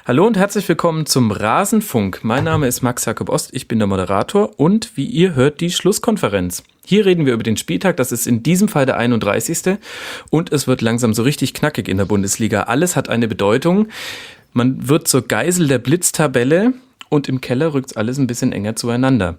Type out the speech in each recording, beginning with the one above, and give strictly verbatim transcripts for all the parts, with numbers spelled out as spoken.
Hallo und herzlich willkommen zum Rasenfunk. Mein Name ist Max Jakob Ost, ich bin der Moderator und wie ihr hört die Schlusskonferenz. Hier reden wir über den Spieltag, das ist in diesem Fall der einunddreißigste und es wird langsam so richtig knackig in der Bundesliga. Alles hat eine Bedeutung. Man wird zur Geisel der Blitztabelle und im Keller rückt alles ein bisschen enger zueinander.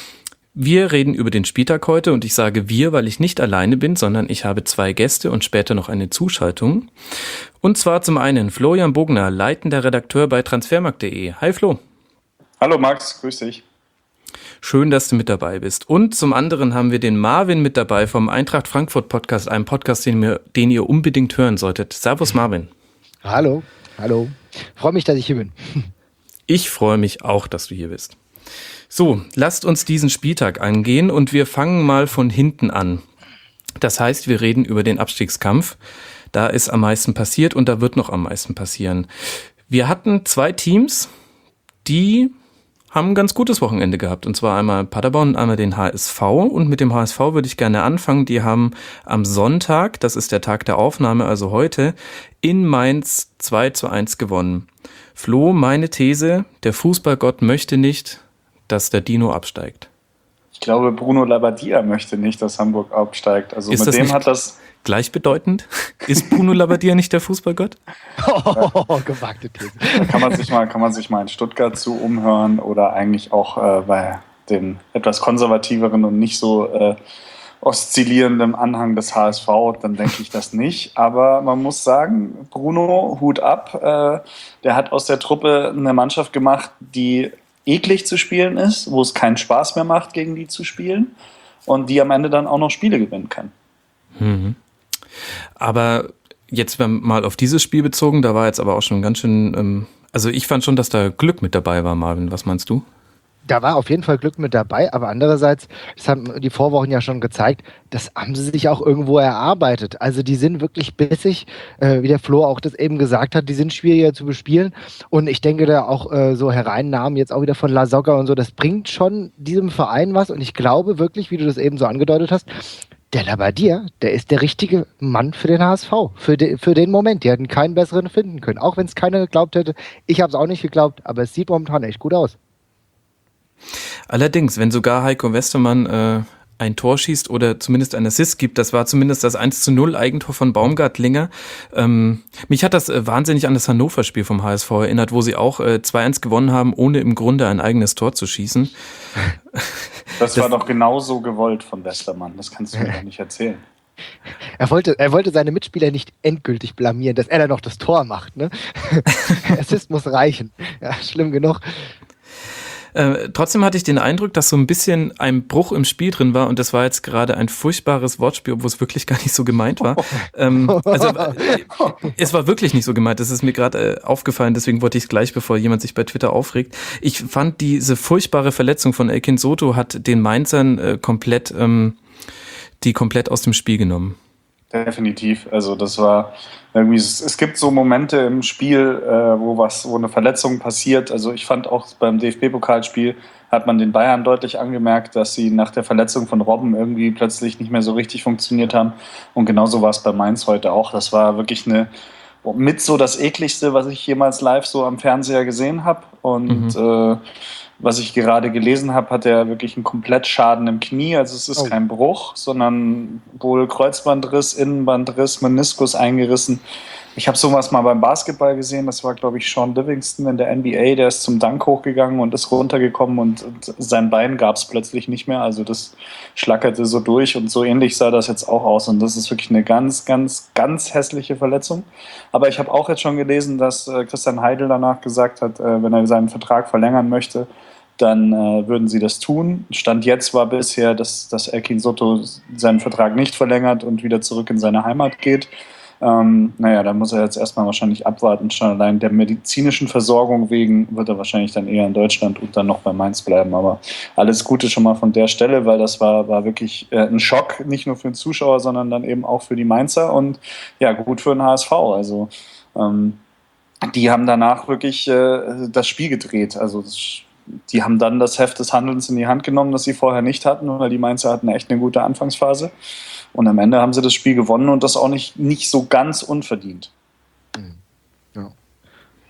Wir reden über den Spieltag heute und ich sage wir, weil ich nicht alleine bin, sondern ich habe zwei Gäste und später noch eine Zuschaltung. Und zwar zum einen Florian Bogner, leitender Redakteur bei transfermarkt punkt de. Hi Flo. Hallo Max, grüß dich. Schön, dass du mit dabei bist. Und zum anderen haben wir den Marvin mit dabei vom Eintracht Frankfurt Podcast, einem Podcast, den, wir, den ihr unbedingt hören solltet. Servus Marvin. Hallo, hallo. Freue mich, dass ich hier bin. Ich freue mich auch, dass du hier bist. So, lasst uns diesen Spieltag angehen und wir fangen mal von hinten an. Das heißt, wir reden über den Abstiegskampf. Da ist am meisten passiert und da wird noch am meisten passieren. Wir hatten zwei Teams, die haben ein ganz gutes Wochenende gehabt. Und zwar einmal Paderborn und einmal den H S V. Und mit dem H S V würde ich gerne anfangen. Die haben am Sonntag, das ist der Tag der Aufnahme, also heute, in Mainz zwei zu eins gewonnen. Flo, meine These, der Fußballgott möchte nicht, dass der Dino absteigt. Ich glaube, Bruno Labbadia möchte nicht, dass Hamburg absteigt. Also ist mit das dem nicht hat das gleichbedeutend? Ist Bruno Labbadia nicht der Fußballgott? Oh, gewagte These. Da kann man sich mal, kann man sich mal in Stuttgart zu umhören oder eigentlich auch äh, bei dem etwas konservativeren und nicht so äh, oszillierenden Anhang des H S V, dann denke ich das nicht. Aber man muss sagen, Bruno, Hut ab, äh, der hat aus der Truppe eine Mannschaft gemacht, die eklig zu spielen ist, wo es keinen Spaß mehr macht, gegen die zu spielen und die am Ende dann auch noch Spiele gewinnen kann. Mhm. Aber jetzt mal auf dieses Spiel bezogen, da war jetzt aber auch schon ganz schön, ähm, also ich fand schon, dass da Glück mit dabei war, Marvin. Was meinst du? Da war auf jeden Fall Glück mit dabei, aber andererseits, das haben die Vorwochen ja schon gezeigt, das haben sie sich auch irgendwo erarbeitet. Also die sind wirklich bissig, äh, wie der Flo auch das eben gesagt hat, die sind schwieriger zu bespielen und ich denke da auch äh, so Hereinnahmen jetzt auch wieder von La Soga und so, das bringt schon diesem Verein was und ich glaube wirklich, wie du das eben so angedeutet hast, der Labbadia, der ist der richtige Mann für den H S V, für, de, für den Moment. Die hätten keinen besseren finden können, auch wenn es keiner geglaubt hätte. Ich habe es auch nicht geglaubt, aber es sieht momentan echt gut aus. Allerdings, wenn sogar Heiko Westermann äh, ein Tor schießt oder zumindest ein Assist gibt, das war zumindest das eins zu null Eigentor von Baumgartlinger. Ähm, mich hat das äh, wahnsinnig an das Hannover-Spiel vom H S V erinnert, wo sie auch äh, zwei eins gewonnen haben, ohne im Grunde ein eigenes Tor zu schießen. Das, das war doch genauso gewollt von Westermann, das kannst du mir doch nicht erzählen. Er wollte, er wollte seine Mitspieler nicht endgültig blamieren, dass er dann noch das Tor macht. Ne? Assist muss reichen. Ja, schlimm genug. Äh, trotzdem hatte ich den Eindruck, dass so ein bisschen ein Bruch im Spiel drin war und das war jetzt gerade ein furchtbares Wortspiel, obwohl es wirklich gar nicht so gemeint war. ähm, also äh, es war wirklich nicht so gemeint, das ist mir gerade äh, aufgefallen, deswegen wollte ich es gleich, bevor jemand sich bei Twitter aufregt. Ich fand, diese furchtbare Verletzung von Elkin Soto hat den Mainzern äh, komplett, ähm, die komplett aus dem Spiel genommen. Definitiv, also das war irgendwie, es, es gibt so Momente im Spiel, äh, wo was, wo eine Verletzung passiert. Also ich fand auch beim D F B-Pokalspiel hat man den Bayern deutlich angemerkt, dass sie nach der Verletzung von Robben irgendwie plötzlich nicht mehr so richtig funktioniert haben. Und genauso war es bei Mainz heute auch. Das war wirklich eine mit so das ekligste, was ich jemals live so am Fernseher gesehen habe. Und mhm. äh, was ich gerade gelesen habe, hat er wirklich einen Komplettschaden im Knie. Also es ist oh. kein Bruch, sondern wohl Kreuzbandriss, Innenbandriss, Meniskus eingerissen. Ich habe sowas mal beim Basketball gesehen. Das war, glaube ich, Sean Livingston in der N B A. Der ist zum Dank hochgegangen und ist runtergekommen und, und sein Bein gab es plötzlich nicht mehr. Also das schlackerte so durch und so ähnlich sah das jetzt auch aus. Und das ist wirklich eine ganz, ganz, ganz hässliche Verletzung. Aber ich habe auch jetzt schon gelesen, dass äh, Christian Heidel danach gesagt hat, äh, wenn er seinen Vertrag verlängern möchte, dann äh, würden sie das tun. Stand jetzt war bisher, dass, dass Elkin Soto seinen Vertrag nicht verlängert und wieder zurück in seine Heimat geht. Ähm, naja, da muss er jetzt erstmal wahrscheinlich abwarten. Schon allein der medizinischen Versorgung wegen wird er wahrscheinlich dann eher in Deutschland und dann noch bei Mainz bleiben. Aber alles Gute schon mal von der Stelle, weil das war, war wirklich äh, ein Schock, nicht nur für den Zuschauer, sondern dann eben auch für die Mainzer und ja, gut für den H S V. Also ähm, die haben danach wirklich äh, das Spiel gedreht. Also das, die haben dann das Heft des Handelns in die Hand genommen, das sie vorher nicht hatten, weil die Mainzer hatten echt eine gute Anfangsphase. Und am Ende haben sie das Spiel gewonnen und das auch nicht, nicht so ganz unverdient. Ja.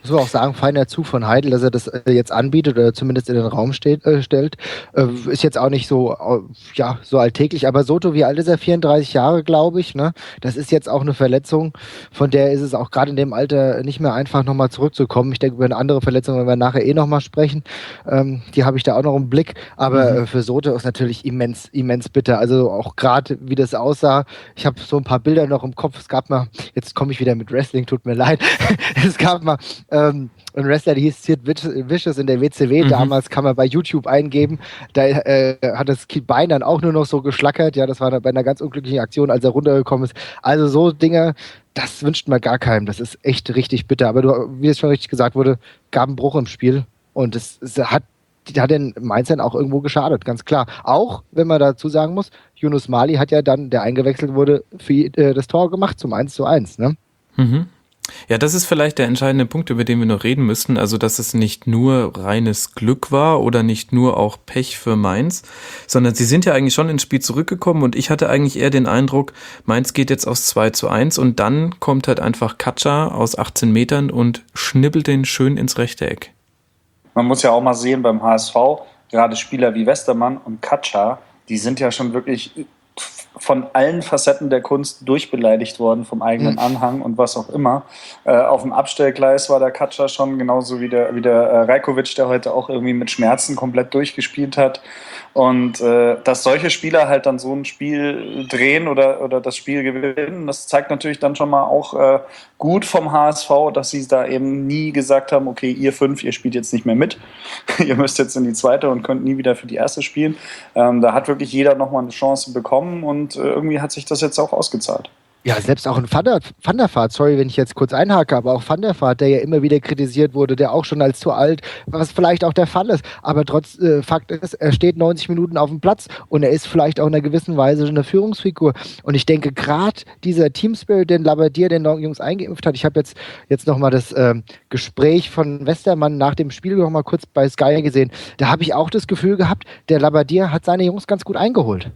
muss man auch sagen, feiner Zug von Heidel, dass er das äh, jetzt anbietet oder zumindest in den Raum steht, äh, stellt. Äh, ist jetzt auch nicht so, äh, ja, so alltäglich. Aber Soto, wie alt ist er? vierunddreißig Jahre, glaube ich. Ne? Das ist jetzt auch eine Verletzung, von der ist es auch gerade in dem Alter nicht mehr einfach, nochmal zurückzukommen. Ich denke, über eine andere Verletzung werden wir nachher eh nochmal sprechen. Ähm, die habe ich da auch noch im Blick. Aber mhm. äh, für Soto ist natürlich immens, immens bitter. Also auch gerade, wie das aussah. Ich habe so ein paar Bilder noch im Kopf. Es gab mal, jetzt komme ich wieder mit Wrestling, tut mir leid. Es gab mal ähm, ein Wrestler, der hieß Sid Vicious in der W C W. Mhm. Damals kann man bei YouTube eingeben. Da äh, hat das Bein dann auch nur noch so geschlackert. Ja, das war bei einer ganz unglücklichen Aktion, als er runtergekommen ist. Also so Dinge, das wünscht man gar keinem. Das ist echt richtig bitter. Aber du, wie es schon richtig gesagt wurde, gab einen Bruch im Spiel. Und es, es hat, hat den Mainz dann auch irgendwo geschadet, ganz klar. Auch, wenn man dazu sagen muss, Yunus Mali hat ja dann, der eingewechselt wurde, für äh, das Tor gemacht zum eins zu eins. Ne? Mhm. Ja, das ist vielleicht der entscheidende Punkt, über den wir noch reden müssen. Also, dass es nicht nur reines Glück war oder nicht nur auch Pech für Mainz, sondern sie sind ja eigentlich schon ins Spiel zurückgekommen und ich hatte eigentlich eher den Eindruck, Mainz geht jetzt aufs zwei zu eins und dann kommt halt einfach Katscha aus achtzehn Metern und schnibbelt den schön ins rechte Eck. Man muss ja auch mal sehen beim H S V, gerade Spieler wie Westermann und Katscha, die sind ja schon wirklich von allen Facetten der Kunst durchbeleidigt worden, vom eigenen Anhang und was auch immer. Äh, auf dem Abstellgleis war der Katscha schon, genauso wie der, wie der äh, Rajkovic, der heute auch irgendwie mit Schmerzen komplett durchgespielt hat. Und äh, dass solche Spieler halt dann so ein Spiel drehen oder, oder das Spiel gewinnen, das zeigt natürlich dann schon mal auch äh, gut vom H S V, dass sie da eben nie gesagt haben, okay, ihr fünf, ihr spielt jetzt nicht mehr mit. Ihr müsst jetzt in die zweite und könnt nie wieder für die erste spielen. Ähm, da hat wirklich jeder nochmal eine Chance bekommen und äh, irgendwie hat sich das jetzt auch ausgezahlt. Ja, selbst auch ein Van der, Van der Vaart, sorry, wenn ich jetzt kurz einhake, aber auch Van der Vaart, der ja immer wieder kritisiert wurde, der auch schon als zu alt, was vielleicht auch der Fall ist, aber trotz äh, Fakt ist, er steht neunzig Minuten auf dem Platz und er ist vielleicht auch in einer gewissen Weise eine Führungsfigur und ich denke, gerade dieser Teamspirit, den Labbadia den Jungs eingeimpft hat, ich habe jetzt, jetzt nochmal das äh, Gespräch von Westermann nach dem Spiel nochmal kurz bei Sky gesehen, da habe ich auch das Gefühl gehabt, der Labbadia hat seine Jungs ganz gut eingeholt.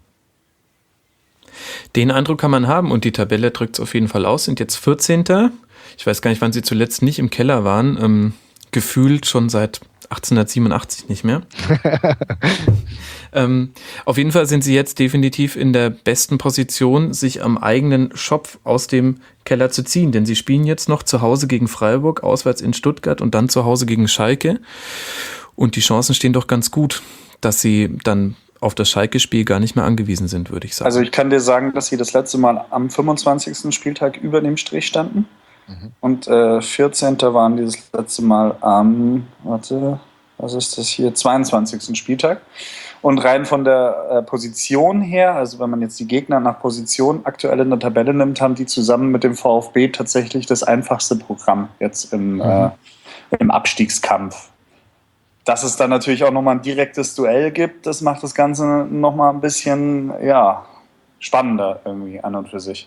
Den Eindruck kann man haben und die Tabelle drückt es auf jeden Fall aus, sind jetzt vierzehnter Ich weiß gar nicht, wann sie zuletzt nicht im Keller waren. Ähm, gefühlt schon seit achtzehnhundertsiebenundachtzig nicht mehr. ähm, auf jeden Fall sind sie jetzt definitiv in der besten Position, sich am eigenen Schopf aus dem Keller zu ziehen. Denn sie spielen jetzt noch zu Hause gegen Freiburg, auswärts in Stuttgart und dann zu Hause gegen Schalke. Und die Chancen stehen doch ganz gut, dass sie dann auf das Schalke-Spiel gar nicht mehr angewiesen sind, würde ich sagen. Also ich kann dir sagen, dass sie das letzte Mal am fünfundzwanzigsten Spieltag über dem Strich standen. Mhm. Und äh, vierzehnter waren die das letzte Mal am, warte, was ist das hier, zweiundzwanzigsten Spieltag. Und rein von der äh, Position her, also wenn man jetzt die Gegner nach Position aktuell in der Tabelle nimmt, haben die zusammen mit dem VfB tatsächlich das einfachste Programm jetzt im, mhm. äh, im Abstiegskampf. Dass es dann natürlich auch nochmal ein direktes Duell gibt, das macht das Ganze nochmal ein bisschen, ja, spannender irgendwie an und für sich.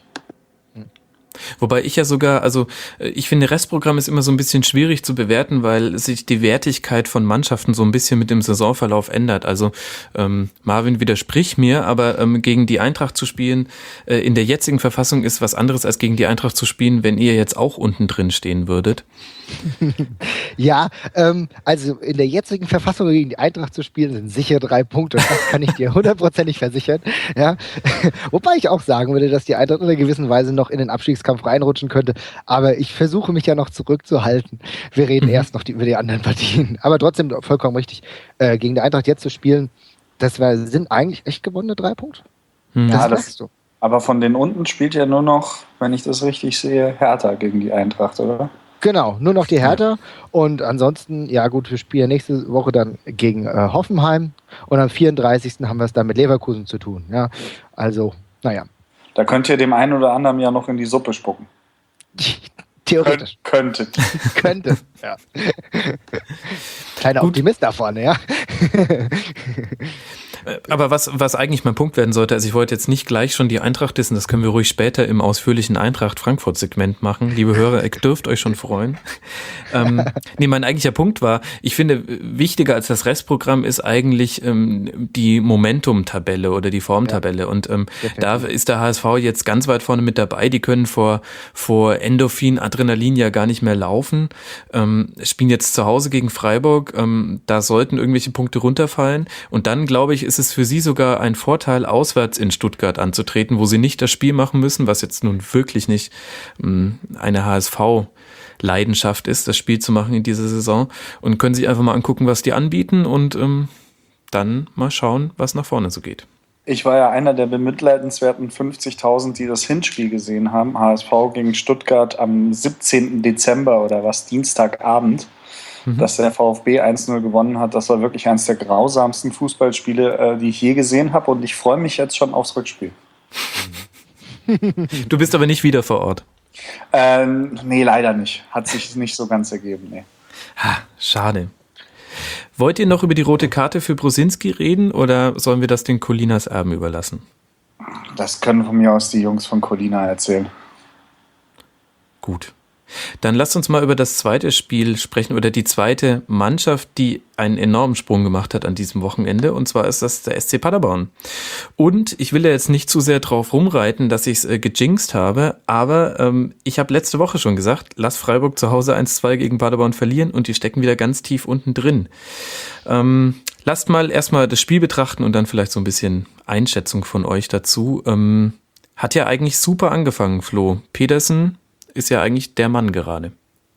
Wobei ich ja sogar, also ich finde, Restprogramm ist immer so ein bisschen schwierig zu bewerten, weil sich die Wertigkeit von Mannschaften so ein bisschen mit dem Saisonverlauf ändert. Also ähm, Marvin widerspricht mir, aber ähm, gegen die Eintracht zu spielen äh, in der jetzigen Verfassung ist was anderes als gegen die Eintracht zu spielen, wenn ihr jetzt auch unten drin stehen würdet. Ja, ähm, also in der jetzigen Verfassung gegen die Eintracht zu spielen, sind sicher drei Punkte. Das kann ich dir hundertprozentig versichern. Ja? Wobei ich auch sagen würde, dass die Eintracht in einer gewissen Weise noch in den Abstiegskampf reinrutschen könnte. Aber ich versuche mich ja noch zurückzuhalten. Wir reden mhm. erst noch die, über die anderen Partien. Aber trotzdem vollkommen richtig, äh, gegen die Eintracht jetzt zu spielen, das war, sind eigentlich echt gewonnene drei Punkte. Mhm. Das ja, das, du. Aber von den unten spielt ja nur noch, wenn ich das richtig sehe, Hertha gegen die Eintracht, oder? Genau, nur noch die Hertha und ansonsten, ja gut, wir spielen nächste Woche dann gegen äh, Hoffenheim und am vierunddreißigsten haben wir es dann mit Leverkusen zu tun. Ja, also, naja. Da könnt ihr dem einen oder anderen ja noch in die Suppe spucken. Theoretisch. Könnt, könntet. Könnte, ja. Kleiner gut. Optimist da vorne, ja. Aber was, was eigentlich mein Punkt werden sollte, also ich wollte jetzt nicht gleich schon die Eintracht dissen, das können wir ruhig später im ausführlichen Eintracht-Frankfurt-Segment machen. Liebe Hörer, ihr dürft euch schon freuen. ähm, nee, mein eigentlicher Punkt war, ich finde, wichtiger als das Restprogramm ist eigentlich ähm, die Momentum-Tabelle oder die Formtabelle. Ja. Und ähm, da ist der H S V jetzt ganz weit vorne mit dabei. Die können vor, vor Endorphin, Adrenalin ja gar nicht mehr laufen. Ähm, spielen jetzt zu Hause gegen Freiburg. Ähm, da sollten irgendwelche Punkte runterfallen. Und dann, glaube ich, ist es für sie sogar ein Vorteil, auswärts in Stuttgart anzutreten, wo sie nicht das Spiel machen müssen, was jetzt nun wirklich nicht ähm, eine H S V-Leidenschaft ist, das Spiel zu machen in dieser Saison. Und können sich einfach mal angucken, was die anbieten und ähm, dann mal schauen, was nach vorne so geht. Ich war ja einer der bemitleidenswerten fünfzigtausend, die das Hinspiel gesehen haben. H S V gegen Stuttgart am siebzehnten Dezember oder was, Dienstagabend. Mhm. Dass der VfB eins null gewonnen hat. Das war wirklich eines der grausamsten Fußballspiele, äh, die ich je gesehen habe. Und ich freue mich jetzt schon aufs Rückspiel. Du bist aber nicht wieder vor Ort. Ähm, nee, leider nicht. Hat sich nicht so ganz ergeben. Nee. Ha, schade. Wollt ihr noch über die rote Karte für Brosinski reden oder sollen wir das den Colinas Erben überlassen? Das können von mir aus die Jungs von Colina erzählen. Gut. Dann lasst uns mal über das zweite Spiel sprechen oder die zweite Mannschaft, die einen enormen Sprung gemacht hat an diesem Wochenende, und zwar ist das der S C Paderborn. Und ich will ja jetzt nicht zu sehr drauf rumreiten, dass ich es äh, gejinxt habe, aber ähm, ich habe letzte Woche schon gesagt, lass Freiburg zu Hause eins zwei gegen Paderborn verlieren und die stecken wieder ganz tief unten drin. Ähm, lasst mal erstmal das Spiel betrachten und dann vielleicht so ein bisschen Einschätzung von euch dazu. Ähm, hat ja eigentlich super angefangen, Flo. Pedersen ist ja eigentlich der Mann gerade.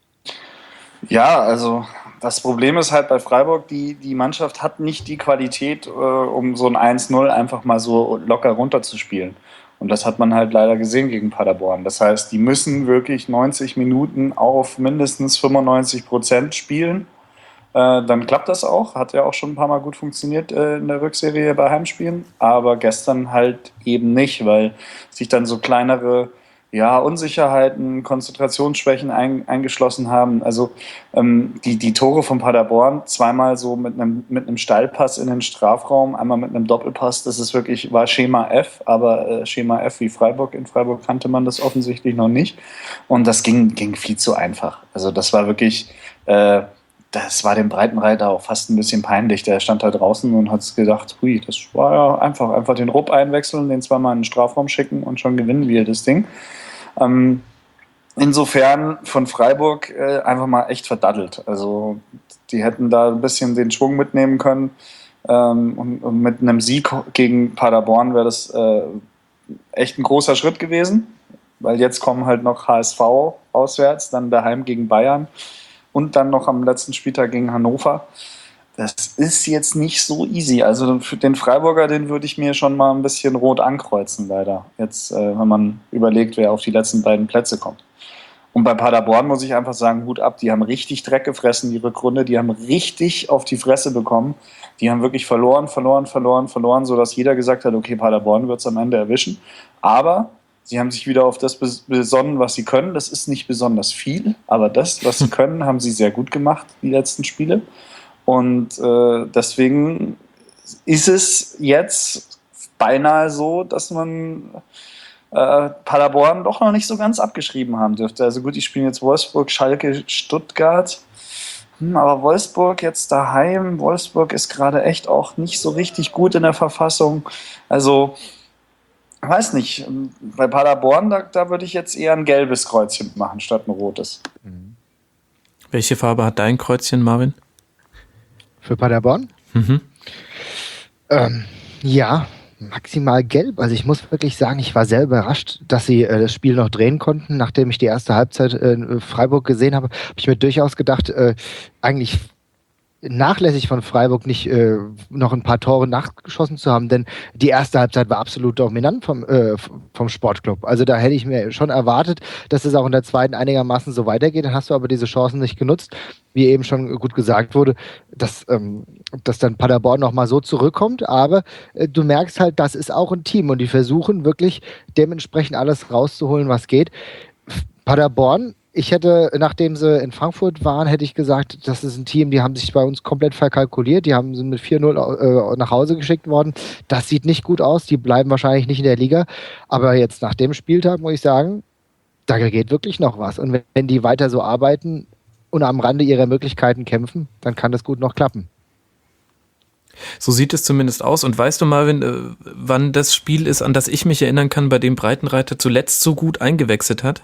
Ja, also das Problem ist halt bei Freiburg, die, die Mannschaft hat nicht die Qualität, äh, um so ein eins null einfach mal so locker runterzuspielen. Und das hat man halt leider gesehen gegen Paderborn. Das heißt, die müssen wirklich neunzig Minuten auf mindestens fünfundneunzig Prozent spielen. Äh, dann klappt das auch. Hat ja auch schon ein paar Mal gut funktioniert äh, in der Rückserie bei Heimspielen. Aber gestern halt eben nicht, weil sich dann so kleinere ja, Unsicherheiten, Konzentrationsschwächen ein, eingeschlossen haben. Also ähm, die, die Tore von Paderborn, zweimal so mit einem, mit einem Steilpass in den Strafraum, einmal mit einem Doppelpass, das ist wirklich, war Schema F, aber äh, Schema F wie Freiburg. In Freiburg kannte man das offensichtlich noch nicht. Und das ging, ging viel zu einfach. Also das war wirklich, äh, das war dem Breitenreiter auch fast ein bisschen peinlich. Der stand da draußen und hat gedacht, hui, das war ja einfach, einfach den Rupp einwechseln, den zweimal in den Strafraum schicken und schon gewinnen wir das Ding. Ähm, insofern von Freiburg äh, einfach mal echt verdaddelt. Also die hätten da ein bisschen den Schwung mitnehmen können. Ähm, und, und mit einem Sieg gegen Paderborn wäre das äh, echt ein großer Schritt gewesen. Weil jetzt kommen halt noch H S V auswärts, dann daheim gegen Bayern und dann noch am letzten Spieltag gegen Hannover. Das ist jetzt nicht so easy. Also für den Freiburger, den würde ich mir schon mal ein bisschen rot ankreuzen, leider. Jetzt, äh, wenn man überlegt, wer auf die letzten beiden Plätze kommt. Und bei Paderborn muss ich einfach sagen, Hut ab, die haben richtig Dreck gefressen, die Rückrunde. Die haben richtig auf die Fresse bekommen. Die haben wirklich verloren, verloren, verloren, verloren, sodass jeder gesagt hat, okay, Paderborn wird es am Ende erwischen. Aber sie haben sich wieder auf das besonnen, was sie können. Das ist nicht besonders viel, aber das, was sie können, haben sie sehr gut gemacht, die letzten Spiele. Und äh, deswegen ist es jetzt beinahe so, dass man äh, Paderborn doch noch nicht so ganz abgeschrieben haben dürfte. Also gut, die spielen jetzt Wolfsburg, Schalke, Stuttgart. Hm, aber Wolfsburg jetzt daheim. Wolfsburg ist gerade echt auch nicht so richtig gut in der Verfassung. Also, ich weiß nicht. Bei Paderborn, da, da würde ich jetzt eher ein gelbes Kreuzchen machen, statt ein rotes. Welche Farbe hat dein Kreuzchen, Marvin? Für Paderborn? Mhm. Ähm, ja, maximal gelb. Also ich muss wirklich sagen, ich war sehr überrascht, dass sie äh, das Spiel noch drehen konnten. Nachdem ich die erste Halbzeit in Freiburg gesehen habe, habe ich mir durchaus gedacht, äh, eigentlich nachlässig von Freiburg nicht äh, noch ein paar Tore nachgeschossen zu haben, denn die erste Halbzeit war absolut dominant vom, äh, vom Sportclub. Also da hätte ich mir schon erwartet, dass es auch in der zweiten einigermaßen so weitergeht. Dann hast du aber diese Chancen nicht genutzt, wie eben schon gut gesagt wurde, dass, ähm, dass dann Paderborn nochmal so zurückkommt. Aber äh, du merkst halt, das ist auch ein Team und die versuchen wirklich dementsprechend alles rauszuholen, was geht. Paderborn ich hätte, nachdem sie in Frankfurt waren, hätte ich gesagt, das ist ein Team, die haben sich bei uns komplett verkalkuliert, die haben sind mit vier null äh, nach Hause geschickt worden. Das sieht nicht gut aus, die bleiben wahrscheinlich nicht in der Liga. Aber jetzt nach dem Spieltag muss ich sagen, da geht wirklich noch was. Und wenn, wenn die weiter so arbeiten und am Rande ihrer Möglichkeiten kämpfen, dann kann das gut noch klappen. So sieht es zumindest aus. Und weißt du, Marvin, äh, wann das Spiel ist, an das ich mich erinnern kann, bei dem Breitenreiter zuletzt so gut eingewechselt hat?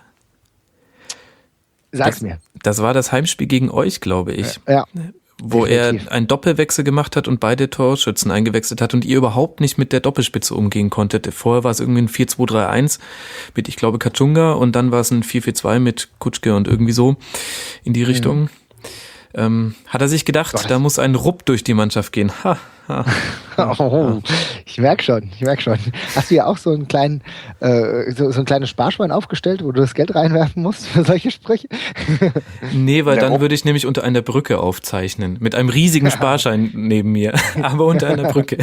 Sag's das, mir. Das war das Heimspiel gegen euch, glaube ich. Ja. Wo Definitiv. er einen Doppelwechsel gemacht hat und beide Torschützen eingewechselt hat und ihr überhaupt nicht mit der Doppelspitze umgehen konntet. Vorher war es irgendwie ein vier zwei drei eins mit, ich glaube, Kachunga und dann war es ein vier vier zwei mit Kutschke und irgendwie so in die Richtung. Mhm. Ähm, hat er sich gedacht, Gott. Da muss ein Rupp durch die Mannschaft gehen. Ha, ha, ha, oh, ich merke schon, ich merke schon. Hast du ja auch so einen kleinen, äh, so, so ein kleines Sparschwein aufgestellt, wo du das Geld reinwerfen musst für solche Sprüche? Nee, weil Der dann Rupp. würde ich nämlich unter einer Brücke aufzeichnen. Mit einem riesigen Sparschein neben mir, aber unter einer Brücke.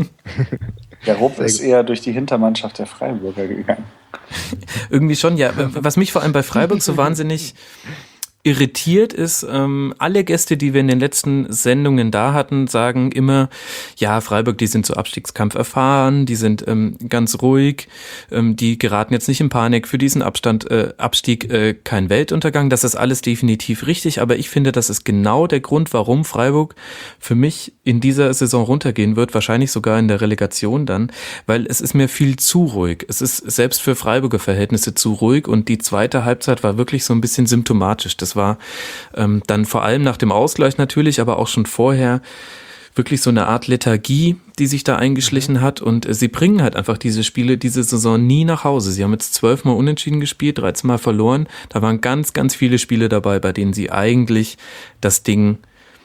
Der Rupp ist eher durch die Hintermannschaft der Freiburger gegangen. Irgendwie schon, ja. Was mich vor allem bei Freiburg so wahnsinnig irritiert ist, ähm, alle Gäste, die wir in den letzten Sendungen da hatten, sagen immer, ja, Freiburg, die sind so Abstiegskampf erfahren, die sind ähm, ganz ruhig, ähm, die geraten jetzt nicht in Panik, für diesen Abstand, äh, Abstieg äh, kein Weltuntergang, das ist alles definitiv richtig, aber ich finde, das ist genau der Grund, warum Freiburg für mich in dieser Saison runtergehen wird, wahrscheinlich sogar in der Relegation dann, weil es ist mir viel zu ruhig. Es ist selbst für Freiburger Verhältnisse zu ruhig und die zweite Halbzeit war wirklich so ein bisschen symptomatisch. Das war ähm, dann vor allem nach dem Ausgleich natürlich, aber auch schon vorher wirklich so eine Art Lethargie, die sich da eingeschlichen hat und äh, sie bringen halt einfach diese Spiele diese Saison nie nach Hause. Sie haben jetzt zwölfmal unentschieden gespielt, dreizehn Mal verloren. Da waren ganz, ganz viele Spiele dabei, bei denen sie eigentlich das Ding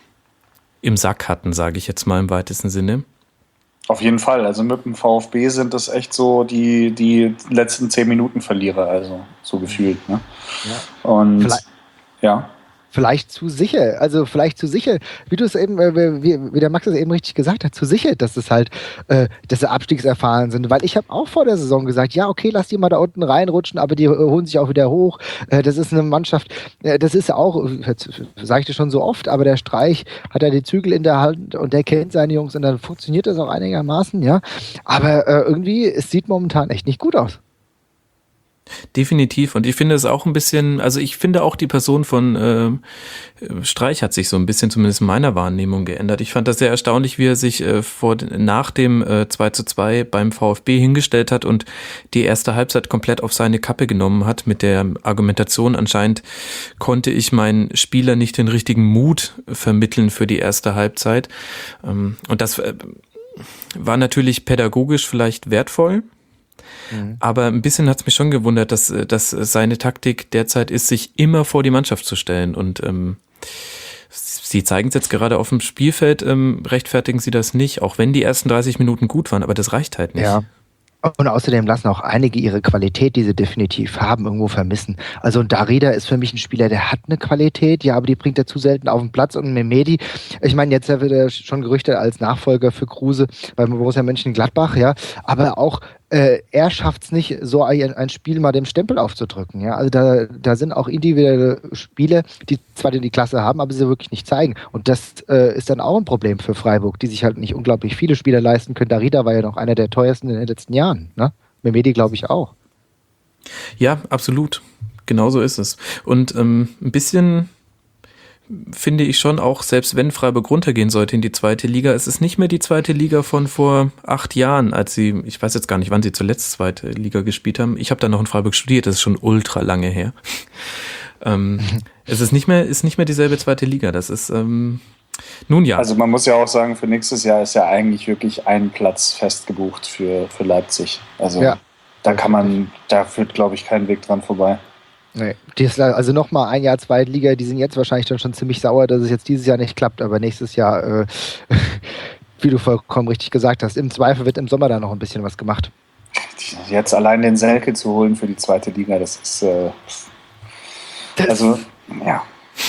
im Sack hatten, sage ich jetzt mal im weitesten Sinne. Auf jeden Fall. Also mit dem VfB sind das echt so die, die letzten zehn Minuten Verlierer, also so gefühlt. Ne? Ja. Und Vielleicht ja. Vielleicht zu sicher, also vielleicht zu sicher, wie du es eben, äh, wie, wie der Max es eben richtig gesagt hat, zu sicher, dass es halt, äh, dass sie abstiegserfahren sind. Weil ich habe auch vor der Saison gesagt, ja, okay, lass die mal da unten reinrutschen, aber die äh, holen sich auch wieder hoch. Äh, das ist eine Mannschaft, äh, das ist ja auch, sage ich das schon so oft, aber der Streich hat ja die Zügel in der Hand und der kennt seine Jungs und dann funktioniert das auch einigermaßen, ja. Aber äh, irgendwie, es sieht momentan echt nicht gut aus. Definitiv. Und ich finde es auch ein bisschen, also ich finde auch die Person von äh, Streich hat sich so ein bisschen, zumindest in meiner Wahrnehmung, geändert. Ich fand das sehr erstaunlich, wie er sich äh, vor, nach dem äh, zwei zu zwei beim VfB hingestellt hat und die erste Halbzeit komplett auf seine Kappe genommen hat mit der Argumentation, anscheinend konnte ich meinen Spieler nicht den richtigen Mut vermitteln für die erste Halbzeit. Ähm, und das äh, war natürlich pädagogisch vielleicht wertvoll. Aber ein bisschen hat es mich schon gewundert, dass, dass seine Taktik derzeit ist, sich immer vor die Mannschaft zu stellen. Und ähm, sie zeigen es jetzt gerade auf dem Spielfeld, ähm, rechtfertigen sie das nicht, auch wenn die ersten dreißig Minuten gut waren, aber das reicht halt nicht. Ja. Und außerdem lassen auch einige ihre Qualität, die sie definitiv haben, irgendwo vermissen. Also ein Darida ist für mich ein Spieler, der hat eine Qualität, ja, aber die bringt er zu selten auf den Platz. Und Mehmedi, ich meine, jetzt wird er schon gerüchtet als Nachfolger für Kruse beim Borussia Mönchengladbach, ja, aber auch äh, er schafft es nicht, so ein, ein Spiel mal dem Stempel aufzudrücken, ja. Also da, da sind auch individuelle Spiele, die zwar die Klasse haben, aber sie wirklich nicht zeigen. Und das äh, ist dann auch ein Problem für Freiburg, die sich halt nicht unglaublich viele Spieler leisten können. Darida war ja noch einer der teuersten in den letzten Jahren, ne? Mehmedi glaube ich auch. Ja, absolut. Genau so ist es. Und ähm, ein bisschen finde ich schon auch, selbst wenn Freiburg runtergehen sollte in die zweite Liga, es ist nicht mehr die zweite Liga von vor acht Jahren, als sie, ich weiß jetzt gar nicht, wann sie zuletzt zweite Liga gespielt haben. Ich habe da noch in Freiburg studiert, das ist schon ultra lange her. ähm, es ist nicht mehr, ist nicht mehr dieselbe zweite Liga, das ist, ähm, nun ja. Also man muss ja auch sagen, für nächstes Jahr ist ja eigentlich wirklich ein Platz festgebucht für, für Leipzig. Also ja. Da kann man, da führt, glaube ich, kein Weg dran vorbei. Nee, die ist, also nochmal ein Jahr Zweitliga, die sind jetzt wahrscheinlich dann schon ziemlich sauer, dass es jetzt dieses Jahr nicht klappt, aber nächstes Jahr, äh, wie du vollkommen richtig gesagt hast, im Zweifel wird im Sommer da noch ein bisschen was gemacht. Jetzt allein den Selke zu holen für die zweite Liga, das ist, äh, das also, ja.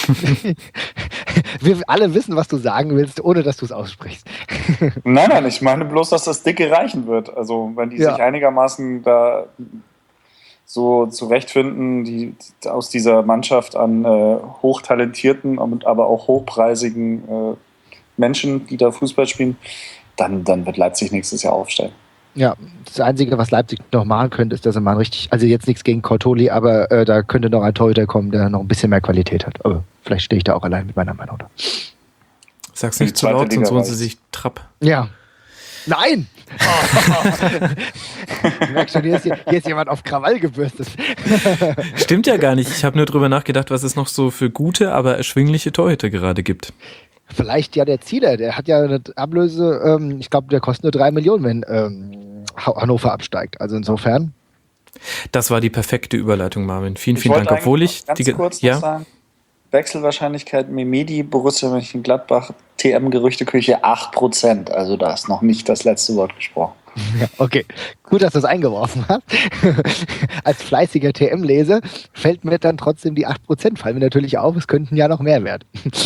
Wir alle wissen, was du sagen willst, ohne dass du es aussprichst. Nein, nein, ich meine bloß, dass das dicke reichen wird. Also wenn die ja. sich einigermaßen da so zurechtfinden, die, die aus dieser Mannschaft an äh, hochtalentierten, aber auch hochpreisigen äh, Menschen, die da Fußball spielen, dann, dann wird Leipzig nächstes Jahr aufsteigen. Ja, das Einzige, was Leipzig noch machen könnte, ist, dass er mal richtig, also jetzt nichts gegen Cortoli, aber äh, da könnte noch ein Torhüter kommen, der noch ein bisschen mehr Qualität hat. Aber vielleicht stehe ich da auch allein mit meiner Meinung da. Sag's nicht zu laut, sonst holen sie sich Trapp. Ja. Nein! Oh. Du merkst schon, hier ist, hier ist jemand auf Krawall gebürstet. Stimmt ja gar nicht. Ich habe nur drüber nachgedacht, was es noch so für gute, aber erschwingliche Torhüter gerade gibt. Vielleicht ja der Zieler, der hat ja eine Ablöse, ähm, ich glaube, der kostet nur drei Millionen, wenn ähm, Hannover absteigt. Also insofern. Das war die perfekte Überleitung, Marvin. Vielen, ich vielen Dank. Obwohl ich ganz die kurz ja? noch sagen, Wechselwahrscheinlichkeit Memedi, Borussia Mönchengladbach, T M-Gerüchteküche acht Prozent. Also da ist noch nicht das letzte Wort gesprochen. Ja, okay, gut, dass du es eingeworfen hast. Als fleißiger T M-Leser fällt mir dann trotzdem die acht Prozent, fallen mir natürlich auf, es könnten ja noch mehr werden.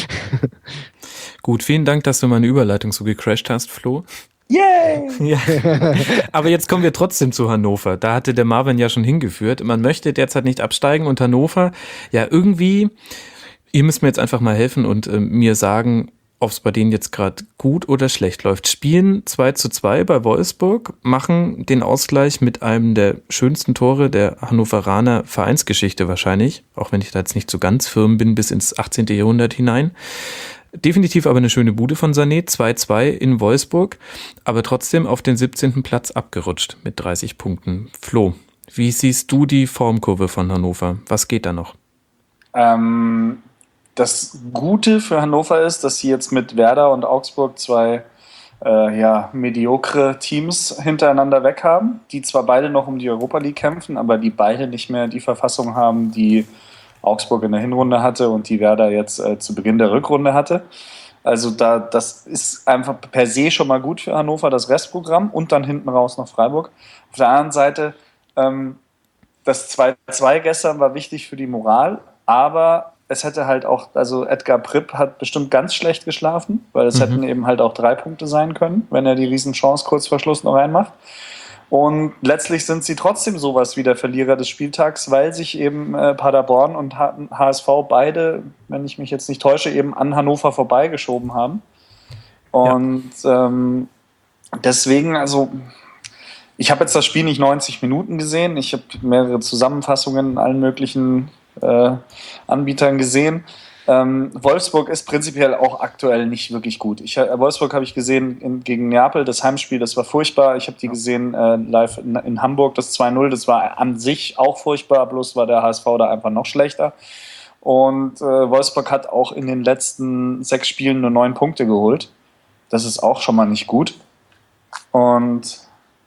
Gut, vielen Dank, dass du meine Überleitung so gecrashed hast, Flo. Yay! Ja. Aber jetzt kommen wir trotzdem zu Hannover. Da hatte der Marvin ja schon hingeführt. Man möchte derzeit nicht absteigen und Hannover, ja irgendwie, ihr müsst mir jetzt einfach mal helfen und äh, mir sagen, ob es bei denen jetzt gerade gut oder schlecht läuft. Spielen zwei zu zwei bei Wolfsburg, machen den Ausgleich mit einem der schönsten Tore der Hannoveraner Vereinsgeschichte wahrscheinlich, auch wenn ich da jetzt nicht so ganz firm bin bis ins achtzehnten Jahrhundert hinein. Definitiv aber eine schöne Bude von Sané, zwei zu zwei in Wolfsburg, aber trotzdem auf den siebzehnten Platz abgerutscht mit dreißig Punkten. Flo, wie siehst du die Formkurve von Hannover? Was geht da noch? Ähm, das Gute für Hannover ist, dass sie jetzt mit Werder und Augsburg zwei äh, ja, mediokre Teams hintereinander weg haben, die zwar beide noch um die Europa League kämpfen, aber die beide nicht mehr die Verfassung haben, die Augsburg in der Hinrunde hatte und die Werder jetzt äh, zu Beginn der Rückrunde hatte. Also da, das ist einfach per se schon mal gut für Hannover, das Restprogramm, und dann hinten raus noch Freiburg. Auf der anderen Seite, ähm, das zwei zu zwei gestern war wichtig für die Moral, aber es hätte halt auch, also Edgar Pripp hat bestimmt ganz schlecht geschlafen, weil es mhm. hätten eben halt auch drei Punkte sein können, wenn er die Riesenchance kurz vor Schluss noch reinmacht. Und letztlich sind sie trotzdem sowas wie der Verlierer des Spieltags, weil sich eben äh, Paderborn und H- HSV beide, wenn ich mich jetzt nicht täusche, eben an Hannover vorbeigeschoben haben. Und ja. ähm, deswegen, also ich habe jetzt das Spiel nicht neunzig Minuten gesehen, ich habe mehrere Zusammenfassungen in allen möglichen äh, Anbietern gesehen. Ähm, Wolfsburg ist prinzipiell auch aktuell nicht wirklich gut. Ich, äh, Wolfsburg habe ich gesehen in, gegen Neapel, das Heimspiel, das war furchtbar. Ich habe die gesehen äh, live in, in Hamburg, das zwei null, das war an sich auch furchtbar, bloß war der H S V da einfach noch schlechter. Und äh, Wolfsburg hat auch in den letzten sechs Spielen nur neun Punkte geholt. Das ist auch schon mal nicht gut. Und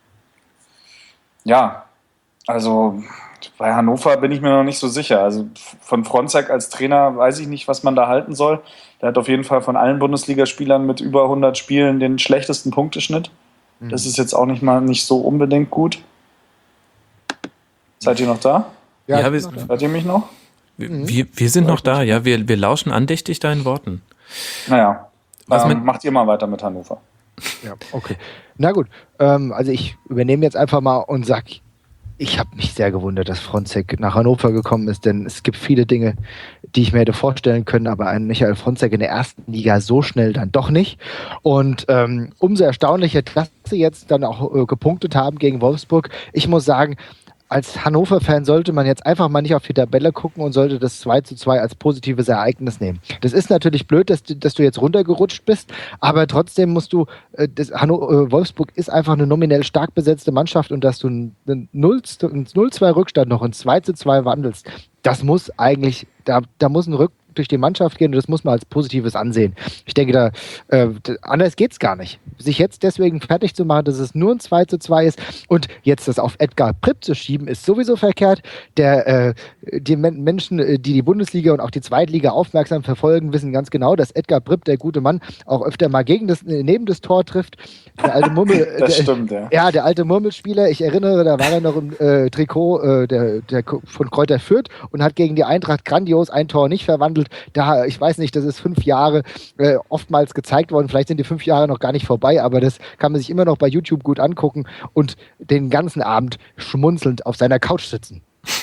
ja, also bei Hannover bin ich mir noch nicht so sicher. Also von Fronzek als Trainer weiß ich nicht, was man da halten soll. Der hat auf jeden Fall von allen Bundesligaspielern mit über hundert Spielen den schlechtesten Punkteschnitt. Mhm. Das ist jetzt auch nicht mal nicht so unbedingt gut. Seid ihr noch da? Ja, ja wir, Hört ihr mich noch? Wir, wir sind noch da, ja. Wir, wir lauschen andächtig deinen Worten. Naja, was ähm, macht ihr mal weiter mit Hannover. Ja, okay. Na gut, ähm, also ich übernehme jetzt einfach mal und sag, ich habe mich sehr gewundert, dass Fronzek nach Hannover gekommen ist, denn es gibt viele Dinge, die ich mir hätte vorstellen können, aber ein Michael Fronzek in der ersten Liga so schnell dann doch nicht. Und ähm, umso erstaunlicher, dass sie jetzt dann auch äh, gepunktet haben gegen Wolfsburg. Ich muss sagen, als Hannover-Fan sollte man jetzt einfach mal nicht auf die Tabelle gucken und sollte das zwei zu zwei als positives Ereignis nehmen. Das ist natürlich blöd, dass du, dass du jetzt runtergerutscht bist, aber trotzdem musst du, äh, das, Hanno, äh, Wolfsburg ist einfach eine nominell stark besetzte Mannschaft, und dass du einen null zu zwei Rückstand noch in zwei zu zwei wandelst, das muss eigentlich, da, da muss ein Rück durch die Mannschaft gehen, und das muss man als Positives ansehen. Ich denke, da äh, anders geht's gar nicht. Sich jetzt deswegen fertig zu machen, dass es nur ein zwei zu zwei ist und jetzt das auf Edgar Pripp zu schieben, ist sowieso verkehrt. Der, äh, die Men- Menschen, die die Bundesliga und auch die Zweitliga aufmerksam verfolgen, wissen ganz genau, dass Edgar Pripp, der gute Mann, auch öfter mal gegen das, neben das Tor trifft. Der alte Murmel, das der, stimmt, ja. Ja, der alte Murmelspieler, ich erinnere, da war er noch im äh, Trikot äh, der, der von Kräuter Fürth und hat gegen die Eintracht grandios ein Tor nicht verwandelt. Da, ich weiß nicht, das ist fünf Jahre äh, oftmals gezeigt worden. Vielleicht sind die fünf Jahre noch gar nicht vorbei, aber das kann man sich immer noch bei YouTube gut angucken und den ganzen Abend schmunzelnd auf seiner Couch sitzen.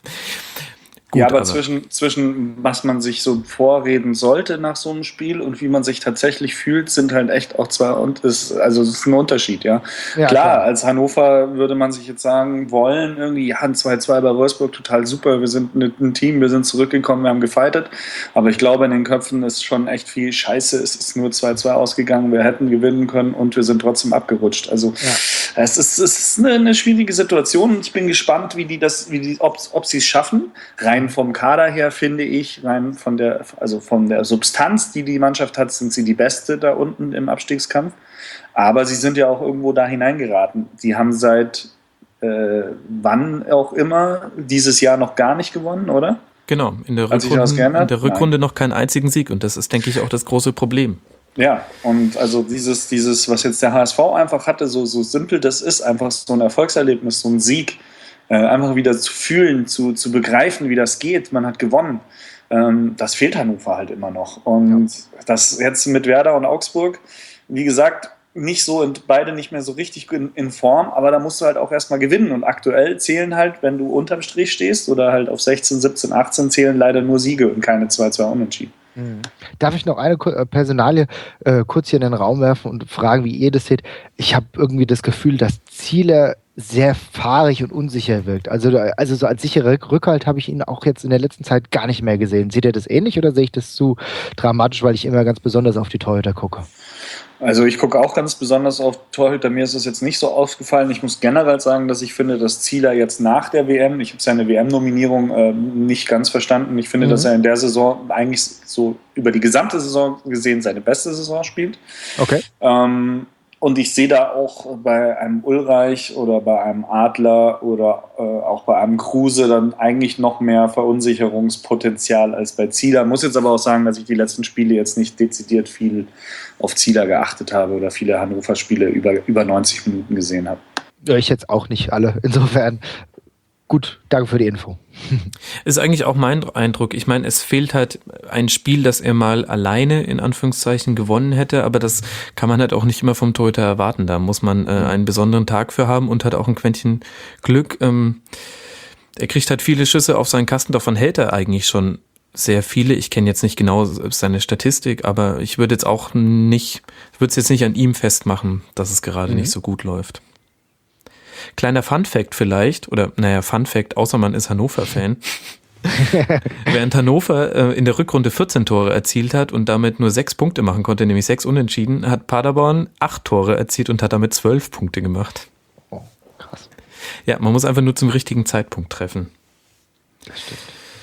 Gut, ja, aber, aber zwischen, zwischen was man sich so vorreden sollte nach so einem Spiel und wie man sich tatsächlich fühlt, sind halt echt auch zwei, und ist, also es ist ein Unterschied, ja. ja klar, klar, als Hannover würde man sich jetzt sagen wollen, irgendwie, ja, ein zwei zwei bei Wolfsburg, total super, wir sind ein Team, wir sind zurückgekommen, wir haben gefightet, aber ich glaube, in den Köpfen ist schon echt viel Scheiße, es ist nur zwei zwei ausgegangen, wir hätten gewinnen können und wir sind trotzdem abgerutscht, also ja. es, ist, es ist eine, eine schwierige Situation und ich bin gespannt, wie die das, wie die, ob, ob sie es schaffen, rein vom Kader her finde ich, rein von der, also von der Substanz, die die Mannschaft hat, sind sie die Beste da unten im Abstiegskampf. Aber sie sind ja auch irgendwo da hineingeraten. Sie haben seit äh, wann auch immer dieses Jahr noch gar nicht gewonnen, oder? Genau, in der Rückrunde, in der Rückrunde noch keinen einzigen Sieg und das ist, denke ich, auch das große Problem. Ja, und also dieses, dieses, was jetzt der H S V einfach hatte, so, so simpel das ist, einfach so ein Erfolgserlebnis, so ein Sieg, Äh, einfach wieder zu fühlen, zu, zu begreifen, wie das geht. Man hat gewonnen. Ähm, das fehlt Hannover halt immer noch. Und ja. das jetzt mit Werder und Augsburg, wie gesagt, nicht so, beide nicht mehr so richtig in, in Form, aber da musst du halt auch erstmal gewinnen. Und aktuell zählen halt, wenn du unterm Strich stehst oder halt auf sechzehn, siebzehn, achtzehn zählen leider nur Siege und keine zwei zwei Unentschieden. Mhm. Darf ich noch eine Personalie äh, kurz hier in den Raum werfen und fragen, wie ihr das seht? Ich habe irgendwie das Gefühl, dass Ziele sehr fahrig und unsicher wirkt. Also, also so als sicherer Rückhalt habe ich ihn auch jetzt in der letzten Zeit gar nicht mehr gesehen. Seht ihr das ähnlich oder sehe ich das zu dramatisch, weil ich immer ganz besonders auf die Torhüter gucke? Also ich gucke auch ganz besonders auf Torhüter. Mir ist es jetzt nicht so aufgefallen. Ich muss generell sagen, dass ich finde, dass Zieler jetzt nach der W M, ich habe seine W M-Nominierung äh, nicht ganz verstanden. Ich finde, mhm. dass er in der Saison eigentlich so über die gesamte Saison gesehen seine beste Saison spielt. Okay. Ähm, Und ich sehe da auch bei einem Ulreich oder bei einem Adler oder äh, auch bei einem Kruse dann eigentlich noch mehr Verunsicherungspotenzial als bei Zieler. Muss jetzt aber auch sagen, dass ich die letzten Spiele jetzt nicht dezidiert viel auf Zieler geachtet habe oder viele Hannover-Spiele über, über neunzig Minuten gesehen habe. Ja, ich jetzt auch nicht alle. Insofern gut, danke für die Info. Ist eigentlich auch mein Eindruck. Ich meine, es fehlt halt ein Spiel, das er mal alleine in Anführungszeichen gewonnen hätte, aber das kann man halt auch nicht immer vom Torhüter erwarten. Da muss man äh, einen besonderen Tag für haben und hat auch ein Quäntchen Glück. Ähm, er kriegt halt viele Schüsse auf seinen Kasten, davon hält er eigentlich schon sehr viele. Ich kenne jetzt nicht genau seine Statistik, aber ich würde jetzt auch nicht, ich würde es jetzt nicht an ihm festmachen, dass es gerade mhm. nicht so gut läuft. Kleiner Funfact vielleicht, oder naja, Funfact, außer man ist Hannover-Fan. Während Hannover äh, in der Rückrunde vierzehn Tore erzielt hat und damit nur sechs Punkte machen konnte, nämlich sechs Unentschieden, hat Paderborn acht Tore erzielt und hat damit zwölf Punkte gemacht. Oh, krass. Ja, man muss einfach nur zum richtigen Zeitpunkt treffen. Das stimmt.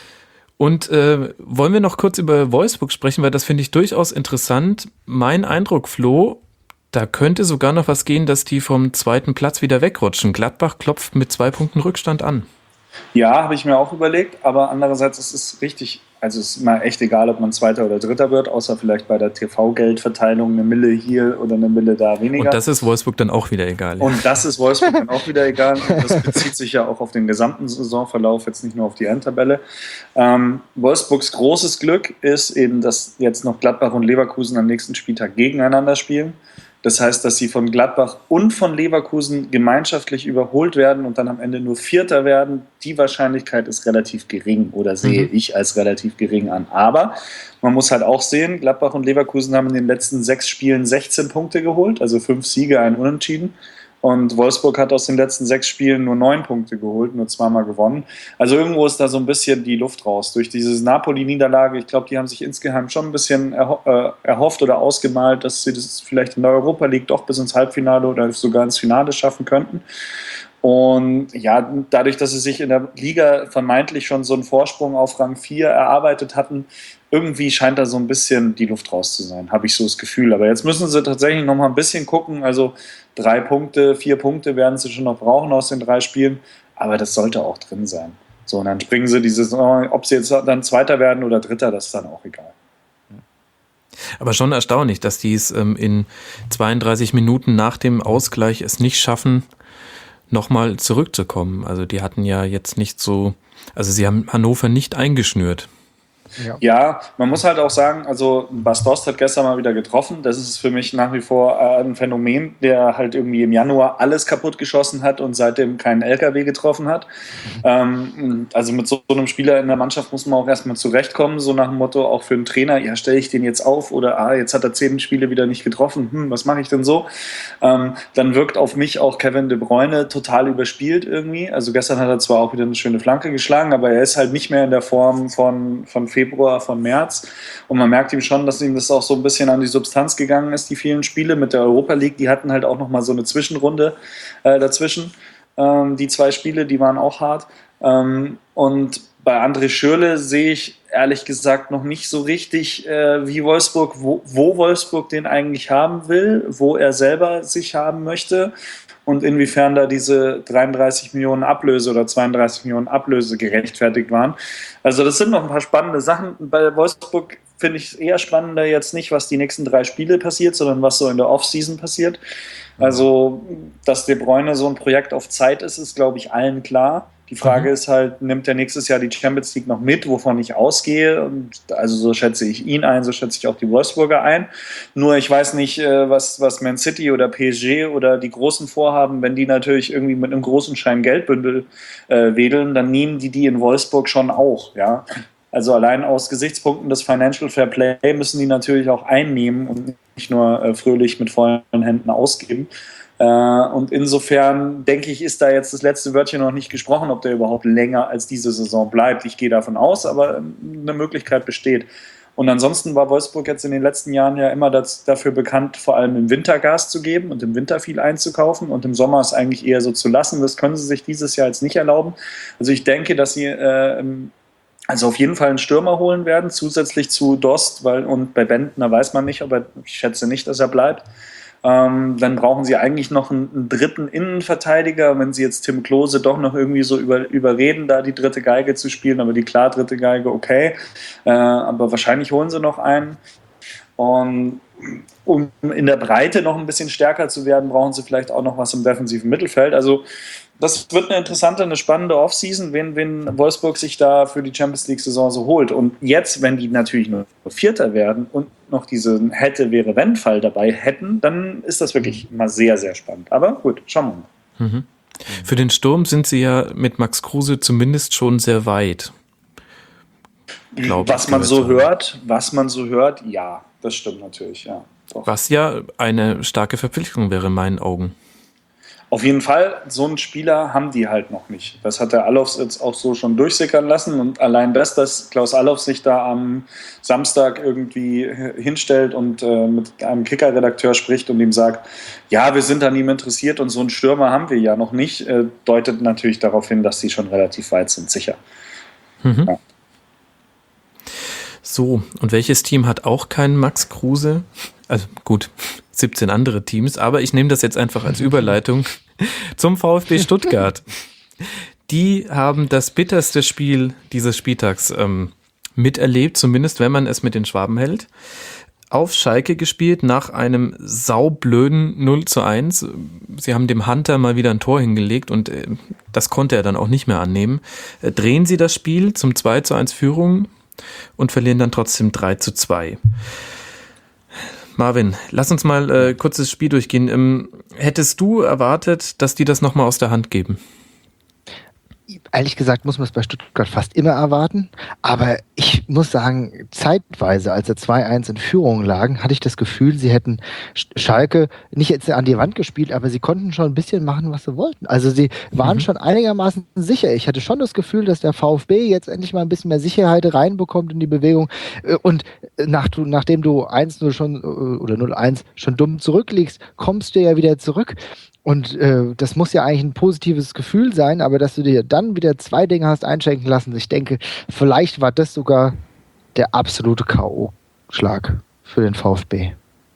Und äh, wollen wir noch kurz über Wolfsburg sprechen, weil das finde ich durchaus interessant. Mein Eindruck, Flo, da könnte sogar noch was gehen, dass die vom zweiten Platz wieder wegrutschen. Gladbach klopft mit zwei Punkten Rückstand an. Ja, habe ich mir auch überlegt, aber andererseits ist es richtig, also es ist mal echt egal, ob man Zweiter oder Dritter wird, außer vielleicht bei der T V-Geldverteilung eine Mille hier oder eine Mille da weniger. Und das ist Wolfsburg dann auch wieder egal. Ja. Und das ist Wolfsburg dann auch wieder egal. Und das bezieht sich ja auch auf den gesamten Saisonverlauf, jetzt nicht nur auf die Endtabelle. Ähm, Wolfsburgs großes Glück ist eben, dass jetzt noch Gladbach und Leverkusen am nächsten Spieltag gegeneinander spielen. Das heißt, dass sie von Gladbach und von Leverkusen gemeinschaftlich überholt werden und dann am Ende nur Vierter werden. Die Wahrscheinlichkeit ist relativ gering oder sehe mhm. ich als relativ gering an. Aber man muss halt auch sehen, Gladbach und Leverkusen haben in den letzten sechs Spielen sechzehn Punkte geholt, also fünf Siege, ein Unentschieden. Und Wolfsburg hat aus den letzten sechs Spielen nur neun Punkte geholt, nur zweimal gewonnen. Also irgendwo ist da so ein bisschen die Luft raus. Durch diese Napoli-Niederlage, ich glaube, die haben sich insgesamt schon ein bisschen erho- äh, erhofft oder ausgemalt, dass sie das vielleicht in der Europa League doch bis ins Halbfinale oder sogar ins Finale schaffen könnten. Und ja, dadurch, dass sie sich in der Liga vermeintlich schon so einen Vorsprung auf Rang vier erarbeitet hatten, irgendwie scheint da so ein bisschen die Luft raus zu sein, habe ich so das Gefühl. Aber jetzt müssen sie tatsächlich noch mal ein bisschen gucken. Also drei Punkte, vier Punkte werden sie schon noch brauchen aus den drei Spielen. Aber das sollte auch drin sein. So, und dann springen sie die Saison, ob sie jetzt dann Zweiter werden oder Dritter, das ist dann auch egal. Aber schon erstaunlich, dass die es ähm, in zweiunddreißig Minuten nach dem Ausgleich es nicht schaffen, nochmal zurückzukommen. Also die hatten ja jetzt nicht so, also sie haben Hannover nicht eingeschnürt. Ja. Ja, man muss halt auch sagen, also Bas Dost hat gestern mal wieder getroffen. Das ist für mich nach wie vor äh, ein Phänomen, der halt irgendwie im Januar alles kaputt geschossen hat und seitdem keinen L K W getroffen hat. Ähm, also mit so einem Spieler in der Mannschaft muss man auch erstmal zurechtkommen, so nach dem Motto auch für einen Trainer, ja, stelle ich den jetzt auf oder ah, jetzt hat er zehn Spiele wieder nicht getroffen, hm, was mache ich denn so? Ähm, dann wirkt auf mich auch Kevin De Bruyne total überspielt irgendwie. Also gestern hat er zwar auch wieder eine schöne Flanke geschlagen, aber er ist halt nicht mehr in der Form von, von Februar, von März. Und man merkt ihm schon, dass ihm das auch so ein bisschen an die Substanz gegangen ist, die vielen Spiele mit der Europa League. Die hatten halt auch nochmal so eine Zwischenrunde äh, dazwischen. Ähm, die zwei Spiele, die waren auch hart. Ähm, und bei André Schürrle sehe ich ehrlich gesagt noch nicht so richtig, äh, wie Wolfsburg, wo, wo Wolfsburg den eigentlich haben will, wo er selber sich haben möchte. Und inwiefern da diese dreiunddreißig Millionen Ablöse oder zweiunddreißig Millionen Ablöse gerechtfertigt waren. Also das sind noch ein paar spannende Sachen. Bei Wolfsburg finde ich es eher spannender jetzt nicht, was die nächsten drei Spiele passiert, sondern was so in der Offseason passiert. Also, dass De Bruyne so ein Projekt auf Zeit ist, ist, glaube ich, allen klar. Die Frage mhm. ist halt, nimmt er nächstes Jahr die Champions League noch mit, wovon ich ausgehe? Und also so schätze ich ihn ein, so schätze ich auch die Wolfsburger ein. Nur ich weiß nicht, was, was Man City oder P S G oder die Großen vorhaben. Wenn die natürlich irgendwie mit einem großen Schein Geldbündel äh, wedeln, dann nehmen die die in Wolfsburg schon auch, ja. Also allein aus Gesichtspunkten des Financial Fair Play müssen die natürlich auch einnehmen und nicht nur äh, fröhlich mit vollen Händen ausgeben. Äh, und insofern denke ich, ist da jetzt das letzte Wörtchen noch nicht gesprochen, ob der überhaupt länger als diese Saison bleibt. Ich gehe davon aus, aber eine Möglichkeit besteht. Und ansonsten war Wolfsburg jetzt in den letzten Jahren ja immer das, dafür bekannt, vor allem im Winter Gas zu geben und im Winter viel einzukaufen und im Sommer es eigentlich eher so zu lassen. Das können sie sich dieses Jahr jetzt nicht erlauben. Also ich denke, dass sie äh, also auf jeden Fall einen Stürmer holen werden, zusätzlich zu Dost, weil und bei Bentner weiß man nicht, aber ich schätze nicht, dass er bleibt. Ähm, dann brauchen sie eigentlich noch einen, einen dritten Innenverteidiger, wenn sie jetzt Tim Klose doch noch irgendwie so über, überreden, da die dritte Geige zu spielen, aber die klar dritte Geige, okay. Äh, aber wahrscheinlich holen sie noch einen. Und um in der Breite noch ein bisschen stärker zu werden, brauchen sie vielleicht auch noch was im defensiven Mittelfeld. Also das wird eine interessante, eine spannende Offseason, wenn, wenn Wolfsburg sich da für die Champions League-Saison so holt. Und jetzt, wenn die natürlich nur Vierter werden und noch diesen Hätte-Wäre-Wenn-Fall dabei hätten, dann ist das wirklich mal sehr, sehr spannend. Aber gut, schauen wir mal. Mhm. Für den Sturm sind sie ja mit Max Kruse zumindest schon sehr weit. Glaub, was man so hört, was man so hört, ja, das stimmt natürlich, ja. Doch. Was ja eine starke Verpflichtung wäre in meinen Augen. Auf jeden Fall, so einen Spieler haben die halt noch nicht. Das hat der Allofs jetzt auch so schon durchsickern lassen. Und allein das, dass Klaus Allofs sich da am Samstag irgendwie hinstellt und äh, mit einem Kicker-Redakteur spricht und ihm sagt, ja, wir sind an ihm interessiert und so einen Stürmer haben wir ja noch nicht, äh, deutet natürlich darauf hin, dass sie schon relativ weit sind, sicher. Mhm. Ja. So, und welches Team hat auch keinen Max Kruse? Also gut, siebzehn andere Teams, aber ich nehme das jetzt einfach als Überleitung zum VfB Stuttgart. Die haben das bitterste Spiel dieses Spieltags ähm, miterlebt, zumindest wenn man es mit den Schwaben hält. Auf Schalke gespielt nach einem saublöden null zu eins. Sie haben dem Hunter mal wieder ein Tor hingelegt und äh, das konnte er dann auch nicht mehr annehmen. Äh, drehen sie das Spiel zum zwei zu eins Führung und verlieren dann trotzdem drei zu zwei. Marvin, lass uns mal äh, kurz das Spiel durchgehen. Ähm, hättest du erwartet, dass die das nochmal aus der Hand geben? Ehrlich gesagt muss man es bei Stuttgart fast immer erwarten, aber ich muss sagen, zeitweise, als sie zwei eins in Führung lagen, hatte ich das Gefühl, sie hätten Schalke nicht jetzt an die Wand gespielt, aber sie konnten schon ein bisschen machen, was sie wollten. Also sie waren mhm. schon einigermaßen sicher. Ich hatte schon das Gefühl, dass der VfB jetzt endlich mal ein bisschen mehr Sicherheit reinbekommt in die Bewegung und nach, nachdem du eins null schon oder null eins schon dumm zurückliegst, kommst du ja wieder zurück. Und äh, das muss ja eigentlich ein positives Gefühl sein, aber dass du dir dann wieder zwei Dinge hast einschenken lassen, ich denke, vielleicht war das sogar der absolute K O-Schlag für den VfB.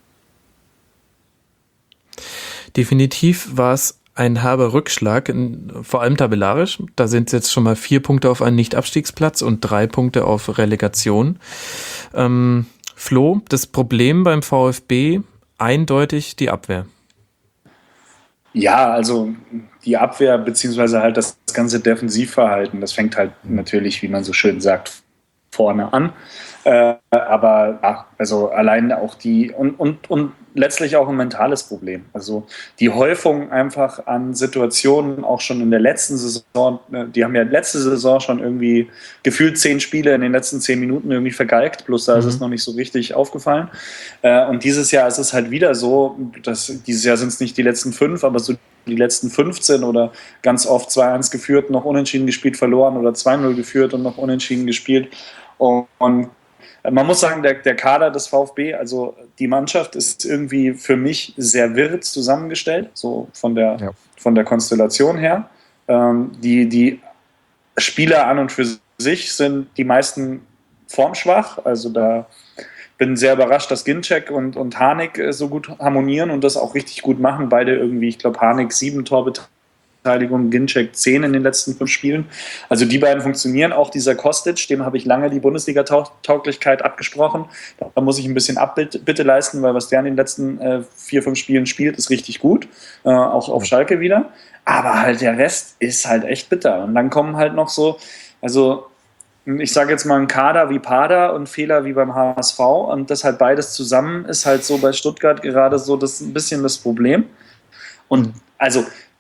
Definitiv war es ein herber Rückschlag, vor allem tabellarisch. Da sind jetzt schon mal vier Punkte auf einen Nicht-Abstiegsplatz und drei Punkte auf Relegation. Ähm, Flo, das Problem beim VfB eindeutig die Abwehr. Ja, also die Abwehr beziehungsweise halt das ganze Defensivverhalten, das fängt halt natürlich, wie man so schön sagt, vorne an. Äh, aber ja, also allein auch die und, und, und letztlich auch ein mentales Problem. Also die Häufung einfach an Situationen auch schon in der letzten Saison, die haben ja letzte Saison schon irgendwie gefühlt zehn Spiele in den letzten zehn Minuten irgendwie vergeigt, bloß da mhm. ist es noch nicht so richtig aufgefallen. Äh, und dieses Jahr ist es halt wieder so, dass dieses Jahr sind es nicht die letzten fünf, aber so die letzten fünfzehn oder ganz oft zwei eins geführt, noch unentschieden gespielt, verloren oder zwei null geführt und noch unentschieden gespielt. Und, und man muss sagen, der, der Kader des VfB, also die Mannschaft ist irgendwie für mich sehr wirr zusammengestellt, so von der, ja. von der Konstellation her. Ähm, die, die Spieler an und für sich sind die meisten formschwach, also da bin sehr überrascht, dass Ginczek und, und Harnik so gut harmonieren und das auch richtig gut machen. Beide irgendwie, ich glaube, Harnik sieben Torbeteiligung, Ginczek zehn in den letzten fünf Spielen. Also die beiden funktionieren. Auch dieser Kostic, dem habe ich lange die Bundesliga-Tauglichkeit abgesprochen. Da muss ich ein bisschen Abbitte leisten, weil was der in den letzten äh, vier, fünf Spielen spielt, ist richtig gut. Äh, auch auf Schalke wieder. Aber halt der Rest ist halt echt bitter. Und dann kommen halt noch so, also ich sage jetzt mal ein Kader wie Pader und Fehler wie beim H S V und das halt beides zusammen ist halt so bei Stuttgart gerade so das ein bisschen das Problem. Und also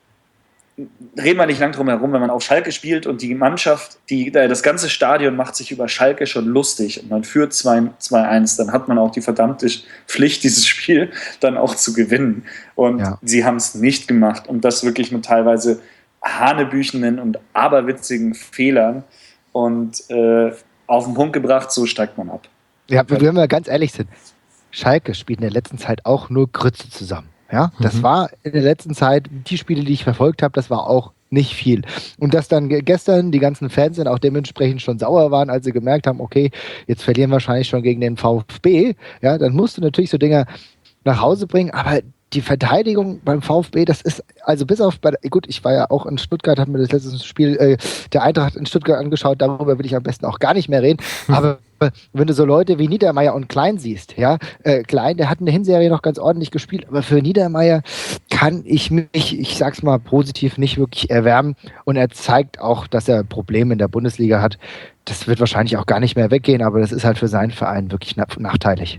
reden wir nicht lang drum herum, wenn man auf Schalke spielt und die Mannschaft, die, das ganze Stadion macht sich über Schalke schon lustig und man führt zwei eins, dann hat man auch die verdammte Pflicht, dieses Spiel dann auch zu gewinnen. Und ja. sie haben es nicht gemacht und das wirklich mit teilweise hanebüchenen und aberwitzigen Fehlern. Und äh, auf den Punkt gebracht, so steigt man ab. Ja, wenn wir ganz ehrlich sind, Schalke spielt in der letzten Zeit auch nur Grütze zusammen. Ja, das mhm. war in der letzten Zeit, die Spiele, die ich verfolgt habe, das war auch nicht viel. Und dass dann gestern die ganzen Fans dann auch dementsprechend schon sauer waren, als sie gemerkt haben, okay, jetzt verlieren wir wahrscheinlich schon gegen den VfB, ja, dann musst du natürlich so Dinge nach Hause bringen, aber die Verteidigung beim VfB, das ist, also bis auf, bei, gut, ich war ja auch in Stuttgart, habe mir das letzte Spiel äh, der Eintracht in Stuttgart angeschaut, darüber will ich am besten auch gar nicht mehr reden, aber wenn du so Leute wie Niedermeyer und Klein siehst, ja, äh, Klein, der hat in der Hinserie noch ganz ordentlich gespielt, aber für Niedermeyer kann ich mich, ich sag's mal positiv, nicht wirklich erwärmen und er zeigt auch, dass er Probleme in der Bundesliga hat. Das wird wahrscheinlich auch gar nicht mehr weggehen, aber das ist halt für seinen Verein wirklich nachteilig.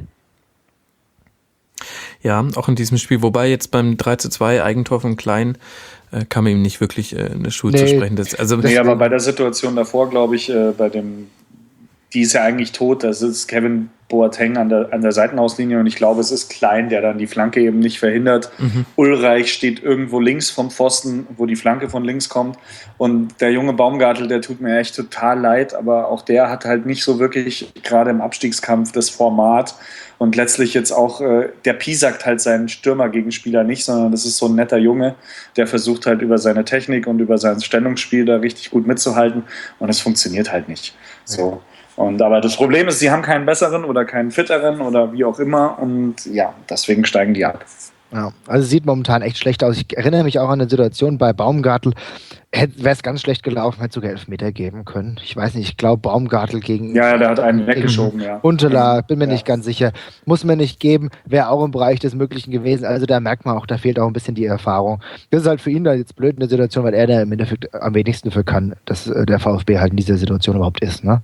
Ja, auch in diesem Spiel, wobei jetzt beim drei zu zwei Eigentor von Klein äh, kann man ihm nicht wirklich äh, eine Schuld nee, zusprechen. Das, also nee, aber bei der Situation davor, glaube ich, äh, bei dem, die ist ja eigentlich tot, da sitzt Kevin Boateng an der, an der Seitenauslinie und ich glaube, es ist Klein, der dann die Flanke eben nicht verhindert. Mhm. Ulreich steht irgendwo links vom Pfosten, wo die Flanke von links kommt und der junge Baumgartel, der tut mir echt total leid, aber auch der hat halt nicht so wirklich gerade im Abstiegskampf das Format und letztlich jetzt auch, äh, der piesackt halt seinen Stürmergegenspieler nicht, sondern das ist so ein netter Junge, der versucht halt über seine Technik und über sein Stellungsspiel da richtig gut mitzuhalten und es funktioniert halt nicht. So. Und, aber das Problem ist, sie haben keinen besseren oder keinen fitteren oder wie auch immer und ja, deswegen steigen die ab. Ja, also sieht momentan echt schlecht aus. Ich erinnere mich auch an eine Situation bei Baumgartel. Wäre es ganz schlecht gelaufen, hätte sogar Elfmeter geben können. Ich weiß nicht, ich glaube Baumgartel gegen... Ja, der hat einen weggeschoben, ja. Unterla, bin mir ja. nicht ganz sicher. Muss mir nicht geben, wäre auch im Bereich des Möglichen gewesen. Also da merkt man auch, da fehlt auch ein bisschen die Erfahrung. Das ist halt für ihn da jetzt blöd in der Situation, weil er da im Endeffekt am wenigsten für kann, dass der VfB halt in dieser Situation überhaupt ist, ne?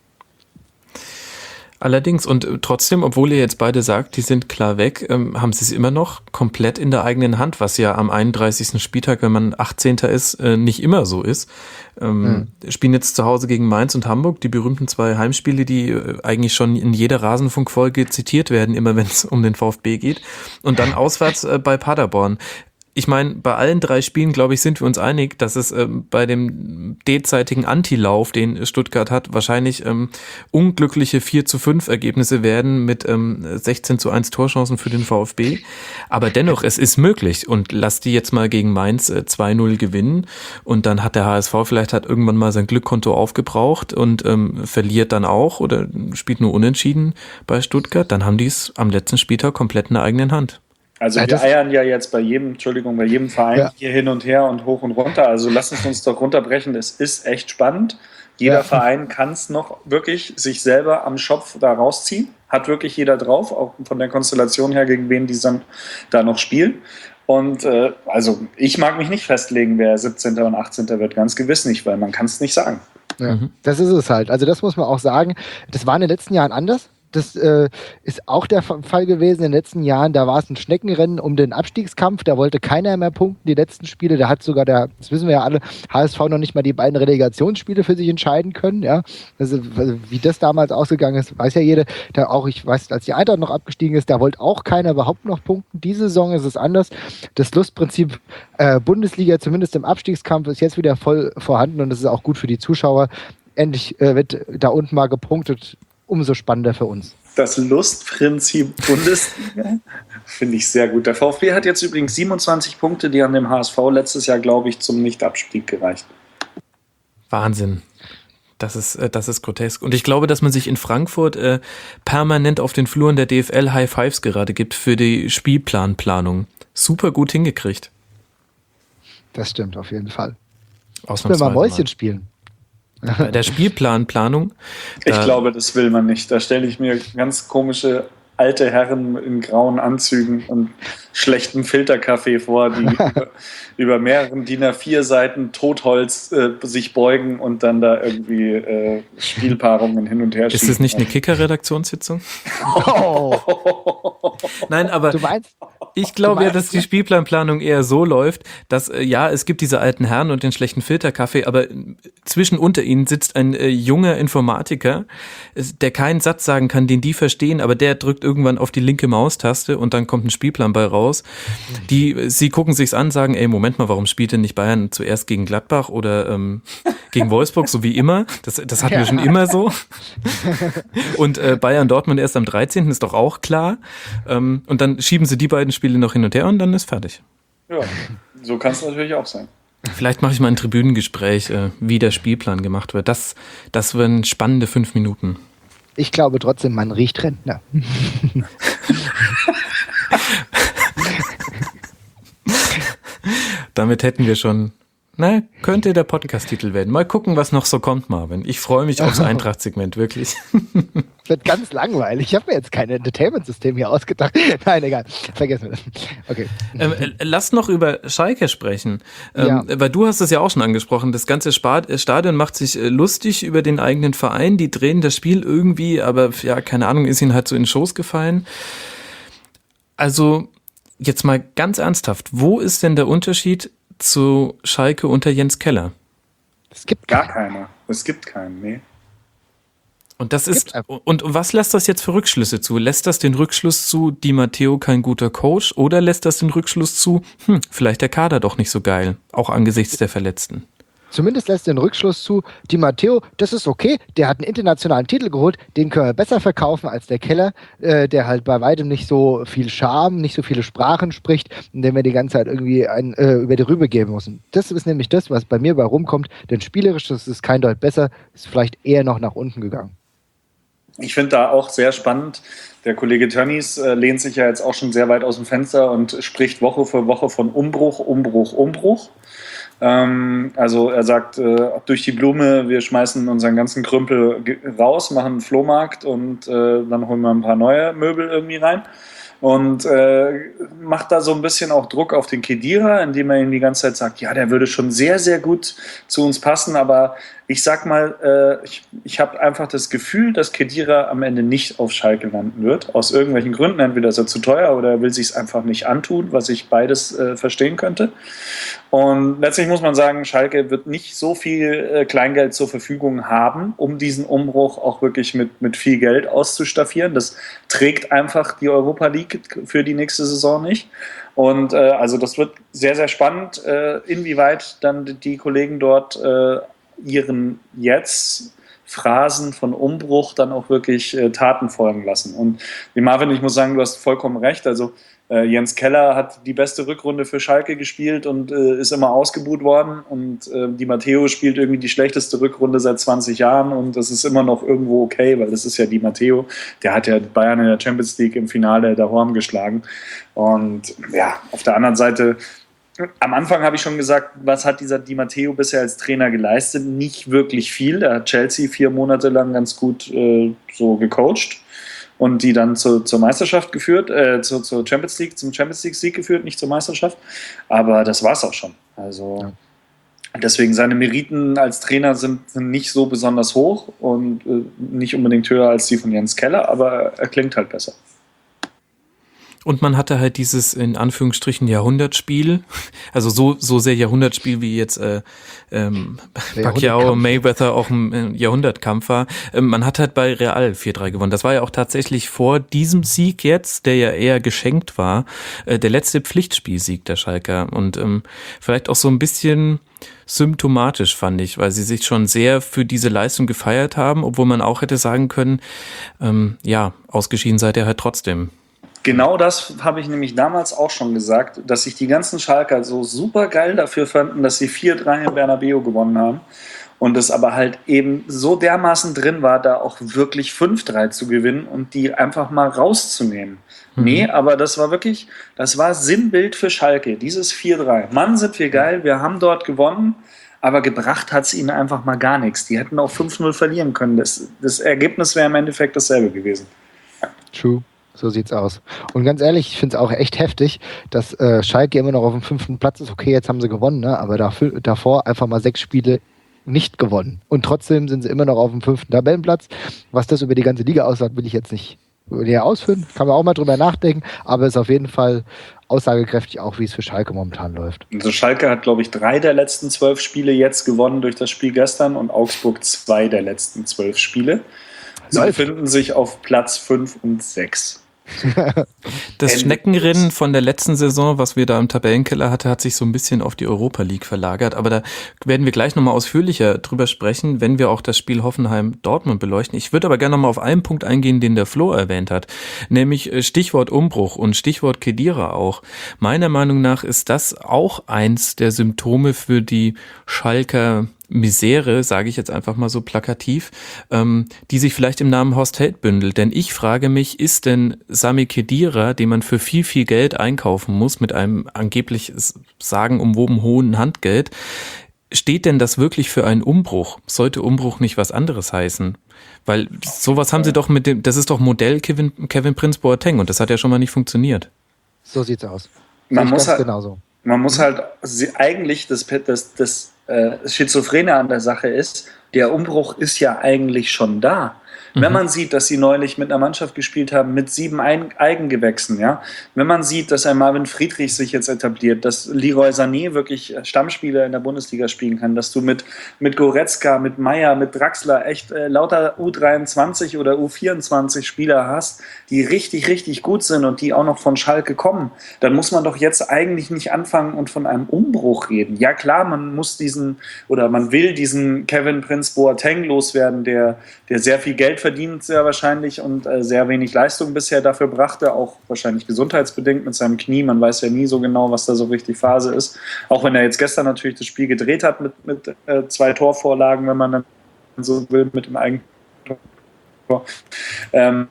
Allerdings, und trotzdem, obwohl ihr jetzt beide sagt, die sind klar weg, ähm, haben sie es immer noch komplett in der eigenen Hand, was ja am einunddreißigsten Spieltag, wenn man achtzehnter ist, äh, nicht immer so ist. Ähm, hm. Spielen jetzt zu Hause gegen Mainz und Hamburg, die berühmten zwei Heimspiele, die äh, eigentlich schon in jeder Rasenfunkfolge zitiert werden, immer wenn es um den VfB geht. Und dann auswärts äh, bei Paderborn. Ich meine, bei allen drei Spielen, glaube ich, sind wir uns einig, dass es ähm, bei dem derzeitigen Antilauf, den Stuttgart hat, wahrscheinlich ähm, unglückliche vier zu fünf Ergebnisse werden mit ähm, sechzehn zu eins Torchancen für den VfB. Aber dennoch, es ist möglich. Und lass die jetzt mal gegen Mainz äh, zwei null gewinnen und dann hat der H S V vielleicht hat irgendwann mal sein Glückkonto aufgebraucht und ähm, verliert dann auch oder spielt nur unentschieden bei Stuttgart. Dann haben die es am letzten Spieltag komplett in der eigenen Hand. Also wir eiern ja jetzt bei jedem, Entschuldigung, bei jedem Verein ja. hier hin und her und hoch und runter. Also lass uns uns doch runterbrechen. Es ist echt spannend. Jeder ja. Verein kann es noch wirklich sich selber am Schopf da rausziehen. Hat wirklich jeder drauf, auch von der Konstellation her, gegen wen die dann da noch spielen. Und äh, also ich mag mich nicht festlegen, wer siebzehnter und achtzehnter wird. Ganz gewiss nicht, weil man kann es nicht sagen. Ja, Mhm. das ist es halt. Also das muss man auch sagen. Das war in den letzten Jahren anders. Das äh, ist auch der Fa- Fall gewesen in den letzten Jahren. Da war es ein Schneckenrennen um den Abstiegskampf. Da wollte keiner mehr punkten. Die letzten Spiele, da hat sogar der, das wissen wir ja alle, H S V noch nicht mal die beiden Relegationsspiele für sich entscheiden können. Ja, also wie das damals ausgegangen ist, weiß ja jeder. Da auch, ich weiß, als die Eintracht noch abgestiegen ist, da wollte auch keiner überhaupt noch punkten. Diese Saison ist es anders. Das Lustprinzip äh, Bundesliga, zumindest im Abstiegskampf, ist jetzt wieder voll vorhanden und das ist auch gut für die Zuschauer. Endlich äh, wird da unten mal gepunktet. Umso spannender für uns. Das Lustprinzip Bundesliga finde ich sehr gut. Der VfB hat jetzt übrigens siebenundzwanzig Punkte, die haben dem H S V letztes Jahr, glaube ich, zum Nichtabstieg gereicht. Wahnsinn. Das ist, äh, das ist grotesk. Und ich glaube, dass man sich in Frankfurt äh, permanent auf den Fluren der D F L High Fives gerade gibt für die Spielplanplanung. Super gut hingekriegt. Das stimmt, auf jeden Fall. Ich will Ausnahmsweise mal Mäuschen mal. spielen. Bei der Spielplanplanung. Ich da- glaube, das will man nicht. Da stelle ich mir ganz komische alte Herren in grauen Anzügen und schlechten Filterkaffee vor, die über, über mehreren D I N A vier Seiten Totholz äh, sich beugen und dann da irgendwie äh, Spielpaarungen hin und her Ist das nicht eine Kicker-Redaktionssitzung? Oh, Nein, aber du meinst? ich glaube ja, meinst- dass die Spielplanplanung eher so läuft, dass, äh, ja, es gibt diese alten Herren und den schlechten Filterkaffee, aber äh, zwischen unter ihnen sitzt ein äh, junger Informatiker, es- der keinen Satz sagen kann, den die verstehen, aber der drückt irgendwann auf die linke Maustaste und dann kommt ein Spielplan bei raus. Die, äh, sie gucken sich's an, sagen, ey, Moment mal, warum spielt denn nicht Bayern zuerst gegen Gladbach oder ähm, gegen Wolfsburg, so wie immer? Das, das hatten wir schon immer so. Und äh, Bayern Dortmund erst am dreizehnten ist doch auch klar. Ähm, und dann schieben sie die beiden Spiele noch hin und her und dann ist fertig. Ja, so kann es natürlich auch sein. Vielleicht mache ich mal ein Tribünengespräch, äh, wie der Spielplan gemacht wird. Das, das wären spannende fünf Minuten. Ich glaube trotzdem, man riecht Rentner. Damit hätten wir schon, na, könnte der Podcast-Titel werden. Mal gucken, was noch so kommt, Marvin. Ich freue mich aufs Eintracht-Segment, wirklich. Wird ganz langweilig. Ich habe mir jetzt kein Entertainment-System hier ausgedacht. Nein, egal. Vergessen wir das. Okay. Ähm, äh, lass noch über Schalke sprechen, ähm, Ja. weil du hast es ja auch schon angesprochen, das ganze Spa- äh, Stadion macht sich äh, lustig über den eigenen Verein, die drehen das Spiel irgendwie, aber ja, keine Ahnung, ist ihnen halt so in den Schoß gefallen. Also jetzt mal ganz ernsthaft, wo ist denn der Unterschied zu Schalke unter Jens Keller? Es gibt Gar keiner. Es gibt keinen, nee. Und das ist, Gibt's und, und was lässt das jetzt für Rückschlüsse zu? Lässt das den Rückschluss zu, Di Matteo kein guter Coach, oder lässt das den Rückschluss zu, hm, vielleicht der Kader doch nicht so geil, auch angesichts der Verletzten? Zumindest lässt den Rückschluss zu, Di Matteo, das ist okay, der hat einen internationalen Titel geholt, den können wir besser verkaufen als der Keller, äh, der halt bei weitem nicht so viel Charme, nicht so viele Sprachen spricht, und den wir die ganze Zeit irgendwie ein, äh, über die Rübe geben müssen. Das ist nämlich das, was bei mir bei rumkommt, denn spielerisch das ist kein Deut besser, ist vielleicht eher noch nach unten gegangen. Ich finde da auch sehr spannend. Der Kollege Tönnies äh, lehnt sich ja jetzt auch schon sehr weit aus dem Fenster und spricht Woche für Woche von Umbruch, Umbruch, Umbruch. Ähm, also er sagt, äh, durch die Blume, wir schmeißen unseren ganzen Krümpel ge- raus, machen einen Flohmarkt und äh, dann holen wir ein paar neue Möbel irgendwie rein. Und äh, macht da so ein bisschen auch Druck auf den Khedira, indem er ihm die ganze Zeit sagt, ja, der würde schon sehr, sehr gut zu uns passen, aber ich sag mal, äh, ich, ich habe einfach das Gefühl, dass Khedira am Ende nicht auf Schalke landen wird, aus irgendwelchen Gründen, entweder ist er zu teuer oder er will sich es einfach nicht antun, was ich beides äh, verstehen könnte. Und letztlich muss man sagen, Schalke wird nicht so viel äh, Kleingeld zur Verfügung haben, um diesen Umbruch auch wirklich mit, mit viel Geld auszustaffieren. Das trägt einfach die Europa League für die nächste Saison nicht. Und äh, also das wird sehr, sehr spannend, äh, inwieweit dann die Kollegen dort äh, ihren jetzt Phrasen von Umbruch dann auch wirklich äh, Taten folgen lassen. Und wie Marvin, ich muss sagen, du hast vollkommen recht. Also äh, Jens Keller hat die beste Rückrunde für Schalke gespielt und äh, ist immer ausgebuht worden. Und äh, Di Matteo spielt irgendwie die schlechteste Rückrunde seit zwanzig Jahren und das ist immer noch irgendwo okay, weil das ist ja Di Matteo. Der hat ja Bayern in der Champions League im Finale der Horm geschlagen. Und ja, auf der anderen Seite, am Anfang habe ich schon gesagt, was hat dieser Di Matteo bisher als Trainer geleistet? Nicht wirklich viel. Er hat Chelsea vier Monate lang ganz gut äh, so gecoacht und die dann zu, zur Meisterschaft geführt, äh, zu, zur Champions League, zum Champions League Sieg geführt, nicht zur Meisterschaft. Aber das war es auch schon. Also Ja. Deswegen seine Meriten als Trainer sind, sind nicht so besonders hoch und äh, nicht unbedingt höher als die von Jens Keller, aber er klingt halt besser. Und man hatte halt dieses in Anführungsstrichen Jahrhundertspiel, also so so sehr Jahrhundertspiel wie jetzt äh, ähm, Pacquiao, Mayweather auch ein Jahrhundertkampf war. Ähm, man hat halt bei Real vier drei gewonnen. Das war ja auch tatsächlich vor diesem Sieg jetzt, der ja eher geschenkt war, äh, der letzte Pflichtspielsieg der Schalker. Und ähm, vielleicht auch so ein bisschen symptomatisch, fand ich, weil sie sich schon sehr für diese Leistung gefeiert haben, obwohl man auch hätte sagen können, ähm, ja, ausgeschieden seid ihr halt trotzdem. Genau das habe ich nämlich damals auch schon gesagt, dass sich die ganzen Schalker so super geil dafür fanden, dass sie vier drei im Bernabeu gewonnen haben und es aber halt eben so dermaßen drin war, da auch wirklich fünf drei zu gewinnen und die einfach mal rauszunehmen. Mhm. Nee, aber das war wirklich, das war Sinnbild für Schalke, dieses vier drei. Mann, sind wir geil, wir haben dort gewonnen, aber gebracht hat es ihnen einfach mal gar nichts. Die hätten auch fünf null verlieren können. Das, das Ergebnis wäre im Endeffekt dasselbe gewesen. True. So sieht's aus. Und ganz ehrlich, ich finde es auch echt heftig, dass äh, Schalke immer noch auf dem fünften Platz ist. Okay, jetzt haben sie gewonnen, ne? Aber dafür, davor einfach mal sechs Spiele nicht gewonnen. Und trotzdem sind sie immer noch auf dem fünften Tabellenplatz. Was das über die ganze Liga aussagt, will ich jetzt nicht näher ausführen. Kann man auch mal drüber nachdenken. Aber ist auf jeden Fall aussagekräftig, auch wie es für Schalke momentan läuft. Also Schalke hat, glaube ich, drei der letzten zwölf Spiele jetzt gewonnen durch das Spiel gestern und Augsburg zwei der letzten zwölf Spiele. Sie Läuft. befinden sich auf Platz fünf und sechs. Das Schneckenrennen von der letzten Saison, was wir da im Tabellenkeller hatten, hat sich so ein bisschen auf die Europa League verlagert. Aber da werden wir gleich nochmal ausführlicher drüber sprechen, wenn wir auch das Spiel Hoffenheim-Dortmund beleuchten. Ich würde aber gerne nochmal auf einen Punkt eingehen, den der Flo erwähnt hat, nämlich Stichwort Umbruch und Stichwort Khedira auch. Meiner Meinung nach ist das auch eins der Symptome für die Schalker Misere, sage ich jetzt einfach mal so plakativ, ähm, die sich vielleicht im Namen Horst Held bündelt. Denn ich frage mich, ist denn Sami Khedira, den man für viel, viel Geld einkaufen muss, mit einem angeblich sagenumwoben hohen Handgeld, steht denn das wirklich für einen Umbruch? Sollte Umbruch nicht was anderes heißen? Weil sowas haben sie doch mit dem, das ist doch Modell Kevin, Kevin Prince Boateng und das hat ja schon mal nicht funktioniert. So sieht's aus. Man muss, halt, genauso. man muss halt eigentlich das, das, das äh, Schizophrene an der Sache ist, der Umbruch ist ja eigentlich schon da. Mhm. Wenn man sieht, dass sie neulich mit einer Mannschaft gespielt haben, mit sieben Eigengewächsen, ja, wenn man sieht, dass ein Marvin Friedrich sich jetzt etabliert, dass Leroy Sané wirklich Stammspieler in der Bundesliga spielen kann, dass du mit, mit Goretzka, mit Meier, mit Draxler echt äh, lauter U dreiundzwanzig oder U vierundzwanzig Spieler hast, die richtig, richtig gut sind und die auch noch von Schalke kommen, dann muss man doch jetzt eigentlich nicht anfangen und von einem Umbruch reden. Ja klar, man muss diesen, oder man will diesen Kevin Prince Boateng loswerden, der, der sehr viel Geld verdient, sehr wahrscheinlich, und äh, sehr wenig Leistung bisher dafür brachte, auch wahrscheinlich gesundheitsbedingt mit seinem Knie. Man weiß ja nie so genau, was da so richtig Phase ist. Auch wenn er jetzt gestern natürlich das Spiel gedreht hat mit, mit äh, zwei Torvorlagen, wenn man dann so will, mit dem eigenen Tor. Ähm,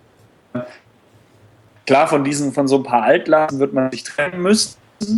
klar, von diesen, von so ein paar Altlasten wird man sich trennen müssen,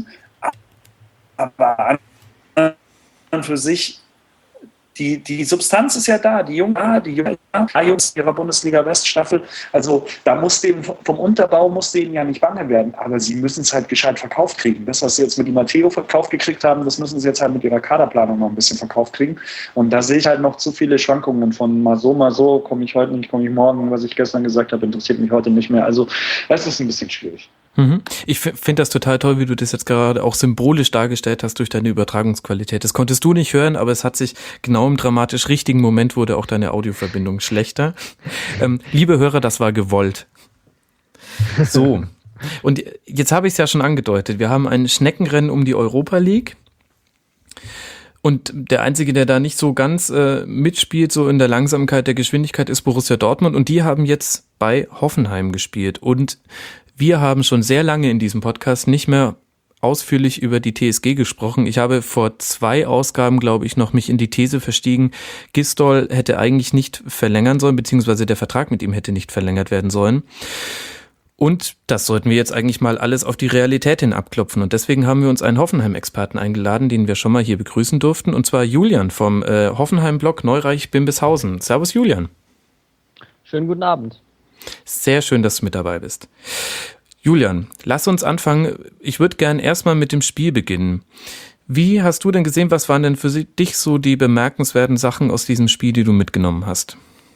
aber an und für sich Die, die Substanz ist ja da, die Jungen, die Jungen, die Jungs ihrer Bundesliga-West-Staffel, also da muss denen, vom Unterbau muss denen ja nicht bange werden, aber sie müssen es halt gescheit verkauft kriegen. Das, was sie jetzt mit die Matteo verkauft gekriegt haben, das müssen sie jetzt halt mit ihrer Kaderplanung noch ein bisschen verkauft kriegen, und da sehe ich halt noch zu viele Schwankungen von mal so, mal so, komme ich heute nicht, komme ich morgen, was ich gestern gesagt habe, interessiert mich heute nicht mehr, also das ist ein bisschen schwierig. Ich finde das total toll, wie du das jetzt gerade auch symbolisch dargestellt hast durch deine Übertragungsqualität. Das konntest du nicht hören, aber es hat sich genau im dramatisch richtigen Moment wurde auch deine Audioverbindung schlechter. Ähm, liebe Hörer, das war gewollt. So, und jetzt habe ich es ja schon angedeutet. Wir haben ein Schneckenrennen um die Europa League. Und der Einzige, der da nicht so ganz äh, mitspielt, so in der Langsamkeit der Geschwindigkeit, ist Borussia Dortmund. Und die haben jetzt bei Hoffenheim gespielt. Und wir haben schon sehr lange in diesem Podcast nicht mehr ausführlich über die T S G gesprochen. Ich habe vor zwei Ausgaben, glaube ich, noch mich in die These verstiegen, Gisdol hätte eigentlich nicht verlängern sollen, beziehungsweise der Vertrag mit ihm hätte nicht verlängert werden sollen. Und das sollten wir jetzt eigentlich mal alles auf die Realität hin abklopfen. Und deswegen haben wir uns einen Hoffenheim-Experten eingeladen, den wir schon mal hier begrüßen durften. Und zwar Julian vom äh, Hoffenheim-Blog Neureich-Bimbishausen. Servus Julian. Schönen guten Abend. Sehr schön, dass du mit dabei bist. Julian, lass uns anfangen. Ich würde gern erstmal mit dem Spiel beginnen. Wie hast du denn gesehen, was waren denn für dich so die bemerkenswerten Sachen aus diesem Spiel, die du mitgenommen hast?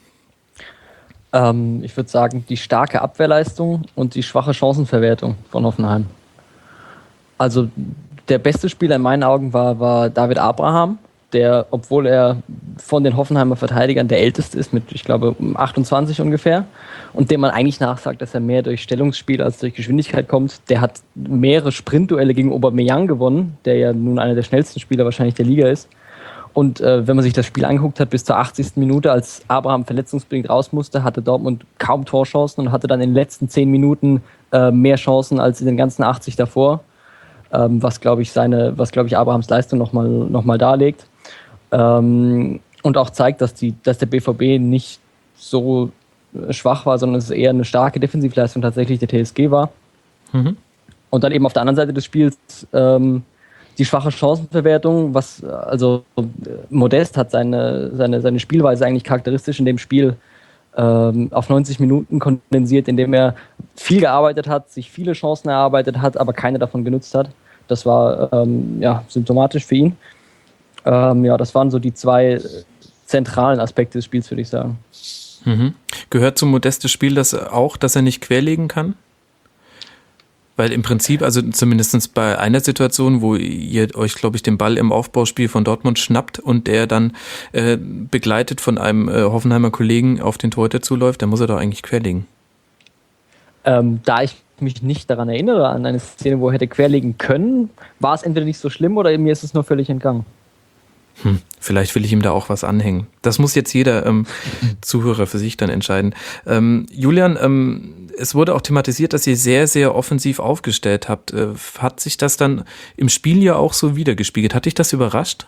Ähm, ich würde sagen, die starke Abwehrleistung und die schwache Chancenverwertung von Hoffenheim. Also der beste Spieler in meinen Augen war, war David Abraham, der, obwohl er von den Hoffenheimer Verteidigern der älteste ist, mit, ich glaube, achtundzwanzig ungefähr, und dem man eigentlich nachsagt, dass er mehr durch Stellungsspiel als durch Geschwindigkeit kommt. Der hat mehrere Sprintduelle gegen Aubameyang gewonnen, der ja nun einer der schnellsten Spieler wahrscheinlich der Liga ist. Und äh, wenn man sich das Spiel angeguckt hat, bis zur achtzigsten Minute, als Abraham verletzungsbedingt raus musste, hatte Dortmund kaum Torchancen und hatte dann in den letzten zehn Minuten äh, mehr Chancen als in den ganzen achtzig davor, ähm, was, glaube ich, seine, was, glaube ich, Abrahams Leistung nochmal noch mal darlegt. Ähm, und auch zeigt, dass, die, dass der B V B nicht so schwach war, sondern es eher eine starke Defensivleistung tatsächlich der T S G war. Mhm. Und dann eben auf der anderen Seite des Spiels ähm, die schwache Chancenverwertung, was also Modest hat seine, seine, seine Spielweise eigentlich charakteristisch in dem Spiel ähm, auf neunzig Minuten kondensiert, indem er viel gearbeitet hat, sich viele Chancen erarbeitet hat, aber keine davon genutzt hat. Das war ähm, ja, symptomatisch für ihn. Ähm, ja, das waren so die zwei zentralen Aspekte des Spiels, würde ich sagen. Mhm. Gehört zum Modestes Spiel das auch, dass er nicht querlegen kann? Weil im Prinzip, also zumindest bei einer Situation, wo ihr euch, glaube ich, den Ball im Aufbauspiel von Dortmund schnappt und der dann äh, begleitet von einem äh, Hoffenheimer Kollegen auf den Torhüter zuläuft, dann muss er doch eigentlich querlegen. Ähm, da ich mich nicht daran erinnere, an eine Szene, wo er hätte querlegen können, war es entweder nicht so schlimm oder mir ist es nur völlig entgangen. Hm, vielleicht will ich ihm da auch was anhängen. Das muss jetzt jeder ähm, Zuhörer für sich dann entscheiden. Ähm, Julian, ähm, es wurde auch thematisiert, dass ihr sehr, sehr offensiv aufgestellt habt. Äh, hat sich das dann im Spiel ja auch so wiedergespiegelt? Hat dich das überrascht?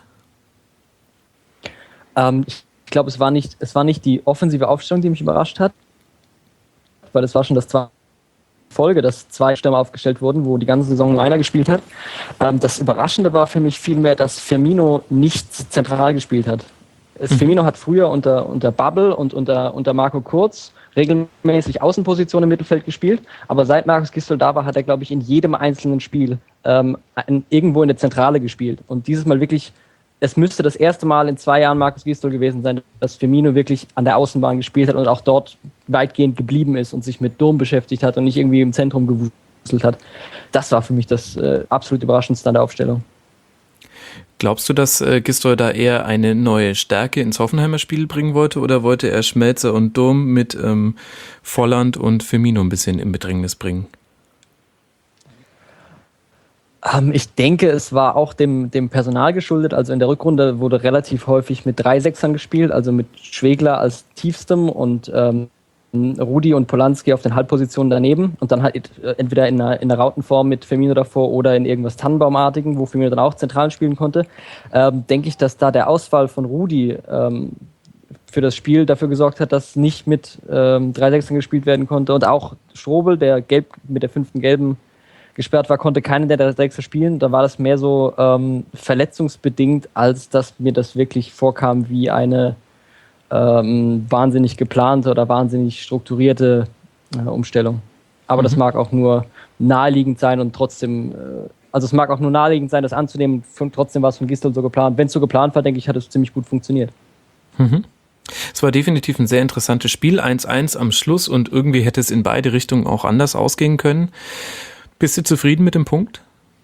Ähm, ich glaube, es war nicht, es war nicht die offensive Aufstellung, die mich überrascht hat, weil es war schon das zweite Folge, dass zwei Stürmer aufgestellt wurden, wo die ganze Saison einer gespielt hat. Ähm, das Überraschende war für mich vielmehr, dass Firmino nicht zentral gespielt hat. Es, mhm. Firmino hat früher unter, unter Bubble und unter, unter Marco Kurz regelmäßig Außenposition im Mittelfeld gespielt, aber seit Markus Gisdol da war, hat er, glaube ich, in jedem einzelnen Spiel ähm, in, irgendwo in der Zentrale gespielt. Und dieses Mal wirklich, es müsste das erste Mal in zwei Jahren Markus Gisdol gewesen sein, dass Firmino wirklich an der Außenbahn gespielt hat und auch dort weitgehend geblieben ist und sich mit Durm beschäftigt hat und nicht irgendwie im Zentrum gewuselt hat. Das war für mich das äh, absolut Überraschendste an der Aufstellung. Glaubst du, dass äh, Gisdol da eher eine neue Stärke ins Hoffenheimer Spiel bringen wollte oder wollte er Schmelzer und Durm mit ähm, Volland und Firmino ein bisschen in Bedrängnis bringen? Ähm, ich denke, es war auch dem, dem Personal geschuldet. Also in der Rückrunde wurde relativ häufig mit drei Sechsern gespielt, also mit Schwegler als tiefstem und ähm, Rudi und Polanski auf den Halbpositionen daneben und dann halt entweder in einer, in einer Rautenform mit Firmino davor oder in irgendwas Tannenbaumartigen, wo Firmino dann auch zentral spielen konnte. Ähm, denke ich, dass da der Ausfall von Rudi ähm, für das Spiel dafür gesorgt hat, dass nicht mit ähm, drei Sechsern gespielt werden konnte und auch Strobel, der gelb mit der fünften Gelben gesperrt war, konnte keinen der Sechser spielen. Da war das mehr so ähm, verletzungsbedingt, als dass mir das wirklich vorkam wie eine ähm, wahnsinnig geplante oder wahnsinnig strukturierte äh, Umstellung. Aber mhm. das mag auch nur naheliegend sein und trotzdem, äh, also es mag auch nur naheliegend sein, das anzunehmen, und trotzdem war es von Gisdol so geplant. Wenn es so geplant war, denke ich, hat es ziemlich gut funktioniert. Mhm. Es war definitiv ein sehr interessantes Spiel, eins eins am Schluss und irgendwie hätte es in beide Richtungen auch anders ausgehen können. Bist du zufrieden mit dem Punkt?